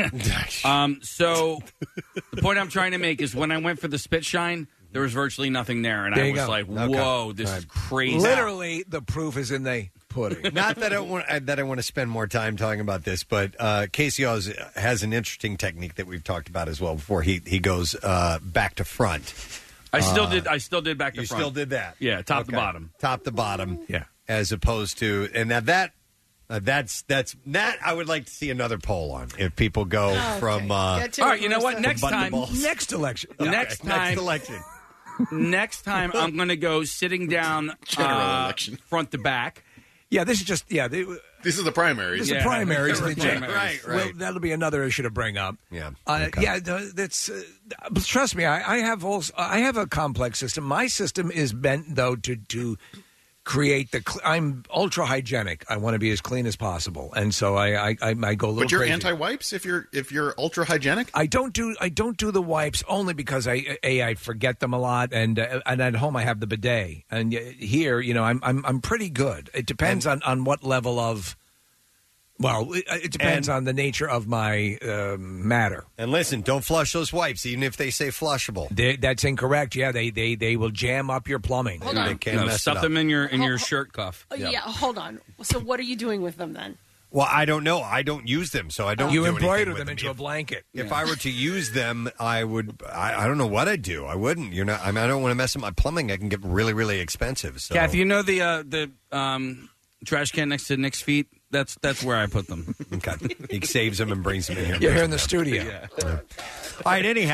So the point I'm trying to make is when I went for the spit shine, there was virtually nothing there, and I was like, "Whoa, this is crazy!" Literally, the proof is in the pudding. Not that I want to spend more time talking about this, but Casey has an interesting technique that we've talked about as well before. He goes back to front. I still did back to you front. You still did that? Yeah, top to bottom. Top to bottom. Yeah. As opposed to, and now that's I would like to see another poll on if people go from. All right, you know what? Next next election. Next election. Next time, I'm going to go sitting down general election front to back. Yeah, this is just This is the primaries. This is the primaries. Right. Well, that'll be another issue to bring up. Yeah. That's. Trust me, I have a complex system. My system is bent though to create I'm ultra hygienic. I want to be as clean as possible, and so I go a little. But you're crazy. anti-wipes if you're ultra hygienic. I don't do the wipes only because I forget them a lot, and at home I have the bidet, and here I'm pretty good. It depends on what level of. Well, it depends on the nature of my matter. And listen, don't flush those wipes, even if they say flushable. That's incorrect. Yeah, they will jam up your plumbing. Hold on. They can mess stuff it up. them in your shirt cuff. Yeah, hold on. So what are you doing with them then? Well, I don't know. I don't use them, so I don't. You do embroider anything with them into a blanket. If I were to use them, I would. I don't know what I'd do. I wouldn't. I don't want to mess up my plumbing. I can get really, really expensive. So. Kathy, you know the trash can next to Nick's feet? That's where I put them. Okay. He saves them and brings them in here. You're here in the studio. Yeah. All right. Anyhow,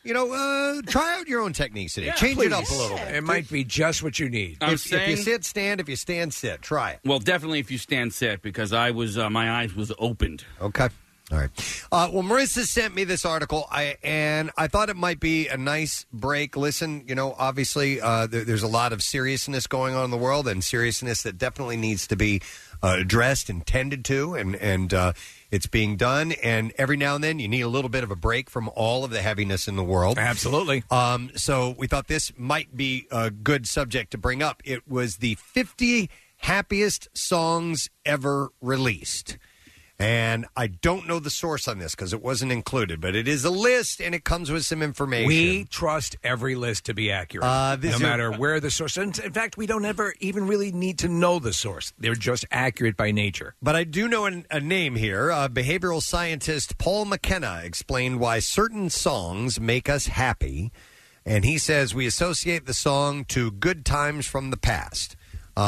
try out your own techniques today. Change it up a little bit. It might be just what you need. If you sit, stand. If you stand, sit. Try it. Well, definitely if you stand, sit, because I was my eyes was opened. Okay. All right. Well, Marissa sent me this article, and I thought it might be a nice break. Listen, obviously there's a lot of seriousness going on in the world, and seriousness that definitely needs to be addressed and tended to, and it's being done. And every now and then you need a little bit of a break from all of the heaviness in the world. Absolutely. So we thought this might be a good subject to bring up. It was the 50 happiest songs ever released. And I don't know the source on this because it wasn't included, but it is a list and it comes with some information. We trust every list to be accurate, no matter where the source. In fact, we don't ever even really need to know the source. They're just accurate by nature. But I do know a name here. Behavioral scientist Paul McKenna explained why certain songs make us happy. And he says we associate the song to good times from the past.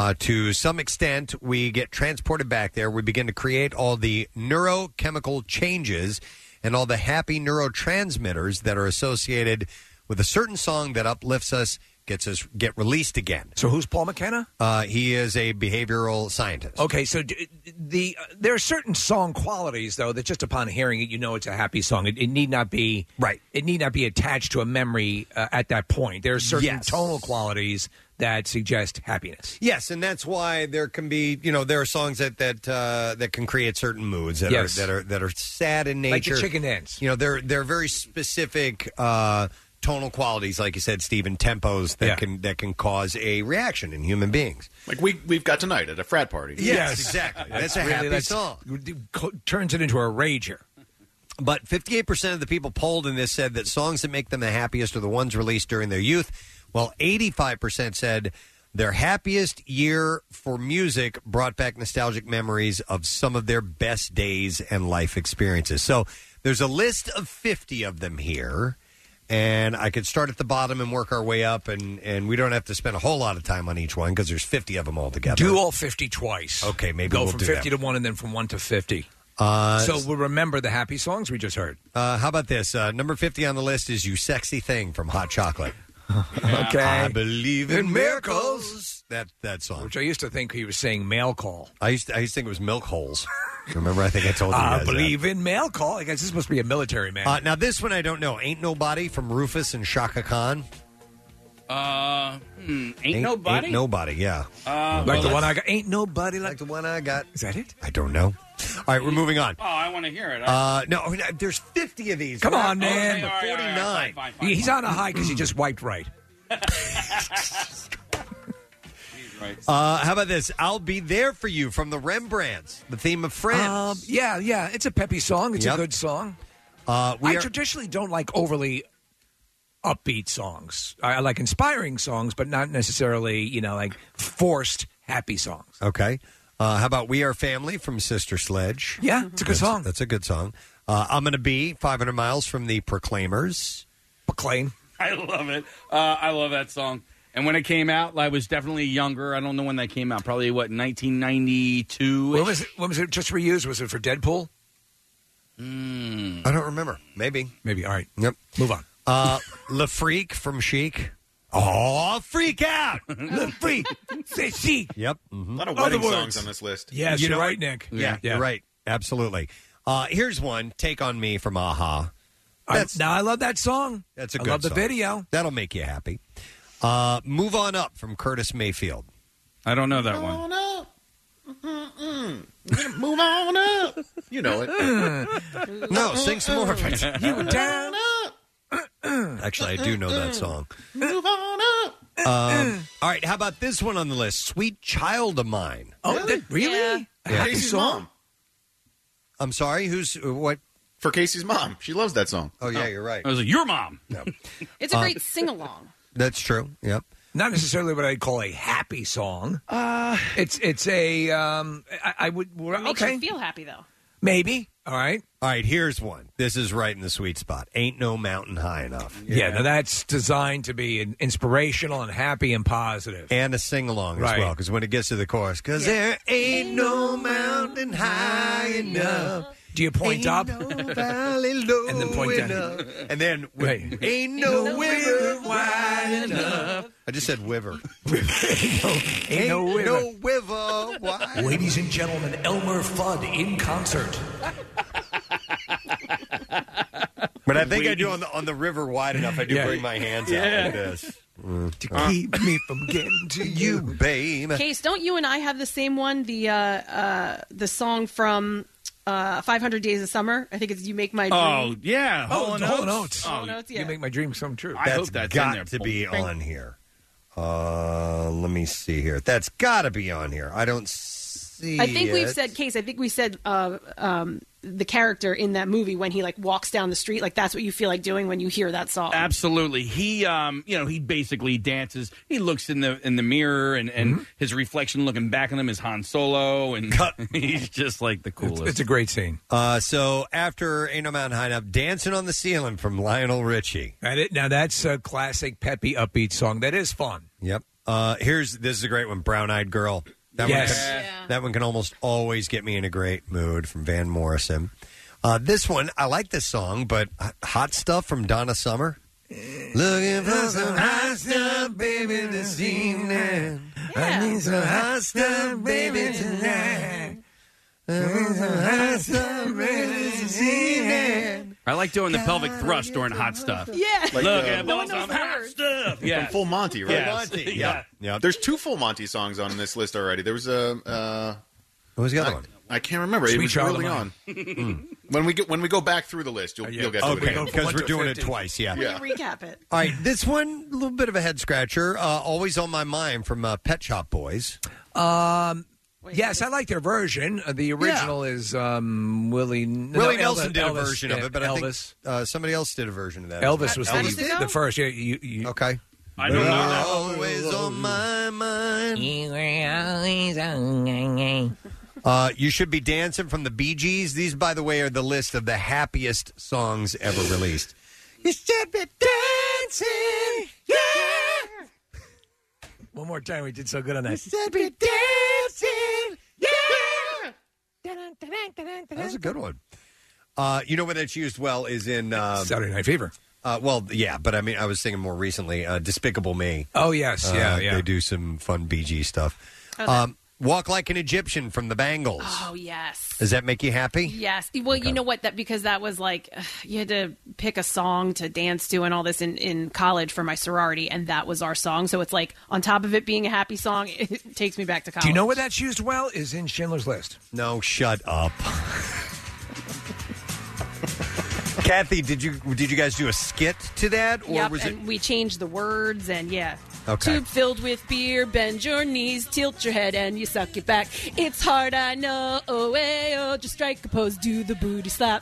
To some extent, we get transported back there. We begin to create all the neurochemical changes and all the happy neurotransmitters that are associated with a certain song that uplifts us, get released again. So who's Paul McKenna? He is a behavioral scientist. Okay, so there are certain song qualities, though, that just upon hearing it, it's a happy song. It need not be right. It need not be attached to a memory at that point. There are certain tonal qualities that suggest happiness. Yes, and that's why there can be, there are songs that can create certain moods that are sad in nature, like the Chicken Dance. They're very specific tonal qualities, like you said, Steve, and tempos that can cause a reaction in human beings. Like we've got tonight at a frat party. Yes, exactly. That's a happy song. Turns it into a rager. But 58% of the people polled in this said that songs that make them the happiest are the ones released during their youth, while 85% said their happiest year for music brought back nostalgic memories of some of their best days and life experiences. So there's a list of 50 of them here, and I could start at the bottom and work our way up, and we don't have to spend a whole lot of time on each one because there's 50 of them all together. Do all 50 twice. Okay, maybe go we'll from do 50 that. to 1 and then from 1 to 50. So we'll remember the happy songs we just heard. How about this? Number 50 on the list is You Sexy Thing from Hot Chocolate. Okay. I believe in miracles. That song. Which I used to think he was saying mail call. I used to think it was milk holes. Remember, I think I told you guys I believe in mail call. I guess this must be a military man. Now, this one I don't know. Ain't Nobody from Rufus and Shaka Khan. Ain't Nobody? Ain't Nobody, yeah. Like the one I got. Ain't Nobody like the one I got. Is that it? I don't know. All right, we're moving on. Oh, I want to hear it. No, there's 50 of these. Come on, man. Okay, all right, 49. all right, fine, He's on a high because he just wiped right. How about this? I'll Be There For You from the Rembrandts, the theme of Friends. Yeah. It's a peppy song. It's Yep. a good song. We I traditionally don't like overly upbeat songs. I like inspiring songs, but not necessarily, like forced happy songs. Okay. How about We Are Family from Sister Sledge? Yeah, it's a good song. That's a good song. I'm Gonna Be 500 Miles from the Proclaimers. McLean. I love it. I love that song. And when it came out, I was definitely younger. I don't know when that came out. Probably, 1992? When was it just reused? Was it for Deadpool? I don't remember. Maybe. All right. Yep. Move on. Le Freak from Chic. Oh, freak out! Le Freak. Say Chic. Yep. A lot of wedding songs on this list. Yes, You you're know right, what? Nick. Yeah, you're right. Absolutely. Here's one. Take On Me from A-ha. Now I love that song. That's a I good love the song. video. That'll make you happy. Move On Up from Curtis Mayfield. I don't know that one. Move on up. You know it. No, sing some more of it. You were down. Actually, I do know that song. Move on up. All right, how about this one on the list? Sweet Child of Mine. Oh, really? Yeah. A happy Casey's song? mom. I'm sorry, who's what? For Casey's mom. She loves that song. Oh, yeah, you're right. I was like, your mom. No. It's a great sing along. That's true. Yep. Not necessarily what I'd call a happy song. It's a I would It makes okay you feel happy though. maybe all right. All right, here's one. This is right in the sweet spot. Ain't No Mountain High Enough. Yeah, now that's designed to be inspirational and happy and positive. And a sing-along as Right. well, because when it gets to the chorus, because there ain't no mountain high enough. Do you point up? No valley low And then point down. enough. And then, Right. ain't no river wide enough. I just said wiver. Ain't no river. No river wide. Ladies and gentlemen, Elmer Fudd in concert. But I think I do on the river wide enough. I do Yeah. bring my hands out like this. To keep me from getting to you, babe. Case, don't you and I have the same one? The song from 500 Days of Summer. I think it's "You Make My Dream." Oh yeah, Hall and Oates. Hall and Oates, yeah. You make my dreams come true. I hope that's got in there. to be on here. Let me see here. That's got to be on here. I don't see. I think we've it. said, Case. I think we said the character in that movie when he like walks down the street, like that's what you feel like doing when you hear that song. Absolutely. He, he basically dances. He looks in the mirror, and his reflection looking back on him is Han Solo, and he's just like the coolest. It's a great scene. So after Ain't No Mountain High Enough, Dancing on the Ceiling from Lionel Richie. Now that's a classic, peppy, upbeat song. That is fun. Yep. This is a great one, Brown Eyed Girl. That one can almost always get me in a great mood from Van Morrison. This one, I like this song, but Hot Stuff from Donna Summer. Looking for some hot stuff, baby, this evening. I need some hot stuff, baby, tonight. I need some hot stuff, baby, this evening. I like doing the pelvic thrust during hot stuff. Yeah. Like, Look no at one some hot stuff. Yeah. From Full Monty, right? Yes. Monty. Yeah. Yeah. There's two Full Monty songs on this list already. There was a. What was the other one? I can't remember. Sweet it was Child of early on. Mine. When we go back through the list, you'll get to Okay, it. because we're doing it twice. Yeah. Let me recap it. All right, this one, a little bit of a head scratcher. Always on my mind from Pet Shop Boys. Yes, I like their version. The original is Willie Nelson did a Elvis, version of it, but Elvis. I think somebody else did a version of that. Elvis was Elvis the first. Yeah, you, okay. I don't know that. Always on my mind. You Should Be Dancing from the Bee Gees. These, by the way, are the list of the happiest songs ever released. You should be dancing, yeah. One more time, we did so good on that. You should be dancing, yeah. That was a good one. You know where that's used well is in Saturday Night Fever. Well, yeah, but I mean, I was thinking more recently, Despicable Me. Oh, yes, yeah. They do some fun Bee Gees stuff. Walk Like an Egyptian from the Bangles. Oh yes. Does that make you happy? Yes. Well, you know what? Because that was like you had to pick a song to dance to and all this in college for my sorority, and that was our song. So it's like on top of it being a happy song, it takes me back to college. Do you know where that's used well? Is in Schindler's List. No, shut up. Kathy, did you guys do a skit to that, or Yep, was it? and we changed the words, and yeah. Okay. Tube filled with beer, bend your knees, tilt your head, and you suck it back. It's hard, I know. Oh, hey, oh, just strike a pose, do the booty slap.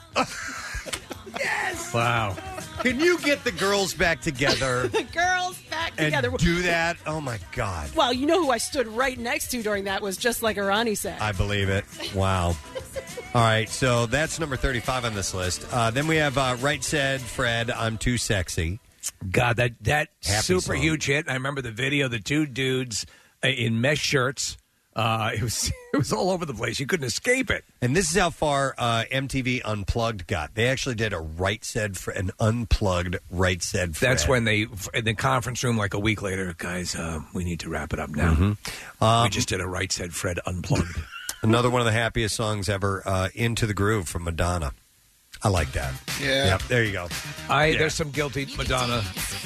Yes. Wow. Can you get the girls back together The girls back and together. do that? Oh my God. Well, you know who I stood right next to during that was Just Like Arani said. I believe it. Wow. All right, so that's number 35 on this list. Then we have Right Said Fred, I'm Too Sexy. God, that Happy super song. huge hit. I remember the video, the two dudes in mesh shirts. It was all over the place. You couldn't escape it. And this is how far MTV Unplugged got. They actually did an unplugged Right Said Fred. That's when they, in the conference room like a week later, guys, we need to wrap it up now. Mm-hmm. We just did a Right Said Fred Unplugged. Another one of the happiest songs ever, Into the Groove from Madonna. I like that. Yeah. Yep, there you go. There's some guilty Madonna.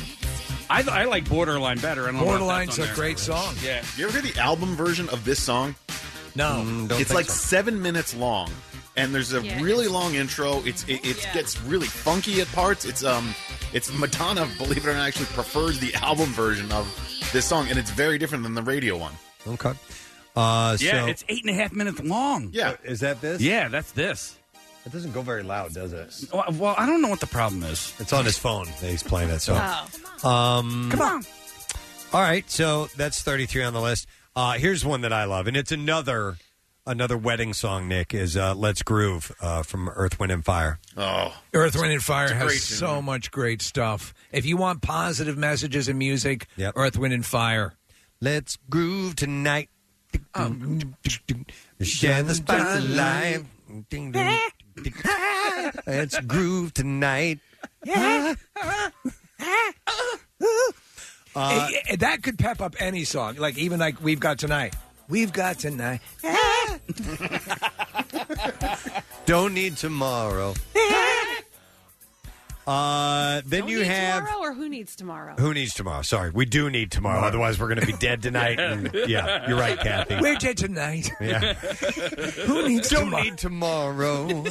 I like Borderline better. I don't know if Borderline's that's on a there. great song. Yeah. You ever hear the album version of this song? No. It's like 7 minutes long, and there's a really long intro. It gets really funky at parts. It's Madonna, believe it or not, actually prefers the album version of this song, and it's very different than the radio one. Okay. Yeah, so, it's 8.5 minutes long. Yeah. Is that this? Yeah, that's this. It doesn't go very loud, does it? Well, I don't know what the problem is. It's on his phone that he's playing it. So, Come on. All right, so that's 33 on the list. Here's one that I love, and it's another wedding song, Nick, is Let's Groove from Earth, Wind, and Fire. Oh. Earth, Wind, and Fire has great so tune. much great stuff. If you want positive messages in music, Earth, Wind, and Fire. Let's groove tonight. Share the spotlight. Let's groove tonight. That could pep up any song, like even like We've Got Tonight. We've got tonight. Don't need tomorrow. Then Don't you need have tomorrow or Who Needs Tomorrow? Who Needs Tomorrow? Sorry, we do need tomorrow. Otherwise, we're going to be dead tonight. And, yeah, you're right, Kathy. We're dead tonight. Yeah. Who needs Don't tomorrow? need tomorrow.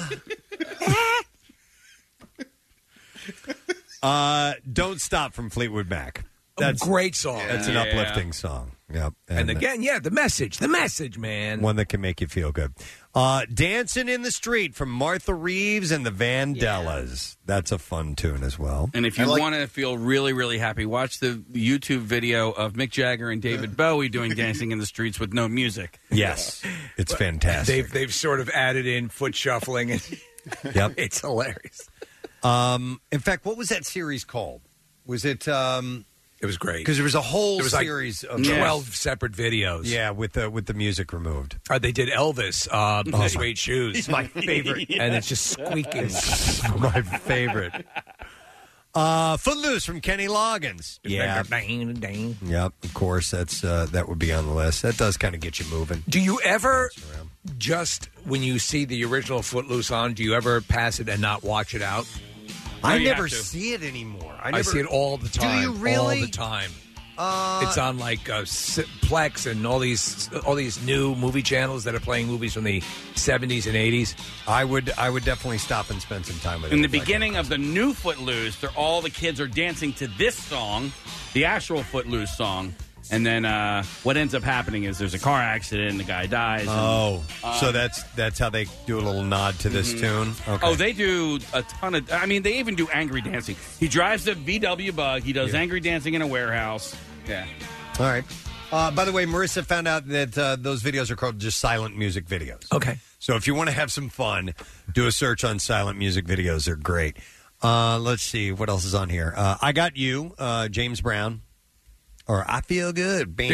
Don't Stop from Fleetwood Mac. That's a great song. That's an uplifting song. Yep. And again, the message, man. One that can make you feel good. Dancing in the Street from Martha Reeves and the Vandellas. That's a fun tune as well. And if you want to feel really, really happy, watch the YouTube video of Mick Jagger and David Bowie doing Dancing in the Streets with no music. Yes. It's fantastic. They've sort of added in foot shuffling. And Yep. It's hilarious. In fact, what was that series called? Was it... It was great because there was a whole It was series like of 12 separate videos. Yeah, with the music removed. They did Elvis, Suede Shoes. It's my favorite, and it's just squeaking. It's my favorite. Footloose from Kenny Loggins. Yeah, yep. Of course, that's that would be on the list. That does kind of get you moving. Do you ever just when you see the original Footloose on? Do you ever pass it and not watch it out? I never see it anymore. I see it all the time. Do you really? All the time. It's on like Plex and all these new movie channels that are playing movies from the 70s and 80s. I would definitely stop and spend some time with it. In the beginning of the new Footloose, all the kids are dancing to this song, the actual Footloose song. And then what ends up happening is there's a car accident and the guy dies. So that's how they do a little nod to this tune? Okay. Oh, they do a ton of... I mean, they even do angry dancing. He drives the VW Bug. He does angry dancing in a warehouse. Yeah. All right. By the way, Marissa found out that those videos are called just silent music videos. Okay. So if you want to have some fun, do a search on silent music videos. They're great. Let's see. What else is on here? I Got You, James Brown. Or I Feel Good. I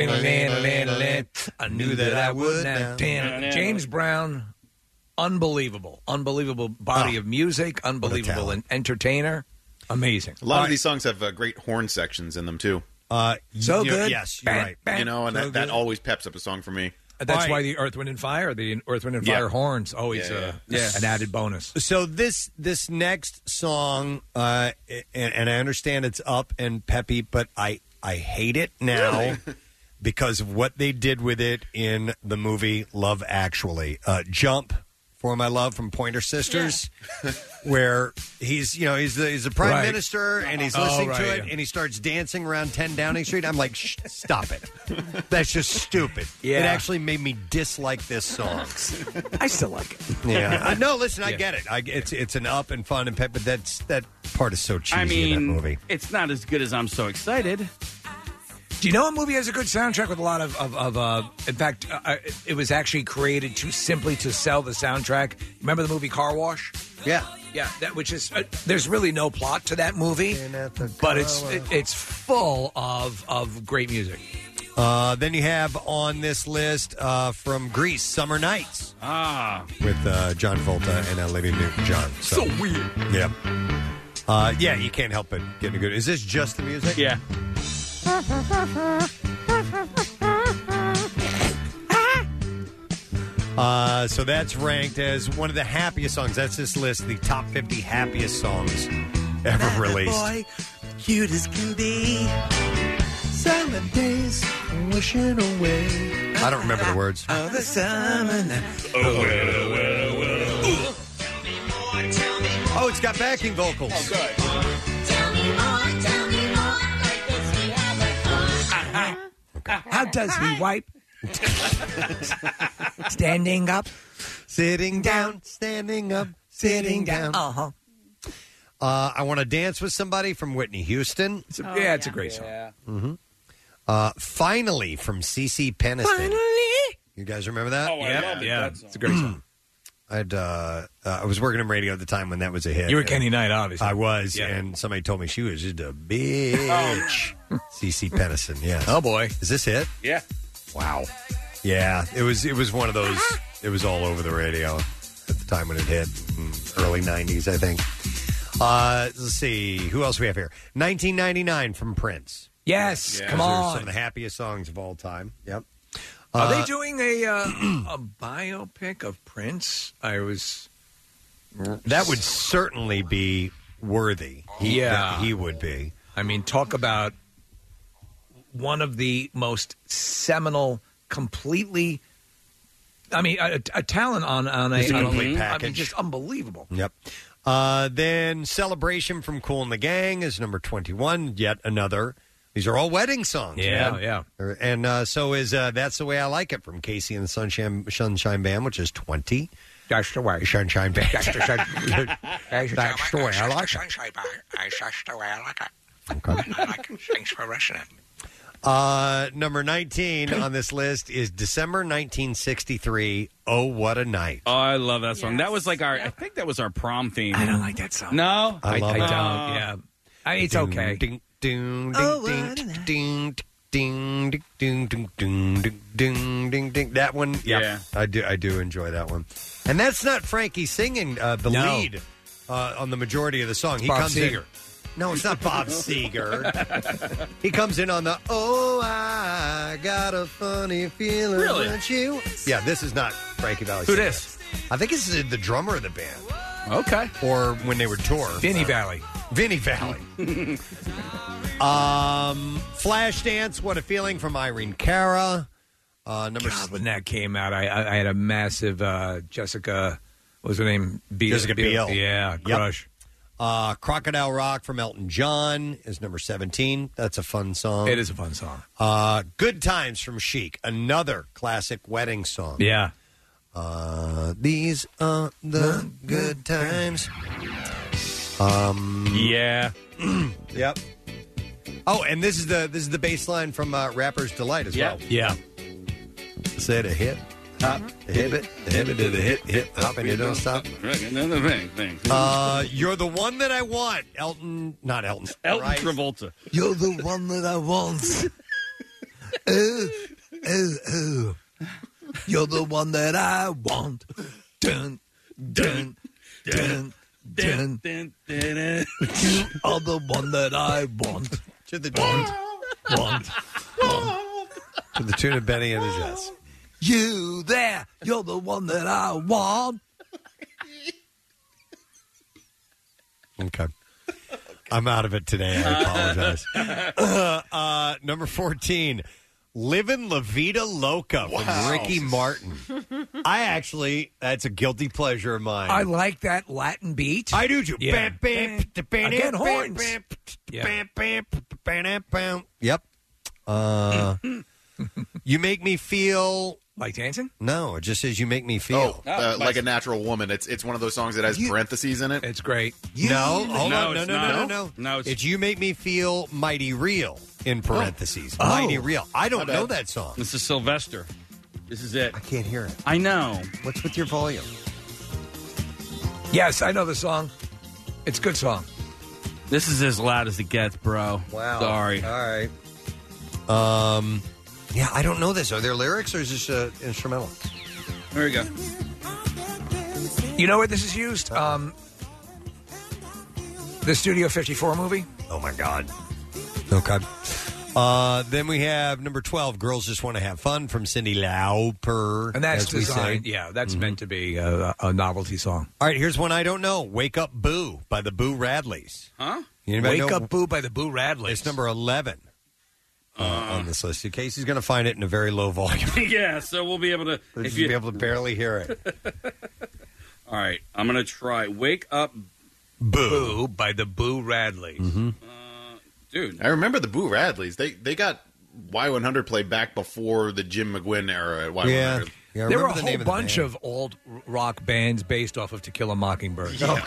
knew that I would now. James Brown, unbelievable body of music, unbelievable entertainer, amazing. A lot of these songs have great horn sections in them too. So good. Yes, you're right. And so that always peps up a song for me. That's why the Earth, Wind, and Fire, horns always an added bonus. So this next song, and I understand it's up and peppy, but I hate it now because of what they did with it in the movie Love Actually. Jump for My Love from Pointer Sisters, where he's the prime minister and he's listening to it and he starts dancing around 10 Downing Street. I'm like, stop it. That's just stupid. Yeah. It actually made me dislike this song. I still like it. Yeah. No, listen, I get it. It's an up and fun and pep, but that part is so cheesy in that movie. It's not as good as I'm So Excited. Do you know a movie has a good soundtrack with a lot of in fact, it was actually created to sell the soundtrack. Remember the movie Car Wash? Yeah. Yeah, which is there's really no plot to that movie, but it's full of great music. Then you have on this list from Grease, Summer Nights. With John Travolta and Olivia Newton-John. So weird. Yeah. Yeah, you can't help it getting good. Is this just the music? Yeah. So that's ranked as one of the happiest songs. That's this list, the top 50 happiest songs ever released. Boy, cute as can be. Summer days, wishing away. I don't remember the words. Of the summer night. Oh, it's got backing vocals. Oh, good. How does he wipe? Standing up, sitting down, standing up, sitting down. Uh-huh. I Want to Dance with Somebody from Whitney Houston. It's a great song. Mm-hmm. Finally from CeCe Peniston. Finally. You guys remember that? Oh, I love it. Yeah, it's a great song. I was working in radio at the time when that was a hit. You were Kenny Knight, obviously. I was, and somebody told me she was just a bitch. CeCe Peniston, yeah. Oh, boy. Is this it? Yeah. Wow. Yeah, it was one of those, it was all over the radio time when it hit, early 90s, I think. Let's see. Who else we have here? 1999 from Prince. Yes, come Those are on. some of the happiest songs of all time. Yep. Are they doing a biopic of Prince? That would certainly be worthy. He would be. I mean, talk about one of the most seminal, completely. I mean, a talent on a complete package. I mean, just unbelievable. Yep. Then Celebration from Kool and the Gang is number 21. Yet another. These are all wedding songs. Yeah. And so is That's the Way I Like It from Casey and the Sunshine Band, which is 20. That's the way. Sunshine Band. That's the way I like it. That's the way I like it. I like it. Thanks for listening. Number 19 on this list is December 1963, Oh, What a Night. Oh, I love that song. That was like I think that was our prom theme. I don't like that song. No? I love it. I don't, yeah. It's okay. Ding, ding, ding, ding, ding, ding, ding, ding, ding, ding, ding, ding. That one, yeah. I do enjoy that one. And that's not Frankie singing the lead on the majority of the song. He Bob comes Seger. in. No, it's not Bob Seger. He comes in on the, oh, I got a funny feeling Really? about you. Yeah, this is not Frankie Valli. Who singing this? it. I think this is the drummer of the band. Okay. Or when they would tour. Vinny Valley. Vinny Valley. Flashdance, What a Feeling from Irene Cara. When that came out, I had a massive Jessica, what was her name? Jessica Biel. Yeah, Yep. crush. Crocodile Rock from Elton John is number 17. That's a fun song. It is a fun song. Good Times from Chic, another classic wedding song. Yeah. These are the good times. Yeah. Yep. Oh, and this is the bass line from Rapper's Delight as well. Yeah. Say the hip, hop, the hip it to the hip, hop, and you don't stop. Another thing. You're the one that I want. Elton Elton Right. Travolta. You're the one that I want. Oh. You're the one that I want. Dun, dun, dun, dun. You are the one that I want. To the Want. to the tune of Benny and the Jets. You there. You're the one that I want. Okay. I'm out of it today. I apologize. Number 14, Livin' La Vida Loca from Ricky Martin. That's a guilty pleasure of mine. I like that Latin beat. I do too. Yeah. Again, horns. Yep. You make me feel like dancing? No, it just says you make me feel. Like a Natural Woman. It's one of those songs that has parentheses in it. It's great. No, hold No, on. it's No. not. No, It's You Make Me Feel Mighty Real in parentheses. Mighty Real. I don't know that song. This is Sylvester. This is it. I can't hear it. I know. What's with your volume? Yes, I know the song. It's a good song. This is as loud as it gets, bro. Wow. Sorry. All right. Yeah, I don't know this. Are there lyrics or is this instrumental? There we go. You know where this is used? The Studio 54 movie. Oh, my God. Okay. Then we have number 12, Girls Just Want to Have Fun from Cyndi Lauper. And that's as we designed, say. yeah, that's meant to be a novelty song. All right, here's one I don't know. Wake Up Boo by the Boo Radleys. Huh? Anybody Wake know? Up Boo by the Boo Radleys. It's number 11 on this list. Casey's going to find it in a very low volume. Yeah, so we'll be able to... If you'll be able to barely hear it. All right, I'm going to try Wake Up Boo by the Boo Radleys. Mm-hmm. Dude. I remember the Boo Radleys. They got Y100 played back before the Jim McGuinn era at Y100. Yeah, there were a whole bunch of old rock bands based off of To Kill a Mockingbird. Yeah.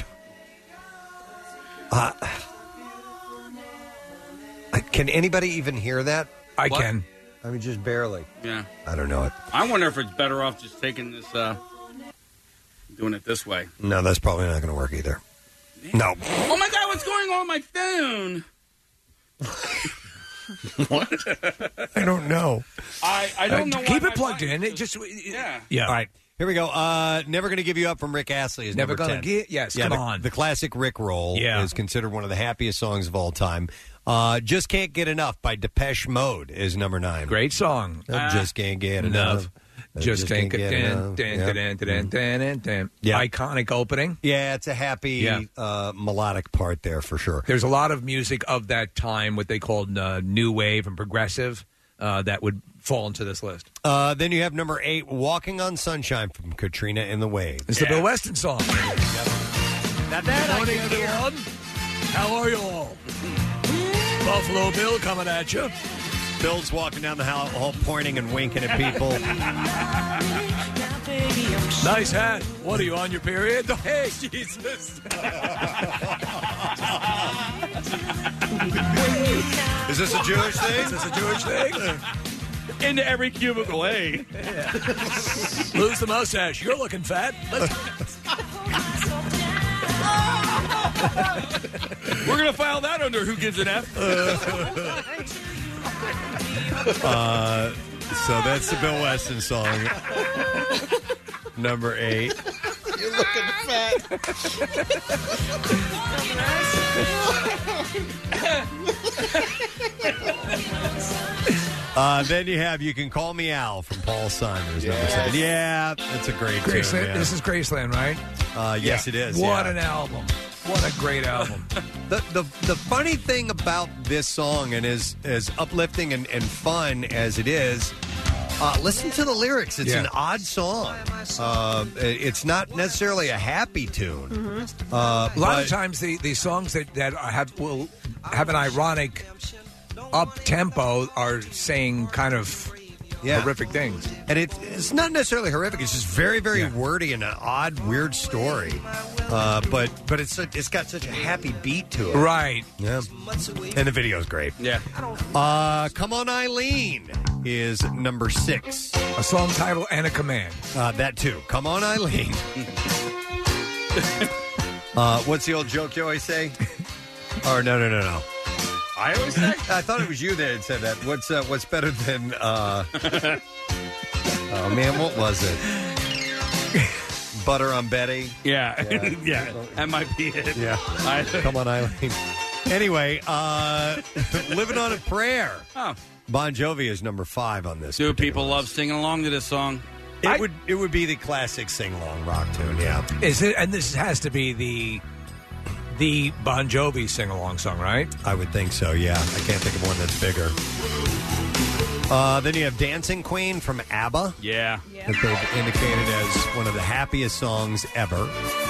Can anybody even hear that? I can. I mean, just barely. Yeah. I don't know it. I wonder if it's better off just taking this, doing it this way. No, that's probably not going to work either. No. Oh, my God, what's going on my phone? What? I don't know. I don't know. Keep why it plugged my in. volume It just yeah. yeah. All right. Here we go. Never Gonna Give You Up from Rick Astley is Never number Gonna 10. Give- yes, yeah, come on. The classic Rick Roll Yeah. is considered one of the happiest songs of all time. Just Can't Get Enough by Depeche Mode is number 9. Great song. I just can't get enough. Just can't get enough. Iconic opening. Yeah, it's a happy melodic part there for sure. There's a lot of music of that time, what they called new wave and progressive, that would fall into this list. Then you have number 8, Walking on Sunshine from Katrina and the Waves. It's the Bill Weston song. Now that Good morning, everyone. How are you all? Buffalo Bill coming at you. Bill's walking down the hall pointing and winking at people. Nice hat. What are you, on your period? Hey, Jesus. Is this a Jewish thing? Is this a Jewish thing? Into every cubicle, hey. Lose the mustache. You're looking fat. We're going to file that under Who Gives an F. So that's the Bill Weston song. Number 8. You're looking fat. Then you have You Can Call Me Al from Paul Simon. Number 7. Yeah, that's a great tune. Graceland. Yeah. This is Graceland, right? Yes, it is. What yeah. an album. What a great album. The funny thing about this song, and as uplifting and fun as it is, listen to the lyrics. It's an odd song. It's not necessarily a happy tune. A lot of times the songs that will have an ironic up tempo are saying kind of horrific things. And it's not necessarily horrific. It's just very, very wordy and an odd, weird story. But it's got such a happy beat to it. Right. Yeah. And the video's great. Yeah. Come On Eileen is number 6. A song title and a command. That too. Come On Eileen. What's the old joke you always say? Or no. I always say. I thought it was you that had said that. What's better than? Oh man, what was it? Butter on Betty. Yeah. Yeah. That might be it. Yeah. Come on, Eileen. Anyway, Living on a Prayer. Oh. Bon Jovi is number 5 on this. Do people love singing along to this song? It would be the classic sing along rock tune. Yeah. Is it? And this has to be the Bon Jovi sing-along song, right? I would think so, yeah. I can't think of one that's bigger. Then you have Dancing Queen from ABBA. Yeah. That they've indicated as one of the happiest songs ever.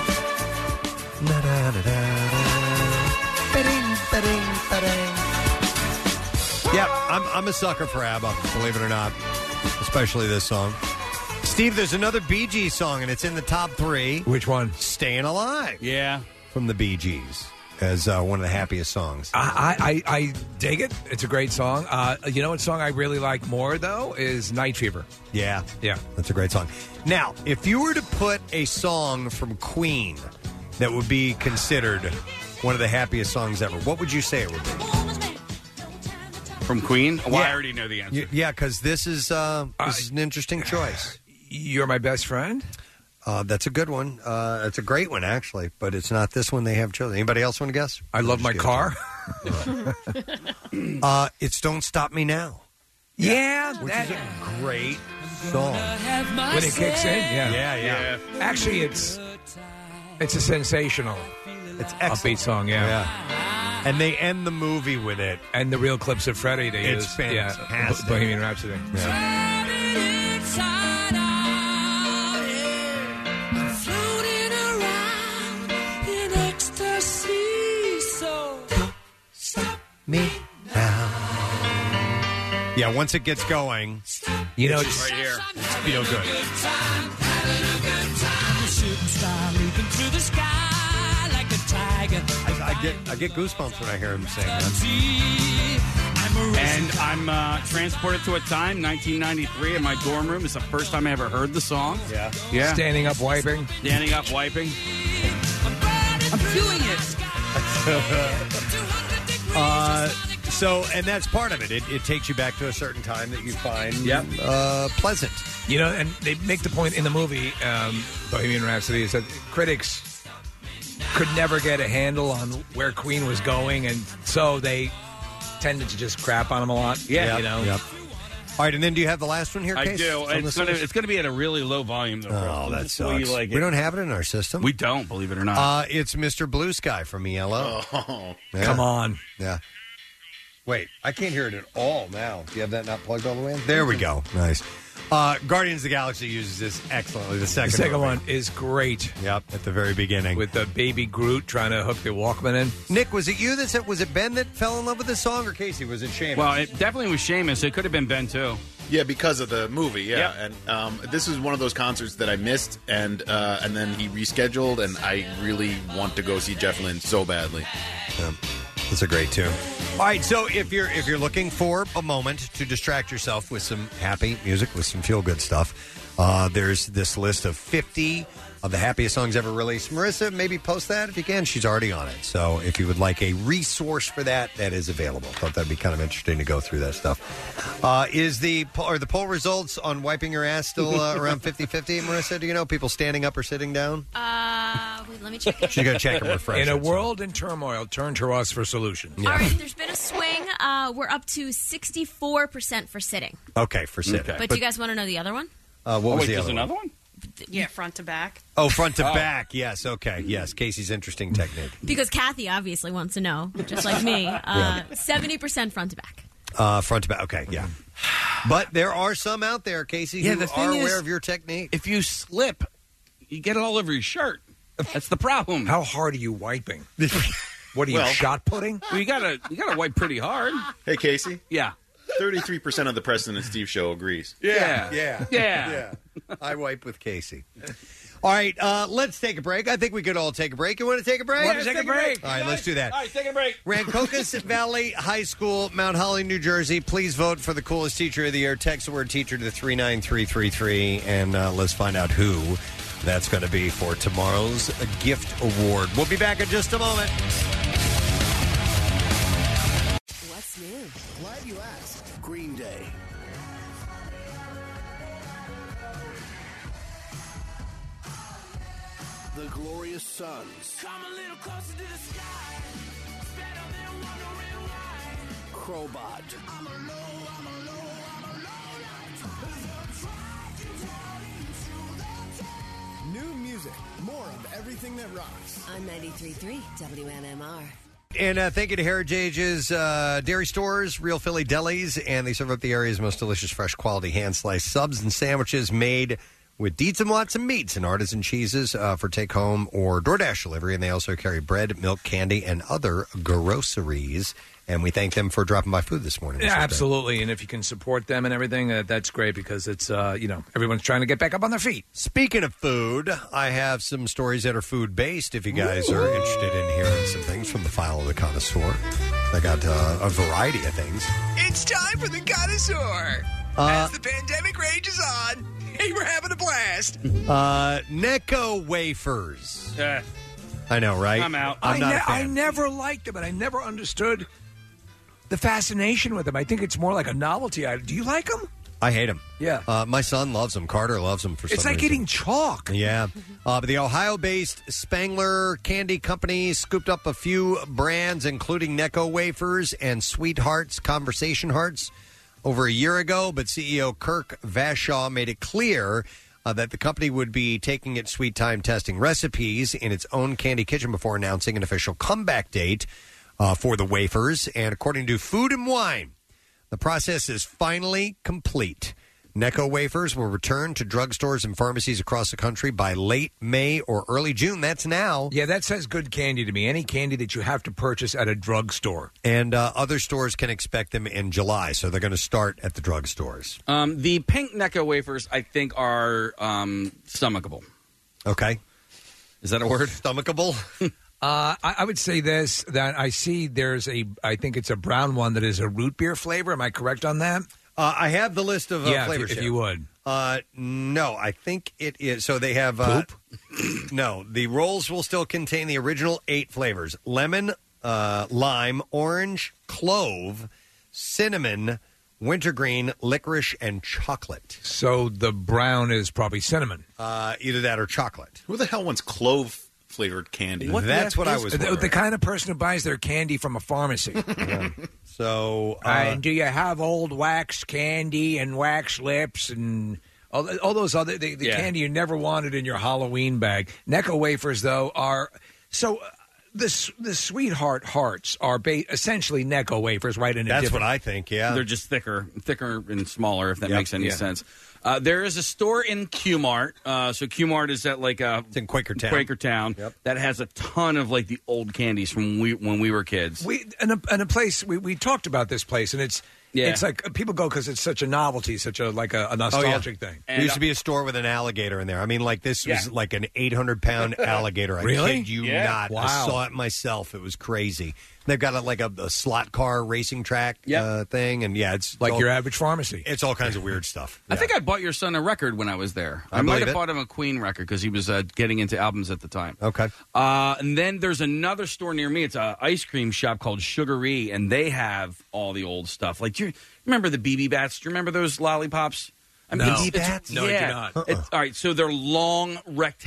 Yeah, I'm a sucker for ABBA, believe it or not. Especially this song. Steve, there's another Bee Gees song, and it's in the top 3. Which one? Staying Alive. Yeah. From the Bee Gees as one of the happiest songs. I dig it. It's a great song. You know what song I really like more, though, is Night Fever. Yeah. Yeah. That's a great song. Now, if you were to put a song from Queen that would be considered one of the happiest songs ever, what would you say it would be? From Queen? Well, Yeah. I already know the answer. Yeah, because this is an interesting choice. You're My Best Friend? That's a good one. It's a great one, actually, but it's not this one they have chosen. Anybody else want to guess? I Love My Car? It's Don't Stop Me Now. Yeah, Which is a great song. When it kicks in, Yeah. Actually, it's a sensational, it's upbeat song. Yeah. And they end the movie with it. And the real clips of Freddie they It's use. fantastic. Yeah, Bohemian Rhapsody. Yeah. Me now. Yeah, once it gets going, you know, it's just right here. feel good. I get goosebumps when I hear him sing that. And I'm transported to a time, 1993, in my dorm room. It's the first time I ever heard the song. Yeah. Yeah. Standing up wiping. Standing up wiping. I'm doing it. So, and that's part of it. It takes you back to a certain time that you find pleasant. You know, and they make the point in the movie, Bohemian Rhapsody, is that critics could never get a handle on where Queen was going, and so they tended to just crap on him a lot. Yeah. You know? Yep. All right, and then do you have the last one here, I Case? do. It's going to be at a really low volume, though. Oh, that Just the way sucks. you like it. We don't have it in our system. We don't, believe it or not. It's Mr. Blue Sky from ELO. Oh. Yeah. Come on. Yeah. Wait, I can't hear it at all now. Do you have that not plugged all the way in? There we go. Nice. Guardians of the Galaxy uses this excellently. The second one is great. Yep, at the very beginning. With the baby Groot trying to hook the Walkman in. Nick, was it you that said, was it Ben that fell in love with this song, or Casey? Was it Seamus? Well, it definitely was Seamus. It could have been Ben, too. Yeah, because of the movie, yeah. And this was one of those concerts that I missed, and then he rescheduled, and I really want to go see Jeff Lynne so badly. Yeah. That's a great tune. All right, so if you're looking for a moment to distract yourself with some happy music, with some feel-good stuff, there's this list of 50 of the happiest songs ever released. Marissa, maybe post that if you can. She's already on it. So if you would like a resource for that, that is available. Thought that'd be kind of interesting to go through that stuff. Are the poll results on wiping your ass still around 50-50, Marissa? Do you know people standing up or sitting down? Wait, let me check it. She's going to check and refresh. In a it, world in turmoil, turn to us for solutions. Yeah. All right, there's been a swing. We're up to 64% for sitting. Okay, for sitting. But do you guys want to know the other one? What was the other another one? Yeah, front to back. Oh, front to back. Yes, okay. Yes, Casey's interesting technique. Because Kathy obviously wants to know, just like me. 70% front to back. Front to back. Okay, yeah. But there are some out there, Casey, who are aware of your technique. If you slip, you get it all over your shirt. That's the problem. How hard are you wiping? What are you, shot putting? Well, you gotta wipe pretty hard. Hey, Casey? Yeah. 33% of the Preston and Steve show agrees. Yeah. I wipe with Casey. All right, let's take a break. I think we could all take a break. You want to take a break? Want to take a break? All right, let's do that. All right, take a break. Rancocas Valley High School, Mount Holly, New Jersey. Please vote for the coolest teacher of the year. Text the word teacher to 39333, and let's find out who that's going to be for tomorrow's gift award. We'll be back in just a moment. What's new? Glad you asked. Green Day. The Glorious Sons. Come a little closer to the sky. It's better than wondering why. Crowbot. I'm alone. New music. More of everything that rocks. On 93.3 WMMR. And thank you to Heritage's dairy stores, Real Philly Delis, and they serve up the area's most delicious, fresh quality hand-sliced subs and sandwiches made with Dietz and Watson meats and artisan cheeses for take-home or DoorDash delivery. And they also carry bread, milk, candy, and other groceries. And we thank them for dropping by food this morning. Yeah, absolutely. And if you can support them and everything, that's great because it's, everyone's trying to get back up on their feet. Speaking of food, I have some stories that are food-based if you guys are interested in hearing some things from the file of the connoisseur. I got a variety of things. It's time for the connoisseur. As the pandemic rages on, hey, we're having a blast. Necco wafers. I know, right? I'm out. I'm not a fan. I never liked them, and I never understood the fascination with them. I think it's more like a novelty item. Do you like them? I hate them. Yeah. My son loves them. Carter loves them for some reason. It's like eating chalk. Yeah. But the Ohio-based Spangler Candy Company scooped up a few brands, including Necco Wafers and Sweethearts Conversation Hearts, over a year ago. But CEO Kirk Vashaw made it clear that the company would be taking its sweet time testing recipes in its own candy kitchen before announcing an official comeback date for the wafers. And according to Food and Wine, the process is finally complete. Necco wafers will return to drugstores and pharmacies across the country by late May or early June. That's now. Yeah, that says good candy to me. Any candy that you have to purchase at a drugstore. And other stores can expect them in July, so they're going to start at the drugstores. The pink Necco wafers, I think, are stomachable. Okay. Is that a word? Stomachable? I would say this, that I see I think it's a brown one that is a root beer flavor. Am I correct on that? I have the list of flavors if here. you would. No, I think it is. So they have... Poop? No, the rolls will still contain the original 8 flavors. Lemon, lime, orange, clove, cinnamon, wintergreen, licorice, and chocolate. So the brown is probably cinnamon. Either that or chocolate. Who the hell wants clove-flavored candy? That's what I was wondering. The kind of person who buys their candy from a pharmacy. So, and do you have old wax candy and wax lips and all those other the candy you never wanted in your Halloween bag? Necco wafers, though, are so. The Sweetheart Hearts are essentially Necco wafers, right? That's what I think, yeah. They're just thicker and smaller, if that makes any sense. There is a store in Q-Mart. So Q-Mart is at it's in Quakertown. That has a ton of the old candies from when we were kids. And a place we talked about this place, and it's like people go because it's such a novelty, such a nostalgic thing. There used to be a store with an alligator in there. I mean, this was like an 800-pound alligator. I Really? kid you not. Wow. I saw it myself. It was crazy. They've got a slot car racing track thing, and it's like your average pharmacy. It's all kinds of weird stuff. I think I bought your son a record when I was there. I might have bought him a Queen record because he was getting into albums at the time. Okay. And then there's another store near me. It's an ice cream shop called Sugaree, and they have all the old stuff. Do you remember the BB Bats? Do you remember those lollipops? No. BB Bats? No, I do not. All right, so they're long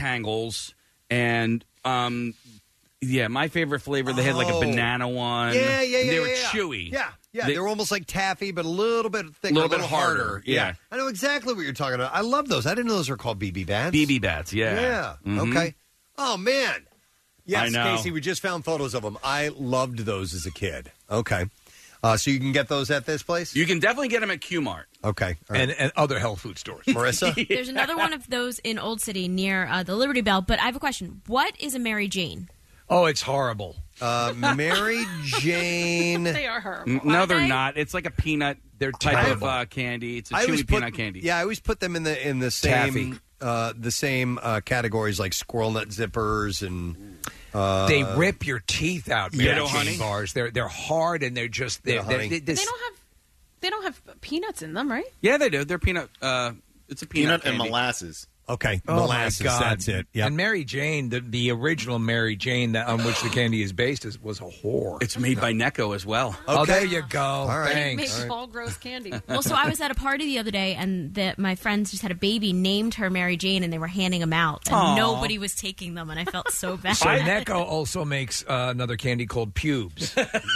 rectangles, and my favorite flavor, they had a banana one. Yeah. They were chewy. Yeah. They were almost like taffy, but a little bit thicker, a little bit harder. Yeah. I know exactly what you're talking about. I love those. I didn't know those were called BB Bats. BB Bats, yeah. Yeah. Mhm. Okay. Oh, man. Yes, I know. Casey, we just found photos of them. I loved those as a kid. Okay. So you can get those at this place? You can definitely get them at Q-Mart. Okay. All right. And other health food stores. Marissa? There's another one of those in Old City near the Liberty Bell, but I have a question. What is a Mary Jane? Oh, it's horrible. Mary Jane. They are horrible. No, they're not. It's like a peanut type terrible. of candy. It's a chewy peanut candy. Yeah, I always put them in the same categories like squirrel nut zippers and. They rip your teeth out. Mary Ditto Jane honey bars. They're hard and they're just They don't have peanuts in them, right? Yeah, they do. They're peanut. It's a peanut and candy. molasses. Okay, Oh molasses. my God. That's it. Yep. And Mary Jane, the original Mary Jane on which the candy is based, was a whore. It's made by Necco as well. Oh, there you go. All right. Thanks. Make fall gross candy. Well, so I was at a party the other day, and my friends just had a baby, named her Mary Jane, and they were handing them out, and Aw. nobody was taking them, and I felt so bad. So Necco also makes another candy called pubes.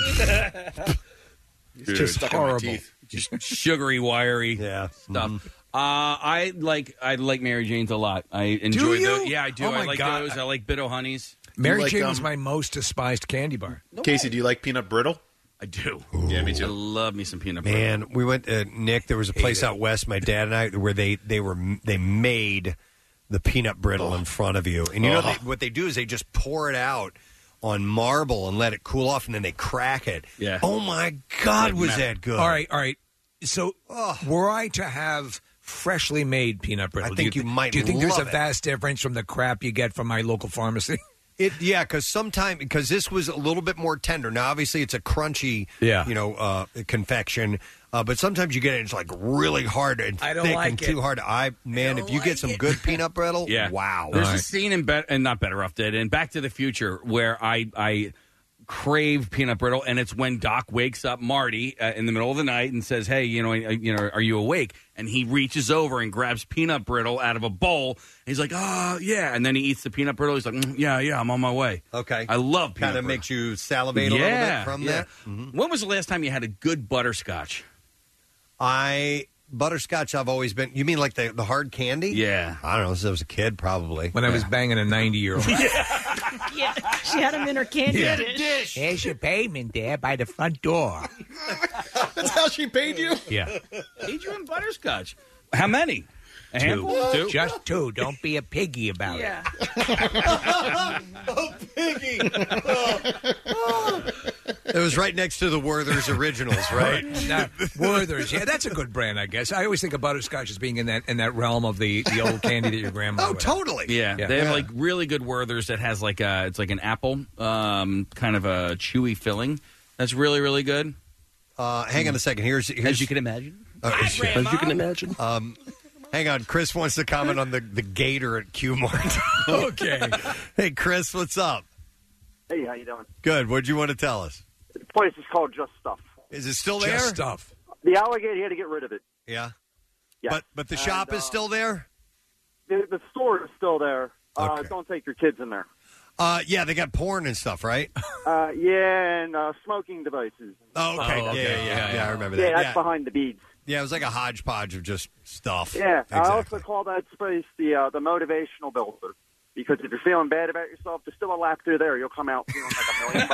It's just stuck in my horrible. teeth. Just sugary, wiry stuff. I like Mary Jane's a lot. I enjoy you? those. Yeah, I do. Oh, my I like God. those. I like Bitto Honeys. Mary like, Jane was my most despised candy bar. Casey, do you like peanut brittle? I do. Yeah, me I too. love me some peanut butter. Man, we went Nick. There was a place out west, my dad and I, where they made the peanut brittle in front of you, and what they do is they just pour it out on marble and let it cool off, and then they crack it. Yeah. Oh my God, Like was meth. that good? All right. So, were I to have freshly made peanut brittle, I think you might Do you think there's a love it. vast difference from the crap you get from my local pharmacy? Because this was a little bit more tender. Now, obviously, it's a crunchy, confection. But sometimes you get it, it's like really hard and I don't thick like and it. too hard. If you get some good peanut brittle, wow. There's a scene in not Better Off Dead, in Back to the Future where I crave peanut brittle, and it's when Doc wakes up Marty in the middle of the night and says, "Hey, are you awake?" And he reaches over and grabs peanut brittle out of a bowl. And he's like, "Oh, yeah," and then he eats the peanut brittle. He's like, "Yeah, I'm on my way." Okay, I love peanut kind of brittle. makes you salivate a little bit from that. Mm-hmm. When was the last time you had a good butterscotch? Butterscotch, I've always been. You mean like the hard candy? Yeah. I don't know. Since I was a kid, probably. When I was banging a 90-year-old. Yeah, she had them in her candy dish. There's your payment there by the front door. That's how she paid you? Yeah. Paid you in butterscotch. How many? A handful? Two? Just two. Don't be a piggy about it. Oh, piggy! It was right next to the Werther's Originals, right? Now, Werther's, yeah, that's a good brand, I guess. I always think of butterscotch as being in that realm of the old candy that your grandma. Oh, totally. Yeah, they have like really good Werther's that has like it's like an apple, kind of a chewy filling. That's really, really good. Hang on a second. Here's as you can imagine. As you can imagine. Hang on. Chris wants to comment on the gator at Q-Mart. Okay. Hey, Chris, what's up? Hey, how you doing? Good. What'd you want to tell us? The place is called Just Stuff. Is it still there? Just Stuff. The alligator had to get rid of it. Yeah. Yeah. But the shop is still there? The store is still there. Okay. Don't take your kids in there. Yeah, they got porn and stuff, right? Yeah, and smoking devices. Oh, okay. Yeah, I remember that. Yeah, that's behind the beads. Yeah, it was like a hodgepodge of just stuff. Yeah, Exactly. I also call that space the motivational builder. Because if you're feeling bad about yourself, there's still a laughter there. You'll come out feeling like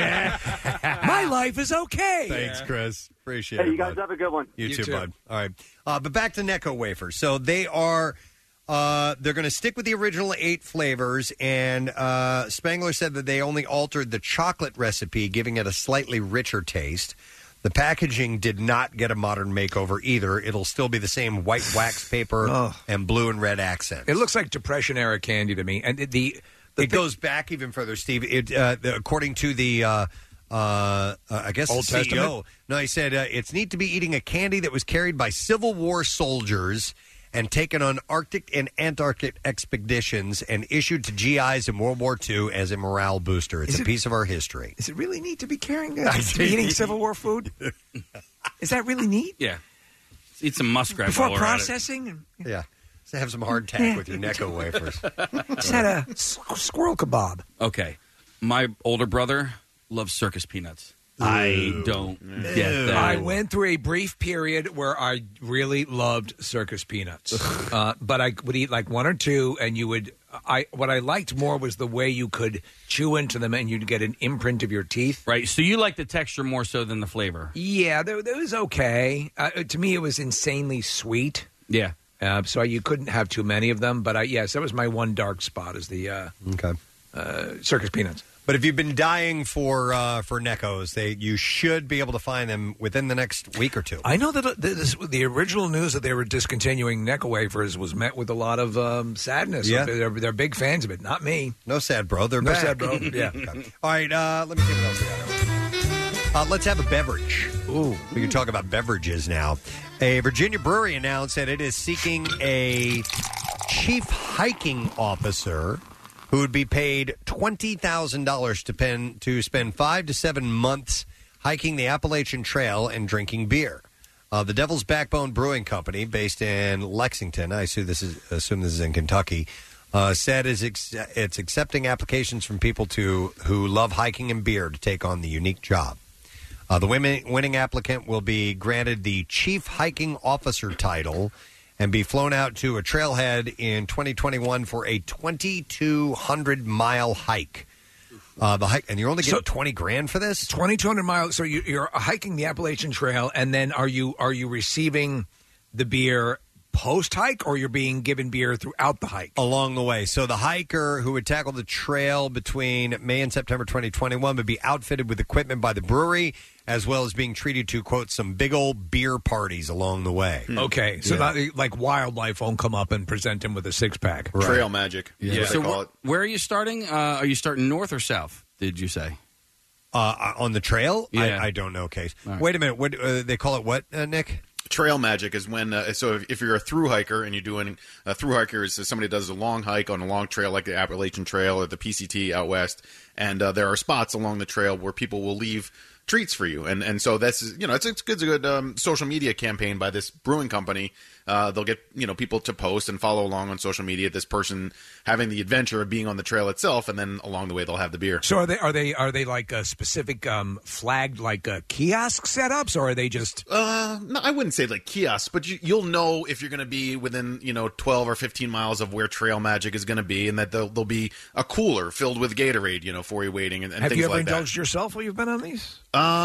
$1 million. My life is okay. Thanks, Chris. Appreciate it. Hey, you guys bud. have a good one. You too, bud. All right. But back to Necco wafers. So they are they're going to stick with the original 8 flavors, and Spangler said that they only altered the chocolate recipe, giving it a slightly richer taste. The packaging did not get a modern makeover either. It'll still be the same white wax paper and blue and red accents. It looks like Depression-era candy to me. And it goes back even further, Steve. According to the, I guess, Old the CEO. Testament? No, he said it's neat to be eating a candy that was carried by Civil War soldiers and taken on Arctic and Antarctic expeditions and issued to GIs in World War II as a morale booster. It's a piece of our history. Is it really neat to be carrying to be eating Civil War food? Is that really neat? Yeah. Eat some muskrat Before while we're at it. processing? Yeah. So have some hardtack with your Necco wafers. Just had a squirrel kebab. Okay. My older brother loves circus peanuts. I don't get that. I went through a brief period where I really loved circus peanuts, but I would eat like 1 or 2, and you would. What I liked more was the way you could chew into them, and you'd get an imprint of your teeth. Right. So you like the texture more so than the flavor. Yeah, that was okay. To me, it was insanely sweet. Yeah. So you couldn't have too many of them, but yes, that was my one dark spot. Is the circus peanuts. But if you've been dying for Neckos, you should be able to find them within the next week or 2. I know that the original news that they were discontinuing Necco wafers was met with a lot of sadness. Yeah. They're big fans of it. Not me. No sad, bro. They're no back. sad, bro. Yeah. Okay. All right. Let me see what else we got. Let's have a beverage. Ooh, we can talk about beverages now. A Virginia brewery announced that it is seeking a chief hiking officer who would be paid $20,000 to spend 5 to 7 months hiking the Appalachian Trail and drinking beer. The Devil's Backbone Brewing Company, based in Lexington, I assume this is in Kentucky, said it's accepting applications from people who love hiking and beer to take on the unique job. The winning applicant will be granted the Chief Hiking Officer title and be flown out to a trailhead in 2021 for a 2,200-mile hike. The hike, and you're only getting $20,000 for this? 2,200 miles. So you're hiking the Appalachian Trail, and then are you receiving the beer post-hike, or you're being given beer throughout the hike? Along the way. So the hiker who would tackle the trail between May and September 2021 would be outfitted with equipment by the brewery, as well as being treated to, quote, some big old beer parties along the way. Okay, so not like wildlife won't come up and present him with a six-pack. Right. Trail magic. Yeah. What So they call it. where are you starting? Are you starting north or south, did you say? On the trail? Yeah. I don't know, Case. All right. Wait a minute. What they call it what, Nick? Trail magic is when so if you're a through hiker and you're doing a through hiker is somebody does a long hike on a long trail like the Appalachian Trail or the PCT out west, and there are spots along the trail where people will leave treats for you, and so that's it's a good social media campaign by this brewing company. They'll get people to post and follow along on social media. This person having the adventure of being on the trail itself, and then along the way they'll have the beer. So are they like a specific flagged like kiosk setups, or are they just? No, I wouldn't say like kiosks, but you'll know if you're going to be within 12 or 15 miles of where Trail Magic is going to be, and that there'll be a cooler filled with Gatorade, for you waiting and Have things you ever like that. indulged yourself while you've been on these?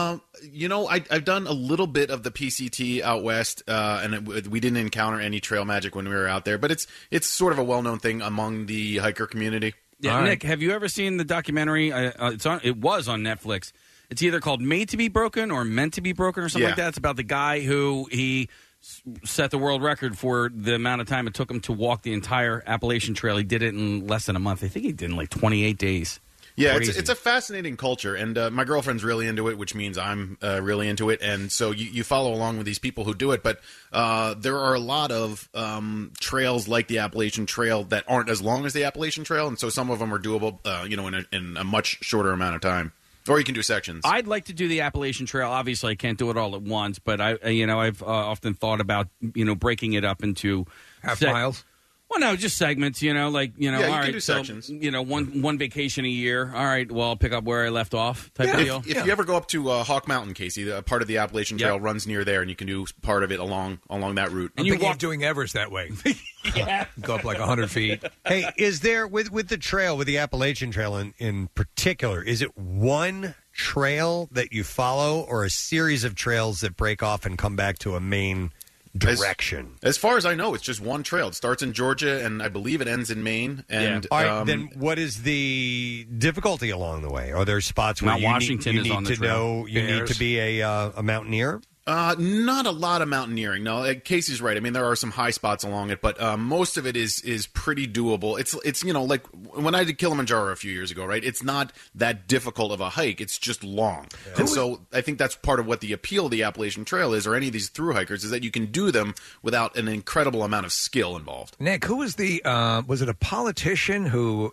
I've done a little bit of the PCT out west, and we didn't encounter any Trail Magic when we were out there, but it's sort of a well-known thing among the hiker community. Yeah, Nick, have you ever seen the documentary? It was on Netflix. It's either called Made to be Broken or Meant to be Broken or something like that. It's about the guy who he set the world record for the amount of time it took him to walk the entire Appalachian Trail. He did it in less than a month. I think he did it in like 28 days. Yeah, Crazy. it's a fascinating culture, and my girlfriend's really into it, which means I'm really into it, and so you follow along with these people who do it, but there are a lot of trails like the Appalachian Trail that aren't as long as the Appalachian Trail, and so some of them are doable, in a much shorter amount of time. Or you can do sections. I'd like to do the Appalachian Trail. Obviously, I can't do it all at once, but I've often thought about breaking it up into half miles. Well, no, just segments. you all can right. do So, sections. one vacation a year. All right. Well, I'll pick up where I left off. Type of deal. If you ever go up to Hawk Mountain, Casey, part of the Appalachian Trail runs near there, and you can do part of it along that route. And you walk doing Everest that way. Yeah, go up like 100 feet. Hey, is there with the trail, with the Appalachian Trail in particular, is it one trail that you follow, or a series of trails that break off and come back to a main direction? As far as I know, it's just one trail. It starts in Georgia, and I believe it ends in Maine. And All right, then what is the difficulty along the way? Are there spots where Mount Washington you is need on the to trail. know you need to be a mountaineer? Not a lot of mountaineering. No, Casey's right. I mean, there are some high spots along it, but most of it is pretty doable. It's like when I did Kilimanjaro a few years ago, right? It's not that difficult of a hike. It's just long. Yeah. And so I think that's part of what the appeal of the Appalachian Trail is, or any of these thru hikers, is that you can do them without an incredible amount of skill involved. Nick, who was was it a politician who...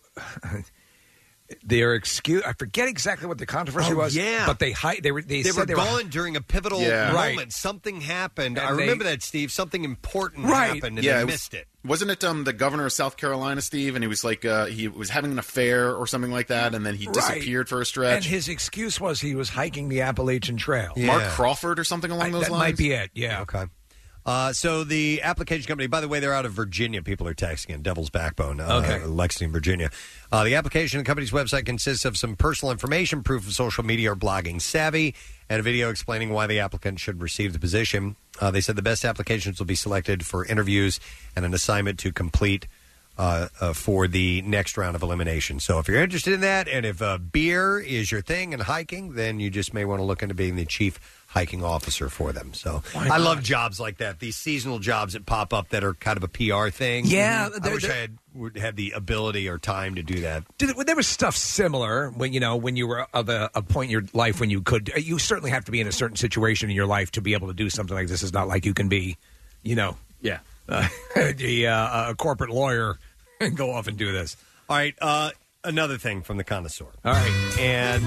Their excuse, I forget exactly what the controversy was. Yeah, but they were gone during a pivotal moment. Right. Something happened. And I remember that, Steve. Something important happened, and they missed it. Wasn't it the governor of South Carolina, Steve? And he was like he was having an affair or something like that, and then he disappeared for a stretch. And his excuse was he was hiking the Appalachian Trail. Mark Crawford or something along those that lines. Might be it. Yeah. Okay. So the application company, by the way, they're out of Virginia. People are texting in Devil's Backbone, Lexington, Virginia. The application company's website consists of some personal information, proof of social media or blogging savvy, and a video explaining why the applicant should receive the position. They said the best applications will be selected for interviews and an assignment to complete for the next round of elimination. So if you're interested in that, and if beer is your thing and hiking, then you just may want to look into being the chief hiking officer for them. So I love jobs like that, these seasonal jobs that pop up that are kind of a PR thing. Yeah, I wish I had the ability or time to do that. There was stuff similar when you were of a point in your life when you could. You certainly have to be in a certain situation in your life to be able to do something like this. It's not like you can be, a corporate lawyer and go off and do this. All right, another thing from the connoisseur. All right, and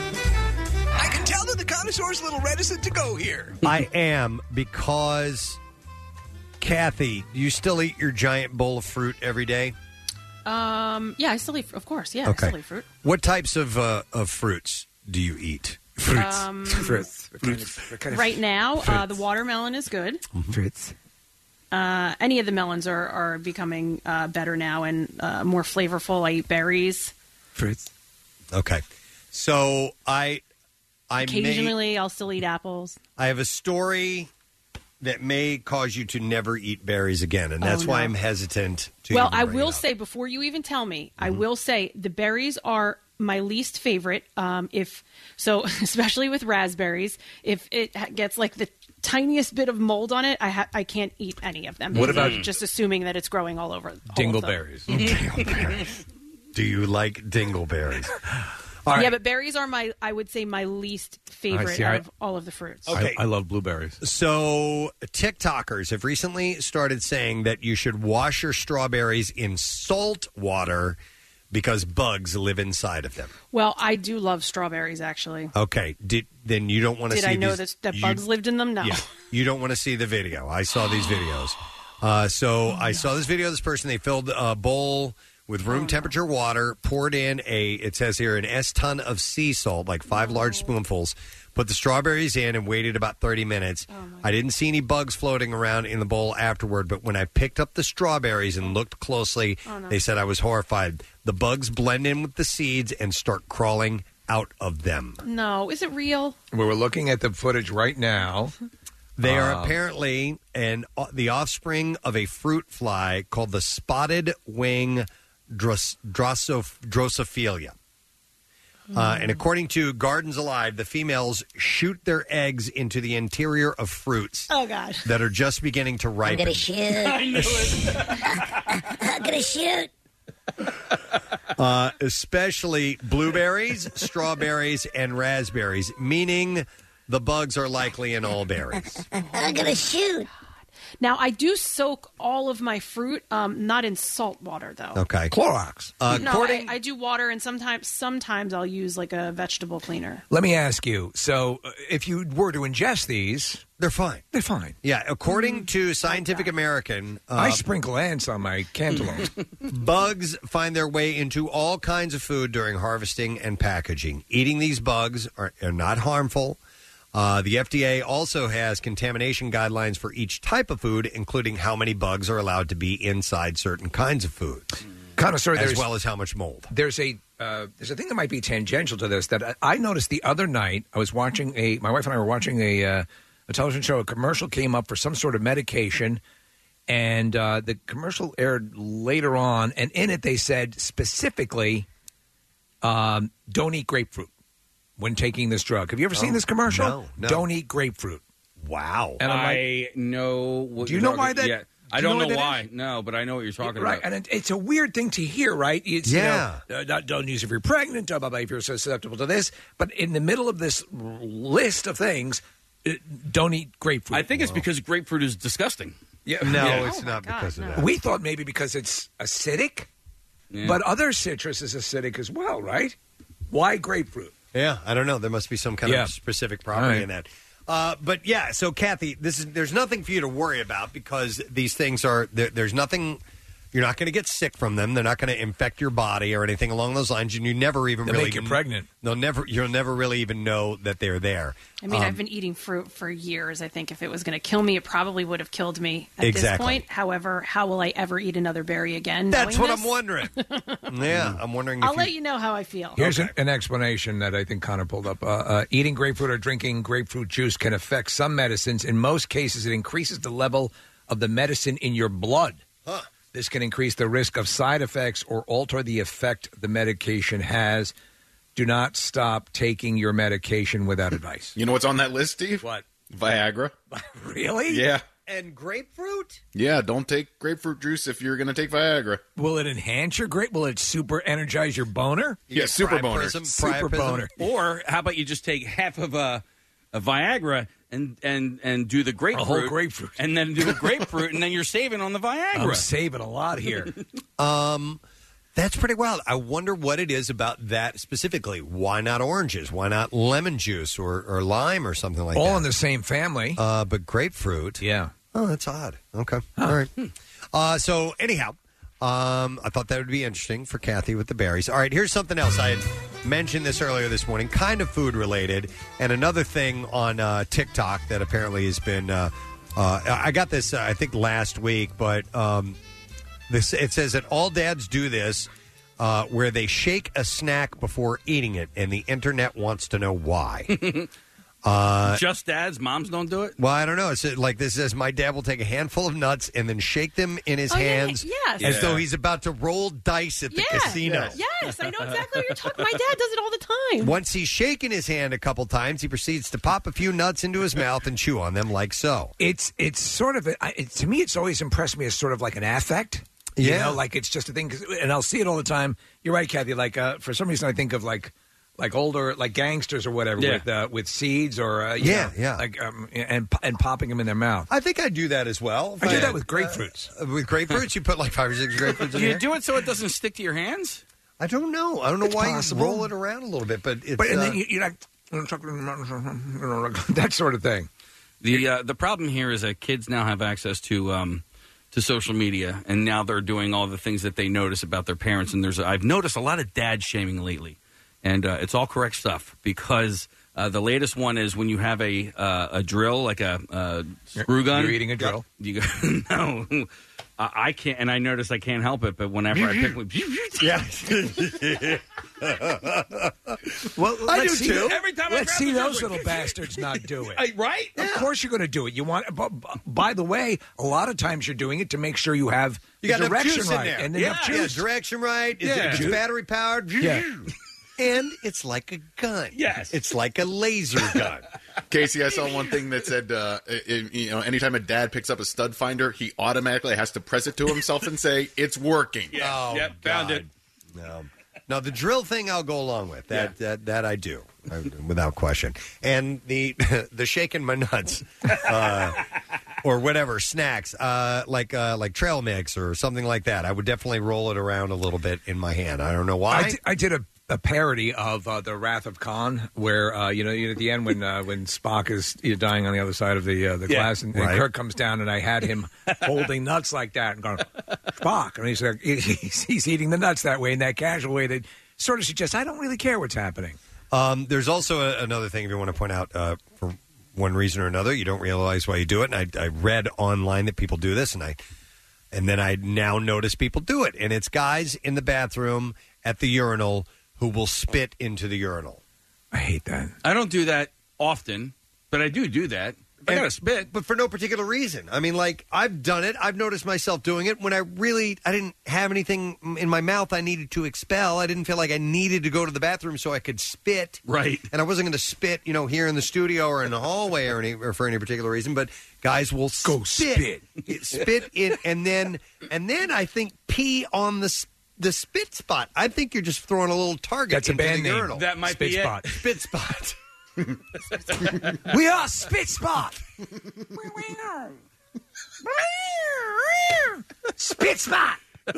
I can tell that the connoisseur's a little reticent to go here. I am, because Kathy, do you still eat your giant bowl of fruit every day? Yeah, I still eat. Of course, yeah, Okay. I still eat fruit. What types of fruits do you eat? Fruits. Right now, the watermelon is good. Fruits. Any of the melons are becoming better now and more flavorful. I eat berries. Fruits. Okay. So I Occasionally, I'll still eat apples. I have a story that may cause you to never eat berries again, and that's why I'm hesitant to. Well, even I bring will it up. say, before you even tell me, I will say the berries are my least favorite. Especially with raspberries, if it gets like the tiniest bit of mold on it, I can't eat any of them. What about just assuming that it's growing all over? Dingleberries? Dingleberries. Do you like dingleberries? Yeah, but berries are I would say my least favorite of all of the fruits. Okay. I love blueberries. So TikTokers have recently started saying that you should wash your strawberries in salt water because bugs live inside of them. Well, I do love strawberries, actually. Okay. Then you don't want to see Did I know these, that bugs lived in them? No. Yeah. You don't want to see the video. I saw these videos. I saw this video of this person. They filled a bowl with room temperature water, poured in it says here, an S-ton of sea salt, like 5 large spoonfuls, put the strawberries in and waited about 30 minutes. I didn't see any bugs floating around in the bowl afterward, but when I picked up the strawberries and looked closely, they said I was horrified. The bugs blend in with the seeds and start crawling out of them. No. Is it real? We're looking at the footage right now. They are apparently the offspring of a fruit fly called the spotted wing Drosophila. And according to Gardens Alive, the females shoot their eggs into the interior of fruits Oh, God. that are just beginning to ripen. I'm gonna shoot. I'm gonna shoot. Especially blueberries, strawberries, and raspberries, meaning the bugs are likely in all berries. I'm gonna shoot. Now, I do soak all of my fruit, not in salt water, though. Okay. Clorox. No, I do water, and sometimes I'll use like a vegetable cleaner. Let me ask you. So, if you were to ingest these, they're fine. They're fine. Yeah, according to Scientific American, I sprinkle ants on my cantaloupe. bugs find their way into all kinds of food during harvesting and packaging. Eating these bugs are not harmful. The FDA also has contamination guidelines for each type of food, including how many bugs are allowed to be inside certain kinds of foods, Connoisseur, as there's- well as how much mold. There's a thing that might be tangential to this that I noticed the other night. I was watching my wife and I were watching a television show. A commercial came up for some sort of medication, and the commercial aired later on. And in it, they said specifically, "Don't eat grapefruit when taking this drug." Have you ever seen this commercial? No. Don't eat grapefruit. Wow. And I'm like, I know. What do you you're know why talking- that? Yeah. I do you don't know what that why. is? No, but I know what you're talking Right, about. and it's a weird thing to hear, right? It's, Yeah. don't use it if you're pregnant, blah, blah, blah, if you're susceptible to this. But in the middle of this list of things, don't eat grapefruit. I think it's because grapefruit is disgusting. Yeah, No, yeah. it's not because of that. We thought maybe because it's acidic, Yeah. but other citrus is acidic as well, right? Why grapefruit? Yeah, I don't know. There must be some kind Yeah. of specific property All right. in that. But yeah, so Kathy, there's nothing for you to worry about because these things are there's nothing. You're not going to get sick from them. They're not going to infect your body or anything along those lines, and you never even They'll really make you pregnant. You'll never really even know that they're there. I mean, I've been eating fruit for years. I think if it was going to kill me, it probably would have killed me at this Exactly. point. However, how will I ever eat another berry again? That's knowing what this? I'm wondering. Yeah, I'm wondering. I'll if let you know how I feel. Here's an explanation that I think Connor pulled up. Eating grapefruit or drinking grapefruit juice can affect some medicines. In most cases, it increases the level of the medicine in your blood. Huh. This can increase the risk of side effects or alter the effect the medication has. Do not stop taking your medication without advice. You know what's on that list, Steve? What? Viagra. Really? Yeah. And grapefruit? Yeah, don't take grapefruit juice if you're going to take Viagra. Will it enhance your grape? Will it super energize your boner? Yeah, super boner. Super boner. Or how about you just take half of a Viagra and do the grapefruit, whole grapefruit, and then do the grapefruit, and then you're saving on the Viagra. I'm saving a lot here. That's pretty wild. I wonder what it is about that specifically. Why not oranges? Why not lemon juice or lime or something like that? All in the same family. But grapefruit. Yeah. Oh, that's odd. Okay. All right. So anyhow, I thought that would be interesting for Kathy with the berries. All right, here's something else. I had mentioned this earlier this morning, kind of food related, and another thing on TikTok that apparently has been. I got this, I think, last week, but it says that all dads do this, where they shake a snack before eating it, and the internet wants to know why. Just dads, moms don't do it. Well, I don't know. It's like this says my dad will take a handful of nuts and then shake them in his hands as though he's about to roll dice at the casino. Yes, I know exactly what you're talking. My dad does it all the time. Once he's shaken his hand a couple times, he proceeds to pop a few nuts into his mouth and chew on them like so. It's sort of to me. It's always impressed me as sort of like an affect. You know, like it's just a thing. And I'll see it all the time. You're right, Kathy. Like for some reason, I think of like older gangsters or whatever with seeds or and popping them in their mouth. I think I do that as well. I do that with grapefruits. With grapefruits, you put like 5 or 6 grapefruits in Do you there? do it so it doesn't stick to your hands? I don't know. I don't know It's why possible. you roll it around a little bit, but it's. And then you're like that sort of thing. The problem here is that kids now have access to social media, and now they're doing all the things that they notice about their parents. And I've noticed a lot of dad shaming lately, and it's all correct stuff because the latest one is when you have a drill, like a screw gun. You're eating a drill. You go, no. I can't, and I notice I can't help it. But whenever I pick one, Well, I let's do see, too. Every time I let's grab see the those drill, little bastards not do it. right? Of course you're going to do it. You want. By the way, a lot of times you're doing it to make sure you have You got the enough direction juice in right there. and enough juice. direction right. Is Yeah. it's battery powered. Yeah. And it's like a gun. Yes. It's like a laser gun. Casey, I saw one thing that said, anytime a dad picks up a stud finder, he automatically has to press it to himself and say, "It's working." Yeah. Oh, Yep, found it. No. Now, the drill thing I'll go along with. That I do, without question. And the shaking my nuts, or whatever, snacks, like trail mix or something like that. I would definitely roll it around a little bit in my hand. I don't know why. I did a parody of the Wrath of Khan, where at the end when Spock is dying on the other side of the glass, and Kirk comes down, and I had him holding nuts like that and going, Spock, and he's like, he's eating the nuts that way, in that casual way that sort of suggests I don't really care what's happening. There's also another thing if you want to point out, for one reason or another, you don't realize why you do it. And I read online that people do this, and then I now notice people do it, and it's guys in the bathroom at the urinal who will spit into the urinal. I hate that. I don't do that often, but I do that. I gotta spit, but for no particular reason. I mean, like, I've done it. I've noticed myself doing it when I didn't have anything in my mouth I needed to expel. I didn't feel like I needed to go to the bathroom so I could spit. Right. And I wasn't going to spit, here in the studio or in the hallway or for any particular reason. But guys will go spit in, and then I think pee on the spit spot. I think you're just throwing a little target. That's a into band the name. urinal. That might Spit be spot. it. Spit spot. We are Spit Spot. Spit Spot.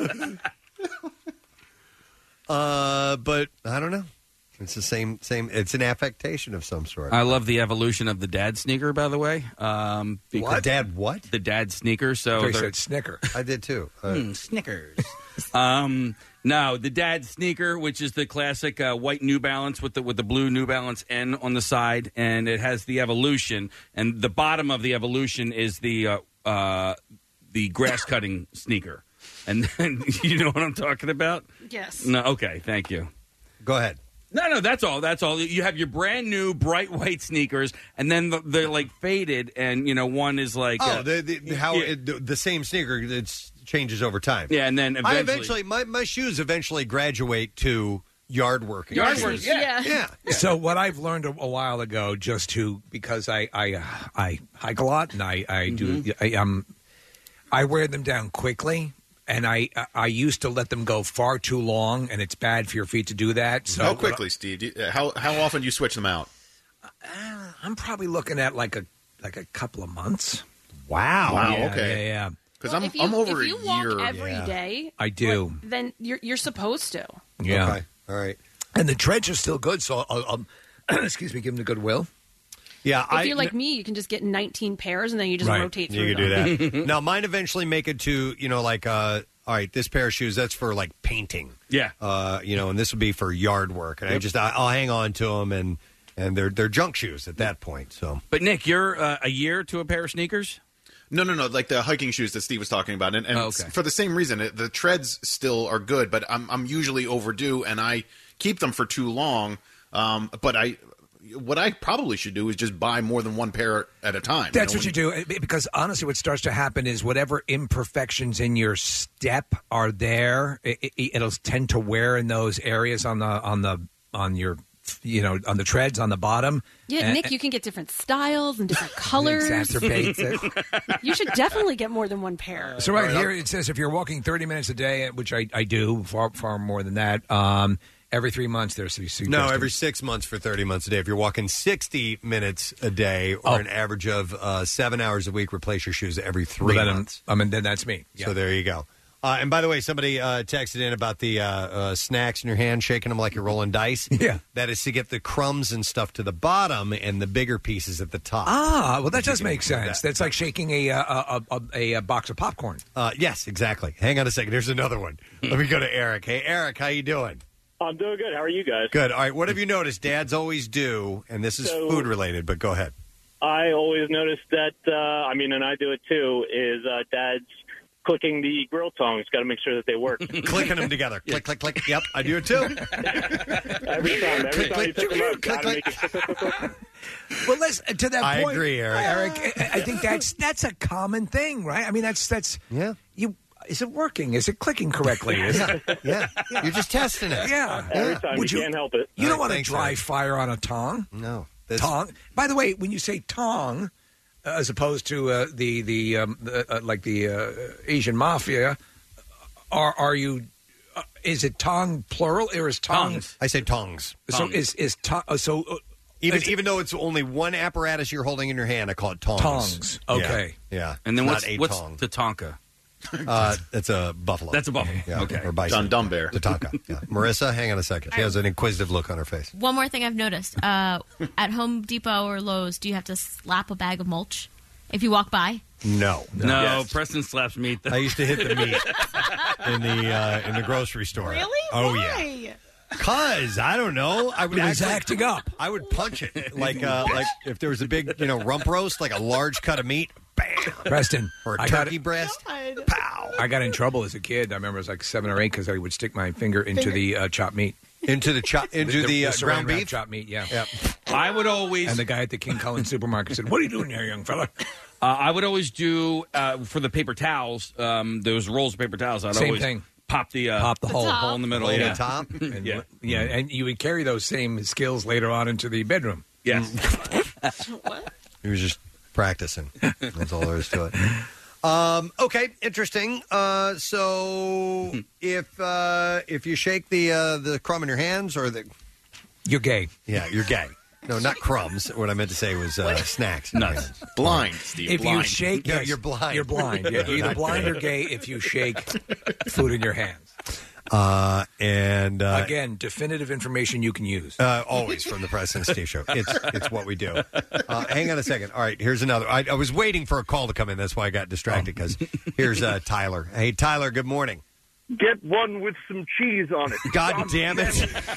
But I don't know. It's the same. It's an affectation of some sort. I love the evolution of the dad sneaker, by the way. The dad what? The dad sneaker. So They said Snicker. I did too. Snickers. No, the dad sneaker, which is the classic white New Balance with the blue New Balance N on the side, and it has the evolution, and the bottom of the evolution is the grass cutting sneaker, and then you know what I'm talking about? Yes. No. Okay. Thank you. Go ahead. No, that's all. That's all. You have your brand new bright white sneakers, and then they're like faded, and one is like the same sneaker. It changes over time. Yeah, and then eventually my shoes eventually graduate to yard work. Yard work, yeah. So what I've learned a while ago, because I hike a lot and I wear them down quickly. And I used to let them go far too long, and it's bad for your feet to do that. So how quickly, Steve? How often do you switch them out? I'm probably looking at like a couple of months. Wow. Yeah, Okay. Yeah. Because Well, I'm over if you a walk year. every day, I do. then you're supposed to. Yeah. Okay. All right. And the treads are still good, so I'll excuse me, give them the goodwill. Yeah. If you're like me, you can just get 19 pairs and then you just rotate through You can them. do that. Now, mine eventually make it to, all right, this pair of shoes, that's for like painting. Yeah. And this would be for yard work. And I'll hang on to them, and they're junk shoes at that point. So, But Nick, you're a year to a pair of sneakers? No, like the hiking shoes that Steve was talking about, and okay. for the same reason, the treads still are good, but I'm usually overdue, and I keep them for too long. But what I probably should do is just buy more than one pair at a time. That's what you do, because honestly, what starts to happen is whatever imperfections in your step are there, it'll tend to wear in those areas on your treads on the bottom. Yeah, Nick, you can get different styles and different colors. Exacerbates it. You should definitely get more than one pair. So right here it says if you're walking 30 minutes a day, which I do far more than that. Every 3 months, there's no, every 6 months for 30 months a day. If you're walking 60 minutes a day or an average of 7 hours a week, replace your shoes every 3 months. Then that's me. Yeah. So there you go. And by the way, somebody texted in about the snacks in your hand, shaking them like you're rolling dice. Yeah. That is to get the crumbs and stuff to the bottom and the bigger pieces at the top. Ah, well, that does make sense. That's like shaking a box of popcorn. Yes, exactly. Hang on a second. There's another one. Let me go to Eric. Hey, Eric, how you doing? I'm doing good. How are you guys? Good. All right. What have you noticed? Dads always do, and this is food related, but go ahead. I always notice that, and I do it too, is dads clicking the grill tongs. Got to make sure that they work. Clicking them together. Click, click, click. Yep, I do it too. Every time you pick them up, got to make it click. Well, to that I point, agree, Eric. I think that's a common thing, right? I mean, that's yeah. is it working? Is it clicking correctly? Yeah. You're just testing it. Yeah. Every time. Would you can't help it. You don't want to thanks, dry Ed. fire on a tong. No. Tong. By the way, when you say tong, as opposed to the Asian mafia, are you? Is it tong plural or is tongs? I say tongs. So is so. Even though it's only one apparatus you're holding in your hand, I call it tongs. Tongs. Okay. Yeah. And then It's what's not a tong. the Tonka? That's a buffalo. That's a buffalo. Yeah. Okay. Or bison. John Dumbear. The Tonka. Yeah. Marissa, hang on a second. She has an inquisitive look on her face. One more thing I've noticed. At Home Depot or Lowe's, do you have to slap a bag of mulch if you walk by? No. No, Preston slaps meat. I used to hit the meat in the grocery store. Really? Oh, Why? yeah. Cause I don't know, I would It was actually- acting up. I would punch it like if there was a big rump roast, like a large cut of meat, bam, Preston, or a I got turkey it. breast. Pow! I got in trouble as a kid. I remember it was like 7 or 8 because I would stick my finger into the chopped meat. Into the saran ground wrap beef? chopped meat. Yeah. Yep. I would always. And the guy at the King Cullen supermarket said, "What are you doing here, young fella?" I would always do for the paper towels. Those rolls of paper towels. I'd Same always thing. Pop the hole in the middle. Lay Yeah. the top. And Yeah. yeah, and you would carry those same skills later on into the bedroom. Yes. He was just practicing. That's all there is to it. Okay, interesting. So if you shake the crumb in your hands, or you're gay. Yeah, you're gay. No, not crumbs. What I meant to say was snacks. Nuts. Blind, Steve. If blind. you shake, No, yes, you're blind. You're blind. Yeah, you're either Not blind gay. or gay if you shake food in your hands. And Again, definitive information you can use. always from the Preston and Steve Show. It's what we do. Hang on a second. All right, here's another. I was waiting for a call to come in. That's why I got distracted, because here's Tyler. Hey, Tyler, good morning. Get one with some cheese on it. God damn it.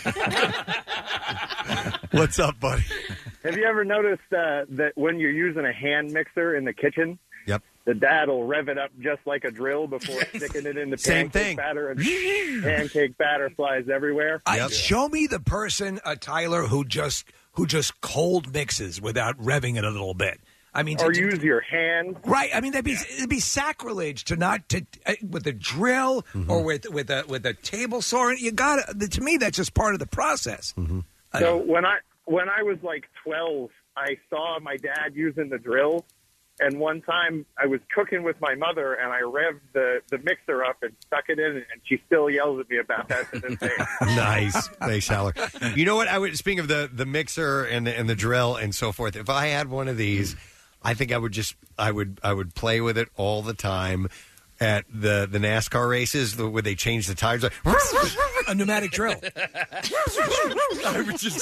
What's up, buddy? Have you ever noticed that when you're using a hand mixer in the kitchen, Yep. the dad will rev it up just like a drill before sticking it in the Same pancake thing. batter, and pancake batter flies everywhere? Show me the person, Tyler, who just cold mixes without revving it a little bit. I mean, Or use your hand. right? I mean, it'd be sacrilege to not with a drill or with a table saw. You got to me. That's just part of the process. So when I was like 12, I saw my dad using the drill. And one time I was cooking with my mother, and I revved the mixer up and stuck it in, and she still yells at me about that to this day. Nice. Thanks, Tyler. You know what? Speaking of the mixer and the drill and so forth, if I had one of these, I think I would play with it all the time at the NASCAR races where they change the tires. Like, a pneumatic drill. I would just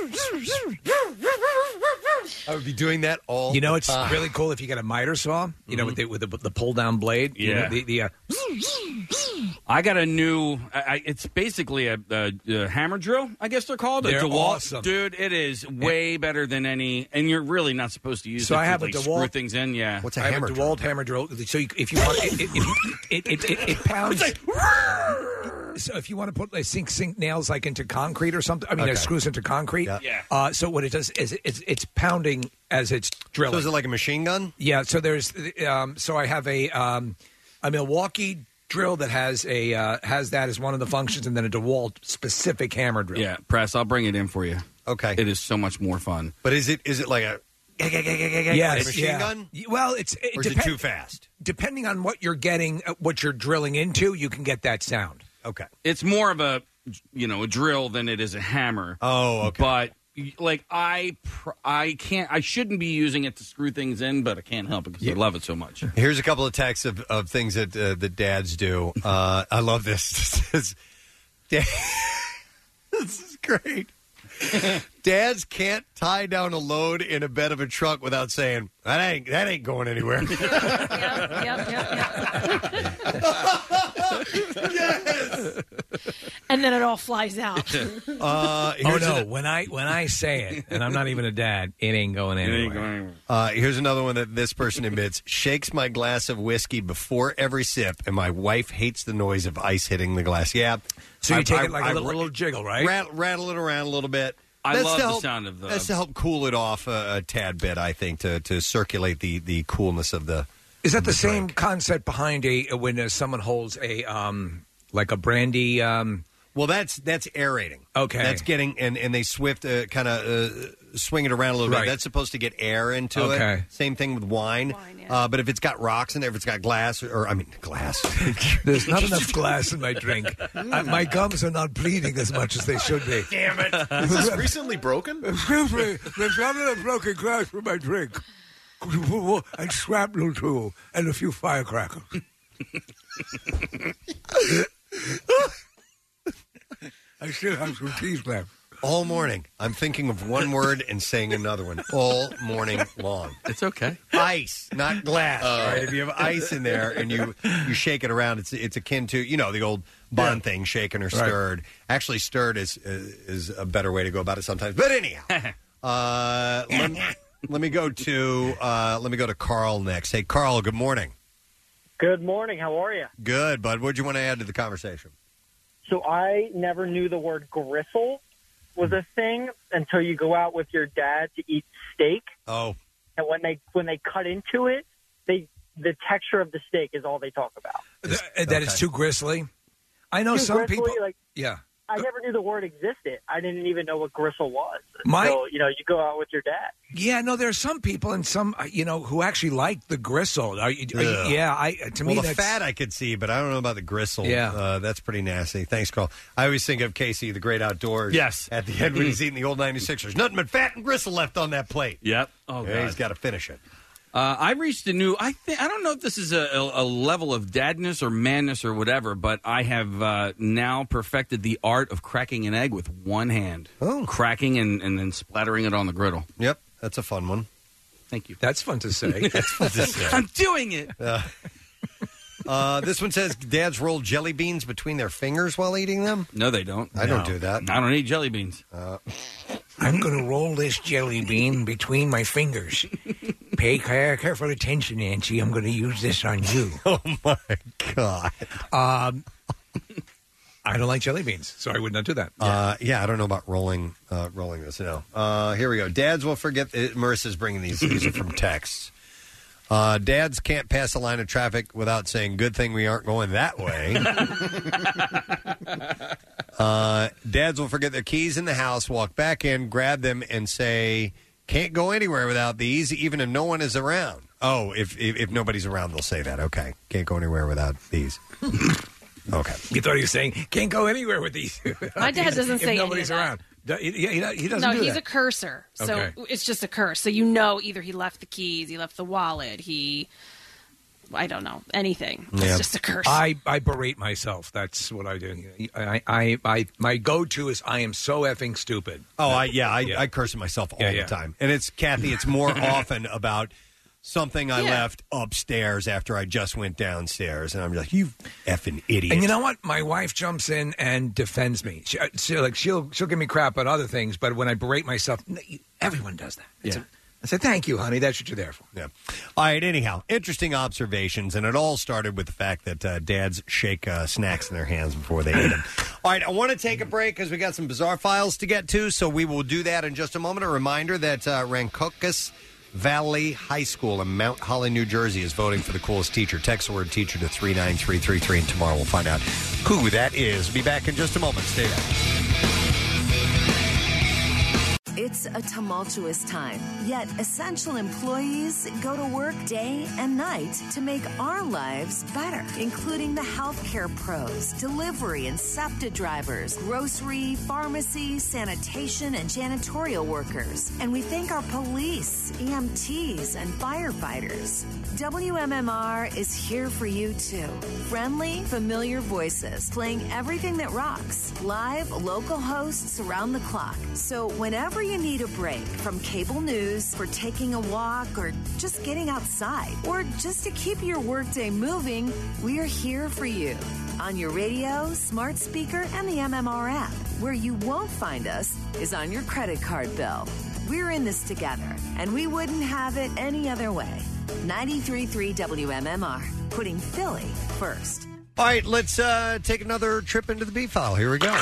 I would be doing that all. You know, the it's time. really cool if you get a miter saw. You know, with the pull down blade. You know, Yeah. I got a new. It's basically a hammer drill, I guess they're called. They're a DeWalt. awesome. Dude. It is way better than any. And you're really not supposed to use So it I have to a like, DeWalt. screw things in. Yeah. What's a I have hammer a drill? DeWalt hammer drill. So if you want, it pounds. So if you want to put like sink nails like into concrete or something, I mean, Okay. it screws into concrete. Yeah. So what it does is it's pounding as it's drilling. So is it like a machine gun? Yeah. So there's so I have a Milwaukee drill that has that as one of the functions, and then a DeWalt specific hammer drill. Yeah, Press. I'll bring it in for you. Okay. It is so much more fun. But is it like a Yes, machine yeah. gun? Well, Or is it too fast? Depending on what you're getting, what you're drilling into, you can get that sound. Okay. It's more of a a drill than it is a hammer. Oh, okay. But like I shouldn't be using it to screw things in, but I can't help it because I love it so much. Here's a couple of texts of things that dads do. I love this. This is great. Dads can't tie down a load in a bed of a truck without saying that ain't going anywhere. Yes. And then it all flies out. When I say it, and I'm not even a dad, it ain't going anywhere. Here's another one that this person admits: shakes my glass of whiskey before every sip, and my wife hates the noise of ice hitting the glass. Yeah. So you take it like a little jiggle, right? Rattle it around a little bit. I That's love to the help- sound of the. That's to help cool it off a tad bit, I think, to circulate the coolness of the Is that the same concept behind when someone holds a like a brandy? Well, that's aerating. Okay, that's getting and they kind of swing it around a little Right. bit. That's supposed to get air into Okay. it. Same thing with wine. But if it's got rocks in there, if it's got glass, glass. There's not enough glass in my drink. My gums are not bleeding as much as they should be. Damn it! Is this recently broken? Excuse me, there's not enough broken glass in my drink. And shrapnel too, and a few firecrackers. I still have some teeth left. All morning, I'm thinking of one word and saying another one all morning long. It's okay. Ice, not glass. All right, if you have ice in there and you shake it around, it's akin to the old Bond thing, shaken or Right. stirred. Actually, stirred is a better way to go about it sometimes. But anyhow, let me go to Carl next. Hey, Carl. Good morning. Good morning. How are you? Good, bud. What'd you want to add to the conversation? So I never knew the word gristle was a thing until you go out with your dad to eat steak. Oh. And when they cut into it, the texture of the steak is all they talk about. That it's too gristly. I know Too some gristly, people. like- Yeah. I never knew the word existed. I didn't even know what gristle was. My- So, you go out with your dad. Yeah, no, there are some people and some, who actually like the gristle. To me, the that's fat I could see, but I don't know about the gristle. Yeah. That's pretty nasty. Thanks, Carl. I always think of Casey, the Great Outdoors. Yes. At the end when he's eating the old 96ers. Nothing but fat and gristle left on that plate. Yep. Oh, Yeah, God. he's got to finish it. I reached a new. I don't know if this is a level of dadness or manness or whatever, but I have now perfected the art of cracking an egg with one hand. Oh, cracking and then splattering it on the griddle. Yep, that's a fun one. Thank you. That's fun to say. That's fun to say. I'm doing it. This one says dads roll jelly beans between their fingers while eating them. No, they don't. I don't do that. I don't eat jelly beans. I'm going to roll this jelly bean between my fingers. Pay careful attention, Nancy. I'm going to use this on you. Oh, my God. I don't like jelly beans, so I would not do that. I don't know about rolling this. No. Here we go. Dads will forget. Marissa's bringing these. These are from texts. Dads can't pass a line of traffic without saying, "Good thing we aren't going that way." Dads will forget their keys in the house, walk back in, grab them, and say, "Can't go anywhere without these, even if no one is around." Oh, if nobody's around, they'll say that. Okay, can't go anywhere without these. Okay. You thought he was saying, can't go anywhere with these. My dad doesn't if say nobody's any of around. He doesn't No, do he's that. a cursor. So Okay. it's just a curse. So either he left the keys, he left the wallet, I don't know, anything. It's just a curse. I berate myself. That's what I do. My go-to is I am so effing stupid. Oh, I curse at myself all the time. And it's, Kathy, it's more often about something I left upstairs after I just went downstairs. And I'm like, you effing idiot. And you know what? My wife jumps in and defends me. She'll give me crap on other things, but when I berate myself, everyone does that. I said, thank you, honey. That's what you're there for. Yeah. All right, anyhow, interesting observations, and it all started with the fact that dads shake snacks in their hands before they eat them. All right, I want to take a break because we got some bizarre files to get to, so we will do that in just a moment. A reminder that Rancocas Valley High School in Mount Holly, New Jersey is voting for the coolest teacher. Text the word teacher to 39333, and tomorrow we'll find out who that is. Be back in just a moment. Stay there. It's a tumultuous time, yet essential employees go to work day and night to make our lives better, including the healthcare pros, delivery and SEPTA drivers, grocery, pharmacy, sanitation, and janitorial workers. And we thank our police, EMTs, and firefighters. WMMR is here for you too. Friendly, familiar voices playing everything that rocks. Live, local hosts around the clock. So whenever you need a break from cable news, for taking a walk, or just getting outside, or just to keep your workday moving, we're here for you. On your radio, smart speaker, and the MMR app. Where you won't find us is on your credit card bill. We're in this together, and we wouldn't have it any other way. 93.3 WMMR, putting Philly first. All right, let's take another trip into the B-file. Here we go.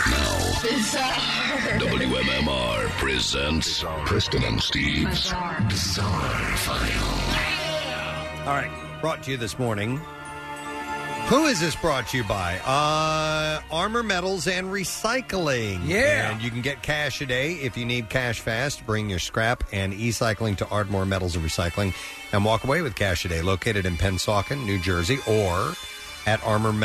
WMMR presents Preston and Steve's Bizarre File. All right. brought to you this morning. Who is this brought to you by? Armor Metals and Recycling. Yeah. And you can get cash a day if you need cash fast. Bring your scrap and e-cycling to Ardmore Metals and Recycling and walk away with cash a day. Located in Pennsauken, New Jersey, or at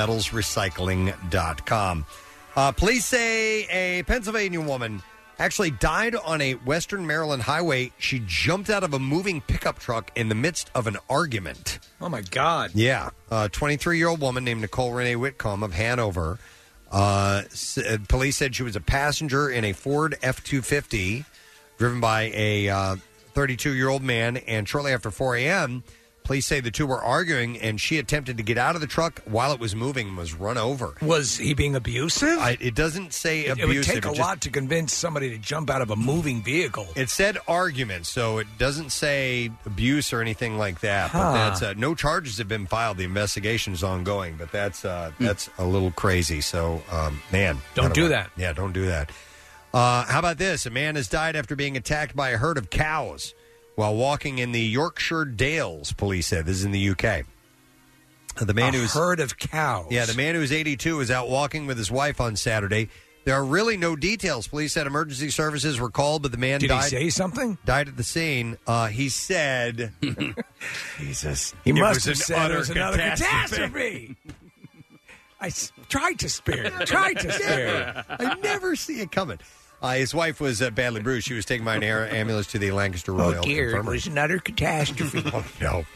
armormetalsrecycling.com. Police say a Pennsylvania woman actually died on a Western Maryland highway. She jumped out of a moving pickup truck in the midst of an argument. Oh, my God. Yeah. A 23-year-old woman named Nicole Renee Whitcomb of Hanover. Police said she was a passenger in a Ford F-250 driven by a 32-year-old man, and shortly after 4 a.m., police say the two were arguing, and she attempted to get out of the truck while it was moving and was run over. Was he being abusive? It doesn't say abusive. It would take a lot to convince somebody to jump out of a moving vehicle. It said argument, so it doesn't say abuse or anything like that. But that's no charges have been filed. The investigation is ongoing, but that's a little crazy. So, man. Don't do that. Yeah, don't do that. How about this? A man has died after being attacked by a herd of cows while walking in the Yorkshire Dales, police said. This is in the UK. The man who's herd of cows. Yeah, the man who's 82 was out walking with his wife on Saturday. There are really no details. Police said emergency services were called, but the man Did died. he say something? Died at the scene. He said, Jesus. He must have said it was another catastrophe. I tried to spare you. I never see it coming. His wife was badly bruised. She was taken by an air ambulance to the Lancaster Royal It Infirmary. was another catastrophe. Oh, no.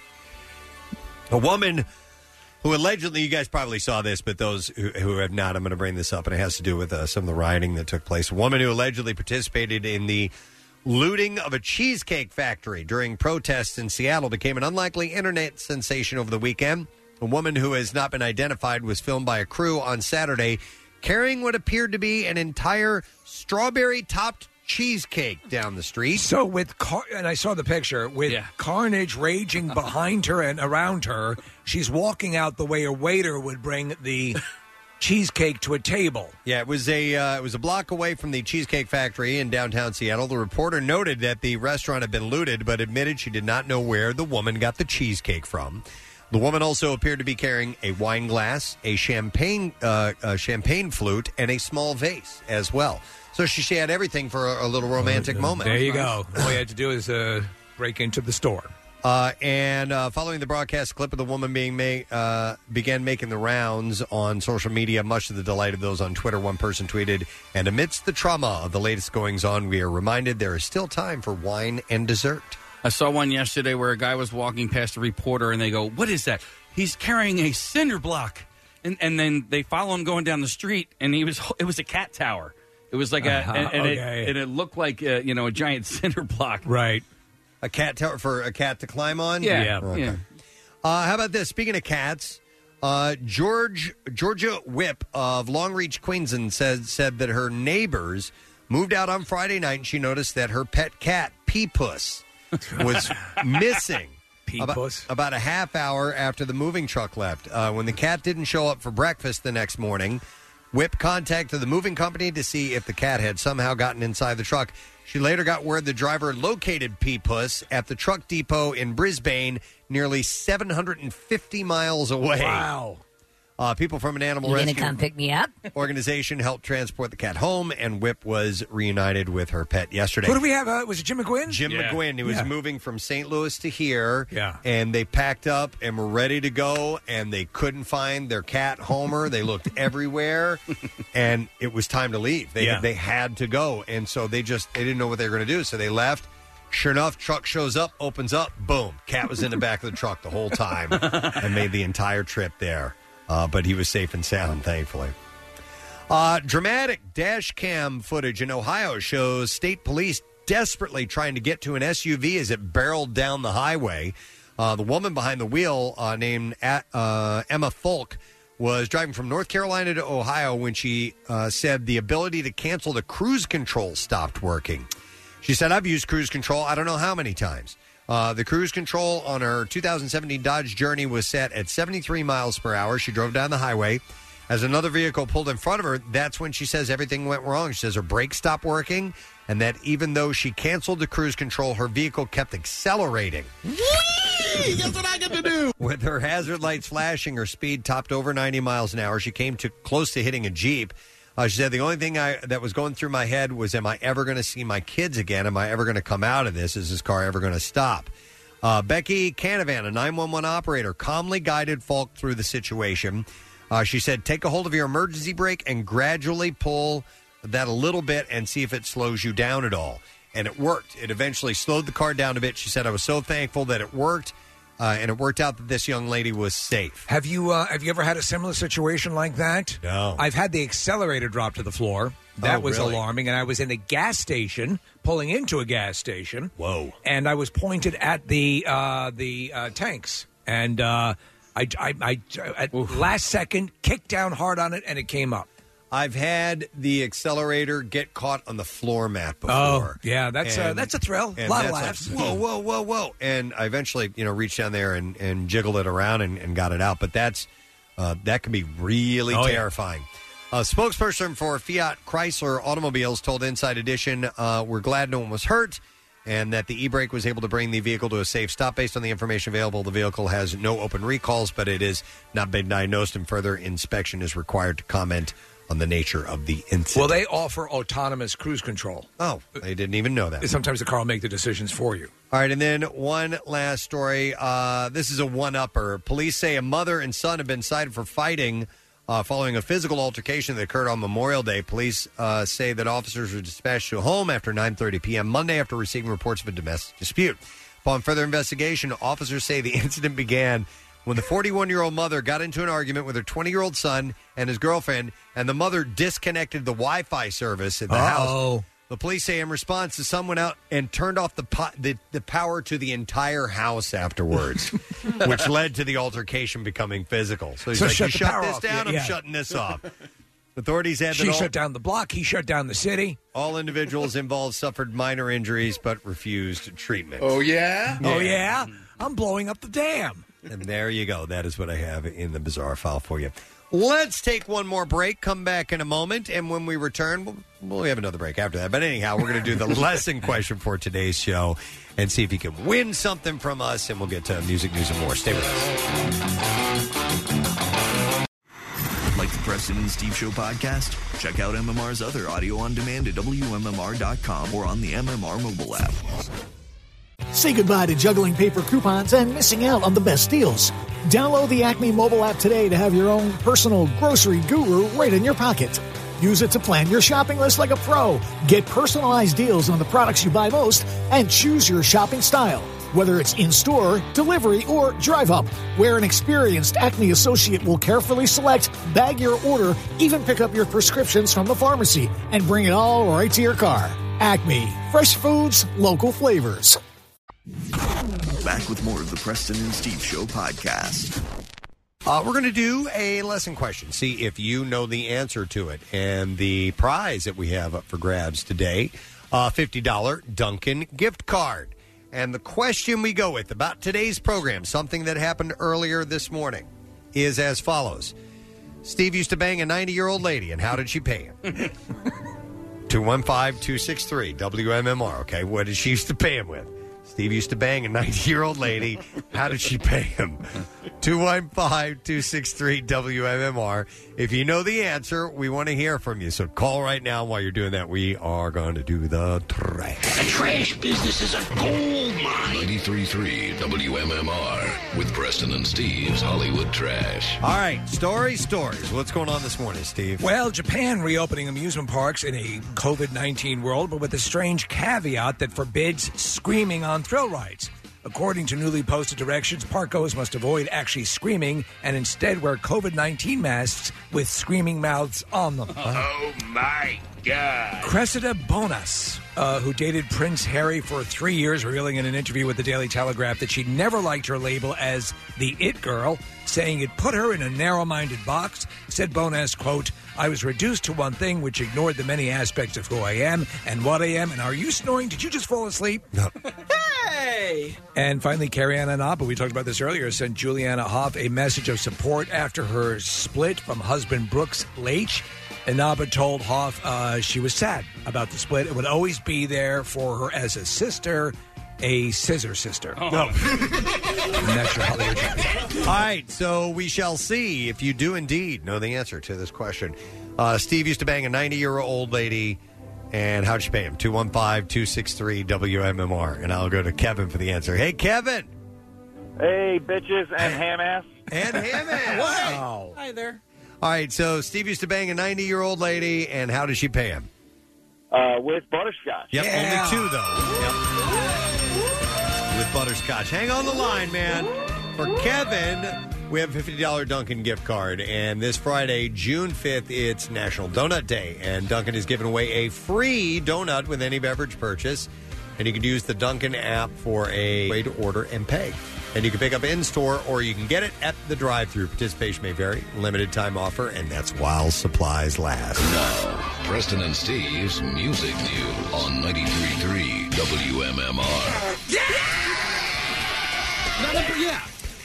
A woman who allegedly, you guys probably saw this, but those who have not, I'm going to bring this up, and it has to do with some of the rioting that took place. A woman who allegedly participated in the looting of a cheesecake factory during protests in Seattle became an unlikely internet sensation over the weekend. A woman who has not been identified was filmed by a crew on Saturday carrying what appeared to be an entire strawberry-topped cheesecake down the street. So and I saw the picture, with carnage raging behind her and around her, she's walking out the way a waiter would bring the cheesecake to a table. Yeah, it was a block away from the Cheesecake Factory in downtown Seattle. The reporter noted that the restaurant had been looted, but admitted she did not know where the woman got the cheesecake from. The woman also appeared to be carrying a wine glass, a champagne flute, and a small vase as well. So she had everything for a little romantic moment. There you go. All you had to do is break into the store. And following the broadcast, a clip of the woman began making the rounds on social media, much to the delight of those on Twitter. One person tweeted, "And amidst the trauma of the latest goings-on, we are reminded there is still time for wine and dessert." I saw one yesterday where a guy was walking past a reporter, and they go, "What is that?" "He's carrying a cinder block." And then they follow him going down the street, and it was a cat tower. It was like it looked like a giant cinder block. Right. A cat tower for a cat to climb on? Yeah. Okay. Yeah. How about this? Speaking of cats, Georgia Whip of Longreach, Queensland said that her neighbors moved out on Friday night, and she noticed that her pet cat, Pee-Puss, was missing about a half hour after the moving truck left. When the cat didn't show up for breakfast the next morning, Whip contacted the moving company to see if the cat had somehow gotten inside the truck. She later got word the driver located Pee-Puss at the truck depot in Brisbane, nearly 750 miles away. Wow. People from an animal You rescue gonna come pick me up? organization helped transport the cat home, and Whip was reunited with her pet yesterday. Who do we have? Was it Jim McGuinn? Jim McGuinn. He was moving from St. Louis to here. Yeah. And they packed up and were ready to go, and they couldn't find their cat, Homer. They looked everywhere, and it was time to leave. They had to go, and so they didn't know what they were going to do, so they left. Sure enough, truck shows up, opens up, boom. Cat was in the back of the truck the whole time and made the entire trip there. But he was safe and sound, thankfully. Dramatic dash cam footage in Ohio shows state police desperately trying to get to an SUV as it barreled down the highway. The woman behind the wheel, named Emma Folk, was driving from North Carolina to Ohio when she said the ability to cancel the cruise control stopped working. She said, "I've used cruise control I don't know how many times." The cruise control on her 2017 Dodge Journey was set at 73 miles per hour. She drove down the highway. As another vehicle pulled in front of her, that's when she says everything went wrong. She says her brakes stopped working, and that even though she canceled the cruise control, her vehicle kept accelerating. Guess what I get to do? With her hazard lights flashing, her speed topped over 90 miles an hour. She came close to hitting a Jeep. She said, the only thing that was going through my head was, am I ever going to see my kids again? Am I ever going to come out of this? Is this car ever going to stop? Becky Canavan, a 911 operator, calmly guided Falk through the situation. She said, take a hold of your emergency brake and gradually pull that a little bit and see if it slows you down at all. And it worked. It eventually slowed the car down a bit. She said, I was so thankful that it worked. And it worked out that this young lady was safe. Have you ever had a similar situation like that? No. I've had the accelerator drop to the floor. That was really? alarming. And I was in a gas station, pulling into a gas station. Whoa. And I was pointed at the tanks. And I at last second, kicked down hard on it, and it came up. I've had the accelerator get caught on the floor mat before. Oh, yeah, that's a thrill. A lot of laughs. Like, whoa. And I eventually, reached down there and jiggled it around and got it out. But that can be really terrifying. A spokesperson for Fiat Chrysler Automobiles told Inside Edition, we're glad no one was hurt and that the e-brake was able to bring the vehicle to a safe stop. Based on the information available, the vehicle has no open recalls, but it has not been diagnosed, and further inspection is required to comment on the nature of the incident. Well, they offer autonomous cruise control. Oh, I didn't even know that. Sometimes the car will make the decisions for you. All right, and then one last story. This is a one-upper. Police say a mother and son have been cited for fighting following a physical altercation that occurred on Memorial Day. Police say that officers were dispatched to a home after 9:30 p.m. Monday after receiving reports of a domestic dispute. Upon further investigation, officers say the incident began when the 41-year-old mother got into an argument with her 20-year-old son and his girlfriend, and the mother disconnected the Wi-Fi service at the house. The police say in response, the son went out and turned off the power to the entire house afterwards, which led to the altercation becoming physical. So he's like, you shut this down, I'm shutting this off. Authorities add that she shut down the block, he shut down the city. All individuals involved suffered minor injuries but refused treatment. Oh, yeah? Oh, yeah? I'm blowing up the dam. And there you go. That is what I have in the bizarre file for you. Let's take one more break, come back in a moment, and when we return, we'll have another break after that. But anyhow, we're going to do the lesson question for today's show and see if you can win something from us, and we'll get to music, news, and more. Stay with us. Like the Preston and Steve Show podcast? Check out MMR's other audio on demand at WMMR.com or on the MMR mobile app. Say goodbye to juggling paper coupons and missing out on the best deals. Download the Acme mobile app today to have your own personal grocery guru right in your pocket. Use it to plan your shopping list like a pro. Get personalized deals on the products you buy most and choose your shopping style. Whether it's in-store, delivery, or drive-up, where an experienced Acme associate will carefully select, bag your order, even pick up your prescriptions from the pharmacy, and bring it all right to your car. Acme. Fresh foods, local flavors. Back with more of the Preston and Steve Show podcast. We're going to do a lesson question, see if you know the answer to it. And the prize that we have up for grabs today, $50 Dunkin' gift card. And the question we go with about today's program, something that happened earlier this morning, is as follows. Steve used to bang a 90-year-old lady, and how did she pay him? 215-263, WMMR, okay? What did she used to pay him with? Steve used to bang a 90-year-old lady. How did she pay him? 215-263 WMMR. If you know the answer, we want to hear from you. So call right now. While you're doing that, we are going to do the trash. The trash business is a gold mine. 93.3 WMMR with Preston and Steve's Hollywood Trash. All right, stories. What's going on this morning, Steve? Well, Japan reopening amusement parks in a COVID-19 world, but with a strange caveat that forbids screaming on thrill rides. According to newly posted directions, parkgoers must avoid actually screaming and instead wear COVID-19 masks with screaming mouths on them. Oh, my God. Cressida Bonas, who dated Prince Harry for 3 years, revealing in an interview with the Daily Telegraph that she never liked her label as the It Girl, saying it put her in a narrow-minded box, said Bonas, quote, I was reduced to one thing which ignored the many aspects of who I am and what I am. And are you snoring? Did you just fall asleep? No. Hey! And finally, Carrie-Ann Inaba, we talked about this earlier, sent Juliana Hough a message of support after her split from husband Brooks Leach. Inaba told Hough she was sad about the split and would always be there for her as a sister a scissor sister. No. And that's your Hollywood journey. All right, so we shall see if you do indeed know the answer to this question. Steve used to bang a 90-year-old lady, and how'd she pay him? 215-263-WMMR. And I'll go to Kevin for the answer. Hey, Kevin. Hey, bitches and ham-ass. And ham-ass. Wow. Hi there. All right, so Steve used to bang a 90-year-old lady, and how did she pay him? With butterscotch. Yep, only two, though. Yep. With butterscotch. Hang on the line, man. For Kevin, we have a $50 Dunkin' gift card. And this Friday, June 5th, it's National Donut Day. And Dunkin' is giving away a free donut with any beverage purchase. And you can use the Dunkin' app for a way to order and pay. And you can pick up in-store or you can get it at the drive-thru. Participation may vary. Limited time offer, and that's while supplies last. Now, Preston and Steve's Music News on 93.3 WMMR. Yeah.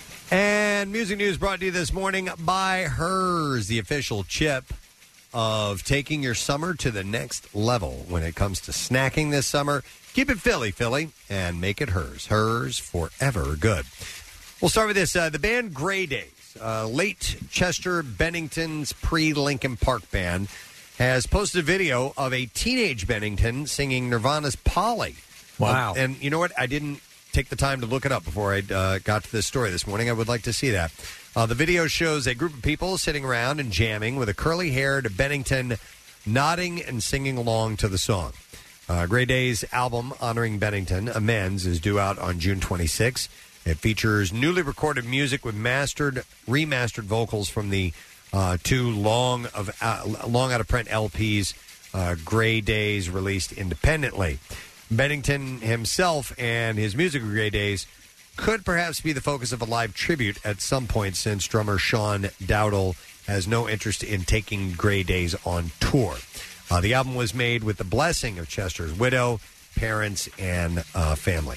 And Music News brought to you this morning by Hers, the official chip of taking your summer to the next level. When it comes to snacking this summer, keep it Philly, and make it Hers. Hers forever good. We'll start with this. The band Grey Days, late Chester Bennington's pre-Linkin Park band, has posted a video of a teenage Bennington singing Nirvana's Polly. Wow. And you know what? I didn't take the time to look it up before I got to this story this morning. I would like to see that. The video shows a group of people sitting around and jamming with a curly-haired Bennington nodding and singing along to the song. Grey Days' album honoring Bennington, Amends, is due out on June 26. It features newly recorded music with remastered vocals from the two long out-of-print LPs Grey Days released independently. Bennington himself and his music of Grey Days could perhaps be the focus of a live tribute at some point, since drummer Sean Dowdle has no interest in taking Grey Days on tour. The album was made with the blessing of Chester's widow, parents, and family.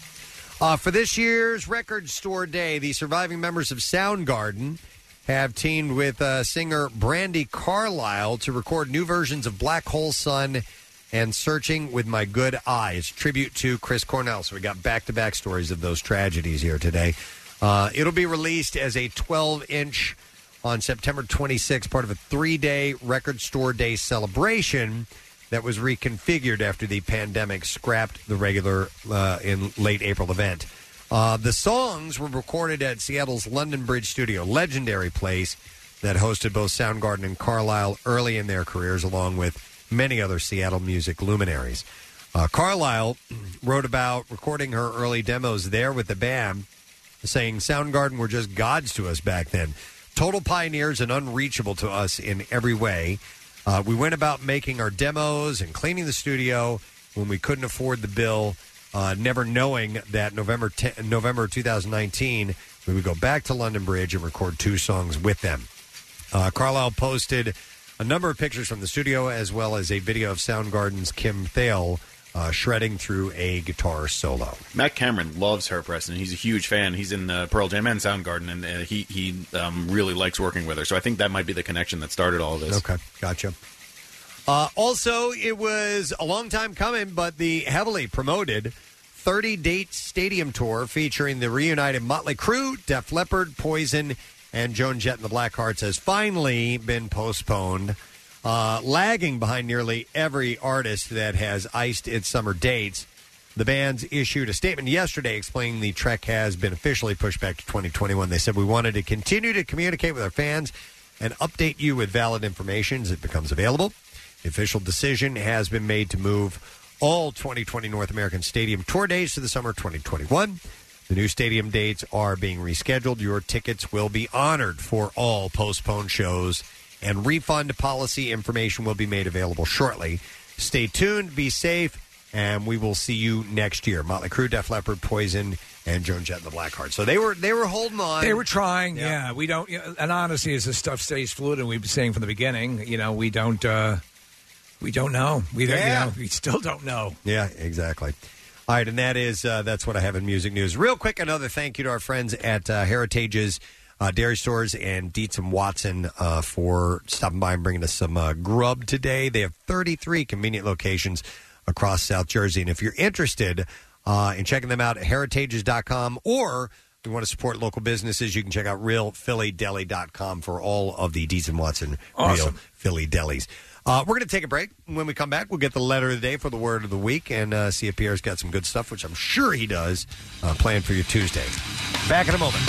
For this year's Record Store Day, the surviving members of Soundgarden have teamed with singer Brandi Carlile to record new versions of Black Hole Sun and Searching with My Good Eye. It's a tribute to Chris Cornell. So we got back-to-back stories of those tragedies here today. It'll be released as a 12-inch on September 26th, part of a 3-day Record Store Day celebration that was reconfigured after the pandemic scrapped the regular in late April event. The songs were recorded at Seattle's London Bridge Studio, legendary place that hosted both Soundgarden and Carlile early in their careers, along with many other Seattle music luminaries. Carlile wrote about recording her early demos there with the band, saying Soundgarden were just gods to us back then. Total pioneers and unreachable to us in every way. We went about making our demos and cleaning the studio when we couldn't afford the bill, never knowing that November 2019, we would go back to London Bridge and record 2 songs with them. Carlile posted a number of pictures from the studio, as well as a video of Soundgarden's Kim Thale shredding through a guitar solo. Matt Cameron loves her, Preston. He's a huge fan. He's in Pearl Jam and Soundgarden, and he really likes working with her. So I think that might be the connection that started all of this. Okay, gotcha. Also, it was a long time coming, but the heavily promoted 30-date stadium tour featuring the reunited Motley Crue, Def Leppard, Poison, and Joan Jett and the Blackhearts has finally been postponed, lagging behind nearly every artist that has iced its summer dates. The bands issued a statement yesterday explaining the trek has been officially pushed back to 2021. They said, "We wanted to continue to communicate with our fans and update you with valid information as it becomes available. The official decision has been made to move all 2020 North American Stadium tour dates to the summer of 2021. The new stadium dates are being rescheduled. Your tickets will be honored for all postponed shows, and refund policy information will be made available shortly. Stay tuned, be safe, and we will see you next year." Motley Crue, Def Leppard, Poison, and Joan Jett and the Blackhearts. So they were holding on. They were trying, yeah. We don't, and honestly, as this stuff stays fluid, and we've been saying from the beginning, we don't know. We still don't know. Yeah, exactly. All right, and that's what I have in music news. Real quick, another thank you to our friends at Heritage's Dairy Stores and Dietz and Watson for stopping by and bringing us some grub today. They have 33 convenient locations across South Jersey, and if you're interested, and checking them out at heritages.com. Or if you want to support local businesses, you can check out realphillydeli.com for all of the Dietz and Watson Real Philly Delis. We're going to take a break. When we come back, we'll get the letter of the day for the word of the week and see if Pierre's got some good stuff, which I'm sure he does, planned for your Tuesday. Back in a moment.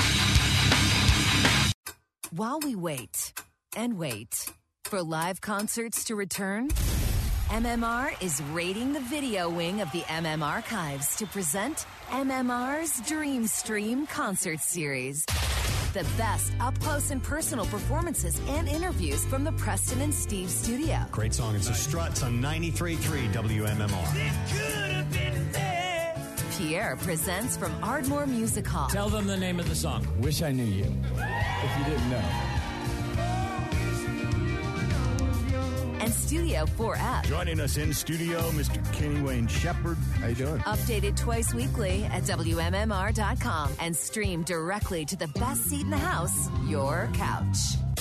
While we wait and wait for live concerts to return, MMR is raiding the video wing of the MM Archives to present MMR's Dream Stream Concert Series. The best up-close and personal performances and interviews from the Preston and Steve studio. Great song. It's the Struts on 93.3 WMMR. Pierre presents from Ardmore Music Hall. Tell them the name of the song. Wish I Knew You. If you didn't know. And Studio 4F. Joining us in studio, Mr. Kenny Wayne Shepherd. How you doing? Updated twice weekly at WMMR.com and stream directly to the best seat in the house, your couch.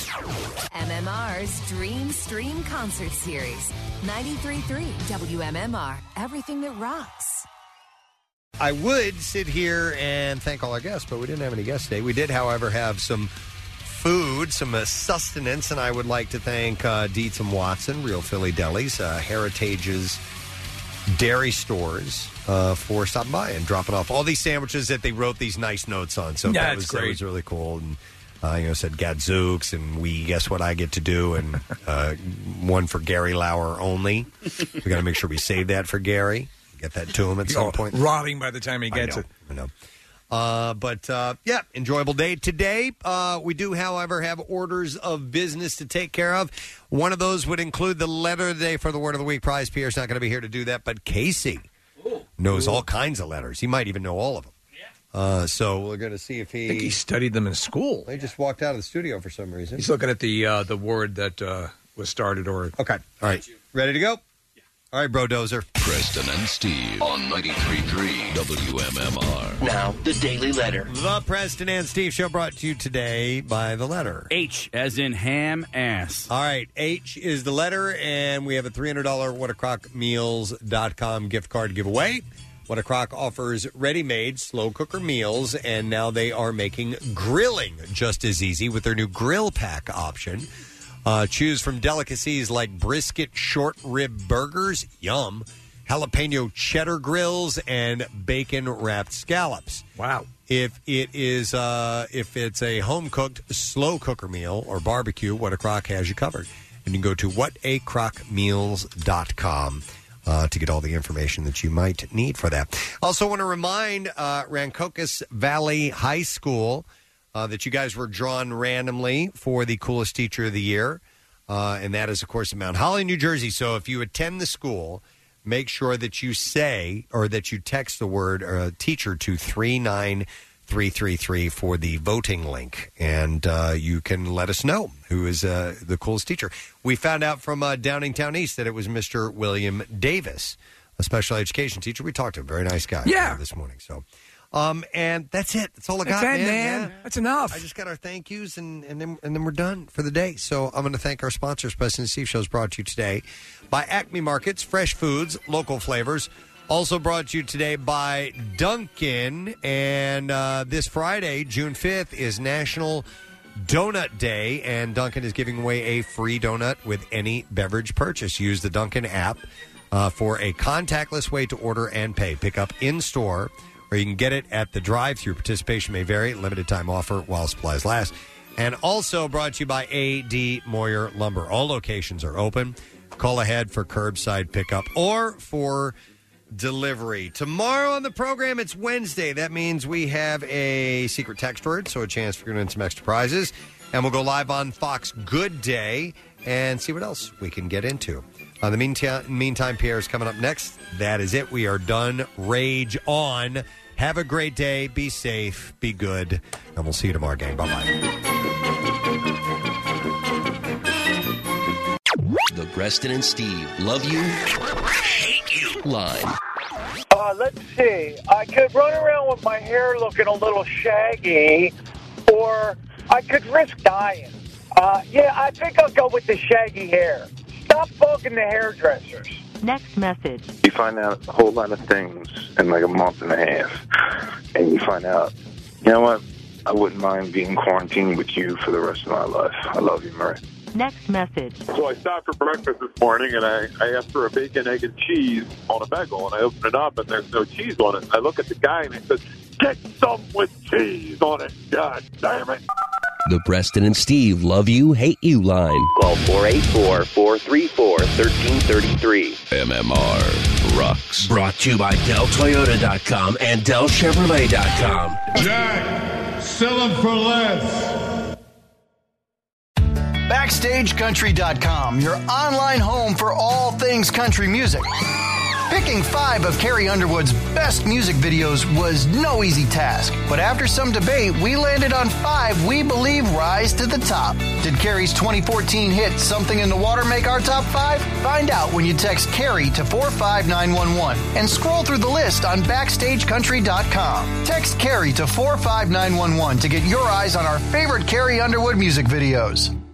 MMR's Dream Stream Concert Series. 93.3 WMMR. Everything that rocks. I would sit here and thank all our guests, but we didn't have any guests today. We did, however, have some food, some sustenance, and I would like to thank Dietz and Watson, Real Philly Delis, Heritage's dairy stores for stopping by and dropping off all these sandwiches that they wrote these nice notes on. So that was really cool. And said Gadzooks and we guess what I get to do, and one for Gary Lauer only. We got to make sure we save that for Gary. Get that to him at some point. Rotting by the time he gets it. I know. But enjoyable day today. We do, however, have orders of business to take care of. One of those would include the letter of the day for the Word of the Week prize. Pierre's not going to be here to do that, but Casey knows all kinds of letters. He might even know all of them. So we're going to see if he... I think he studied them in school. He just walked out of the studio for some reason. He's looking at the word that was started. Okay. All right. Ready to go? All right, Bro Dozer. Preston and Steve on 93.3 WMMR. Now, the Daily Letter. The Preston and Steve Show brought to you today by the letter H, as in ham ass. All right, H is the letter, and we have a $300 WhatACrockMeals.com gift card to give away. What a Crock offers ready-made slow cooker meals, and now they are making grilling just as easy with their new grill pack option. Choose from delicacies like brisket short rib burgers, yum, jalapeno cheddar grills, and bacon wrapped scallops. Wow! If it's a home cooked slow cooker meal or barbecue, What a Crock has you covered. And you can go to WhatACrockMeals.com to get all the information that you might need for that. Also, want to remind Rancocas Valley High School that you guys were drawn randomly for the coolest teacher of the year. And that is, of course, in Mount Holly, New Jersey. So if you attend the school, make sure that you say or that you text the word teacher to 39333 for the voting link. And you can let us know who is the coolest teacher. We found out from Downingtown East that it was Mr. William Davis, a special education teacher. We talked to him. Very nice guy this morning. So. And that's it. That's all I got, man. Yeah. That's enough. I just got our thank yous, and then we're done for the day. So I'm going to thank our sponsors. Preston and Steve Show is brought to you today by Acme Markets, fresh foods, local flavors. Also brought to you today by Dunkin'. And this Friday, June 5th, is National Donut Day, and Dunkin' is giving away a free donut with any beverage purchase. Use the Dunkin' app for a contactless way to order and pay. Pick up in-store, or you can get it at the drive-thru. Participation may vary. Limited time offer while supplies last. And also brought to you by A.D. Moyer Lumber. All locations are open. Call ahead for curbside pickup or for delivery. Tomorrow on the program, it's Wednesday. That means we have a secret text word, so a chance for getting some extra prizes. And we'll go live on Fox Good Day and see what else we can get into. In the meantime, Pierre's coming up next. That is it. We are done. Rage on. Have a great day. Be safe. Be good. And we'll see you tomorrow, gang. Bye-bye. The Preston and Steve love you, hate you line. Let's see. I could run around with my hair looking a little shaggy, or I could risk dying. I think I'll go with the shaggy hair. Stop bugging the hairdressers. Next message. You find out a whole lot of things in like a month and a half. And you find out, you know what? I wouldn't mind being quarantined with you for the rest of my life. I love you, Murray. Next message. So I stopped for breakfast this morning, and I asked for a bacon, egg, and cheese on a bagel, and I opened it up, and there's no cheese on it. I look at the guy, and I said, get some with cheese on it. God damn it. The Preston and Steve Love You, Hate You line. Call 484-434-1333. MMR rocks. Brought to you by DellToyota.com and DellChevrolet.com. Jack, sell them for less. BackstageCountry.com, your online home for all things country music. Picking 5 of Carrie Underwood's best music videos was no easy task, but after some debate, we landed on 5 we believe rise to the top. Did Carrie's 2014 hit Something in the Water make our top 5? Find out when you text Carrie to 45911 and scroll through the list on BackstageCountry.com. Text Carrie to 45911 to get your eyes on our favorite Carrie Underwood music videos.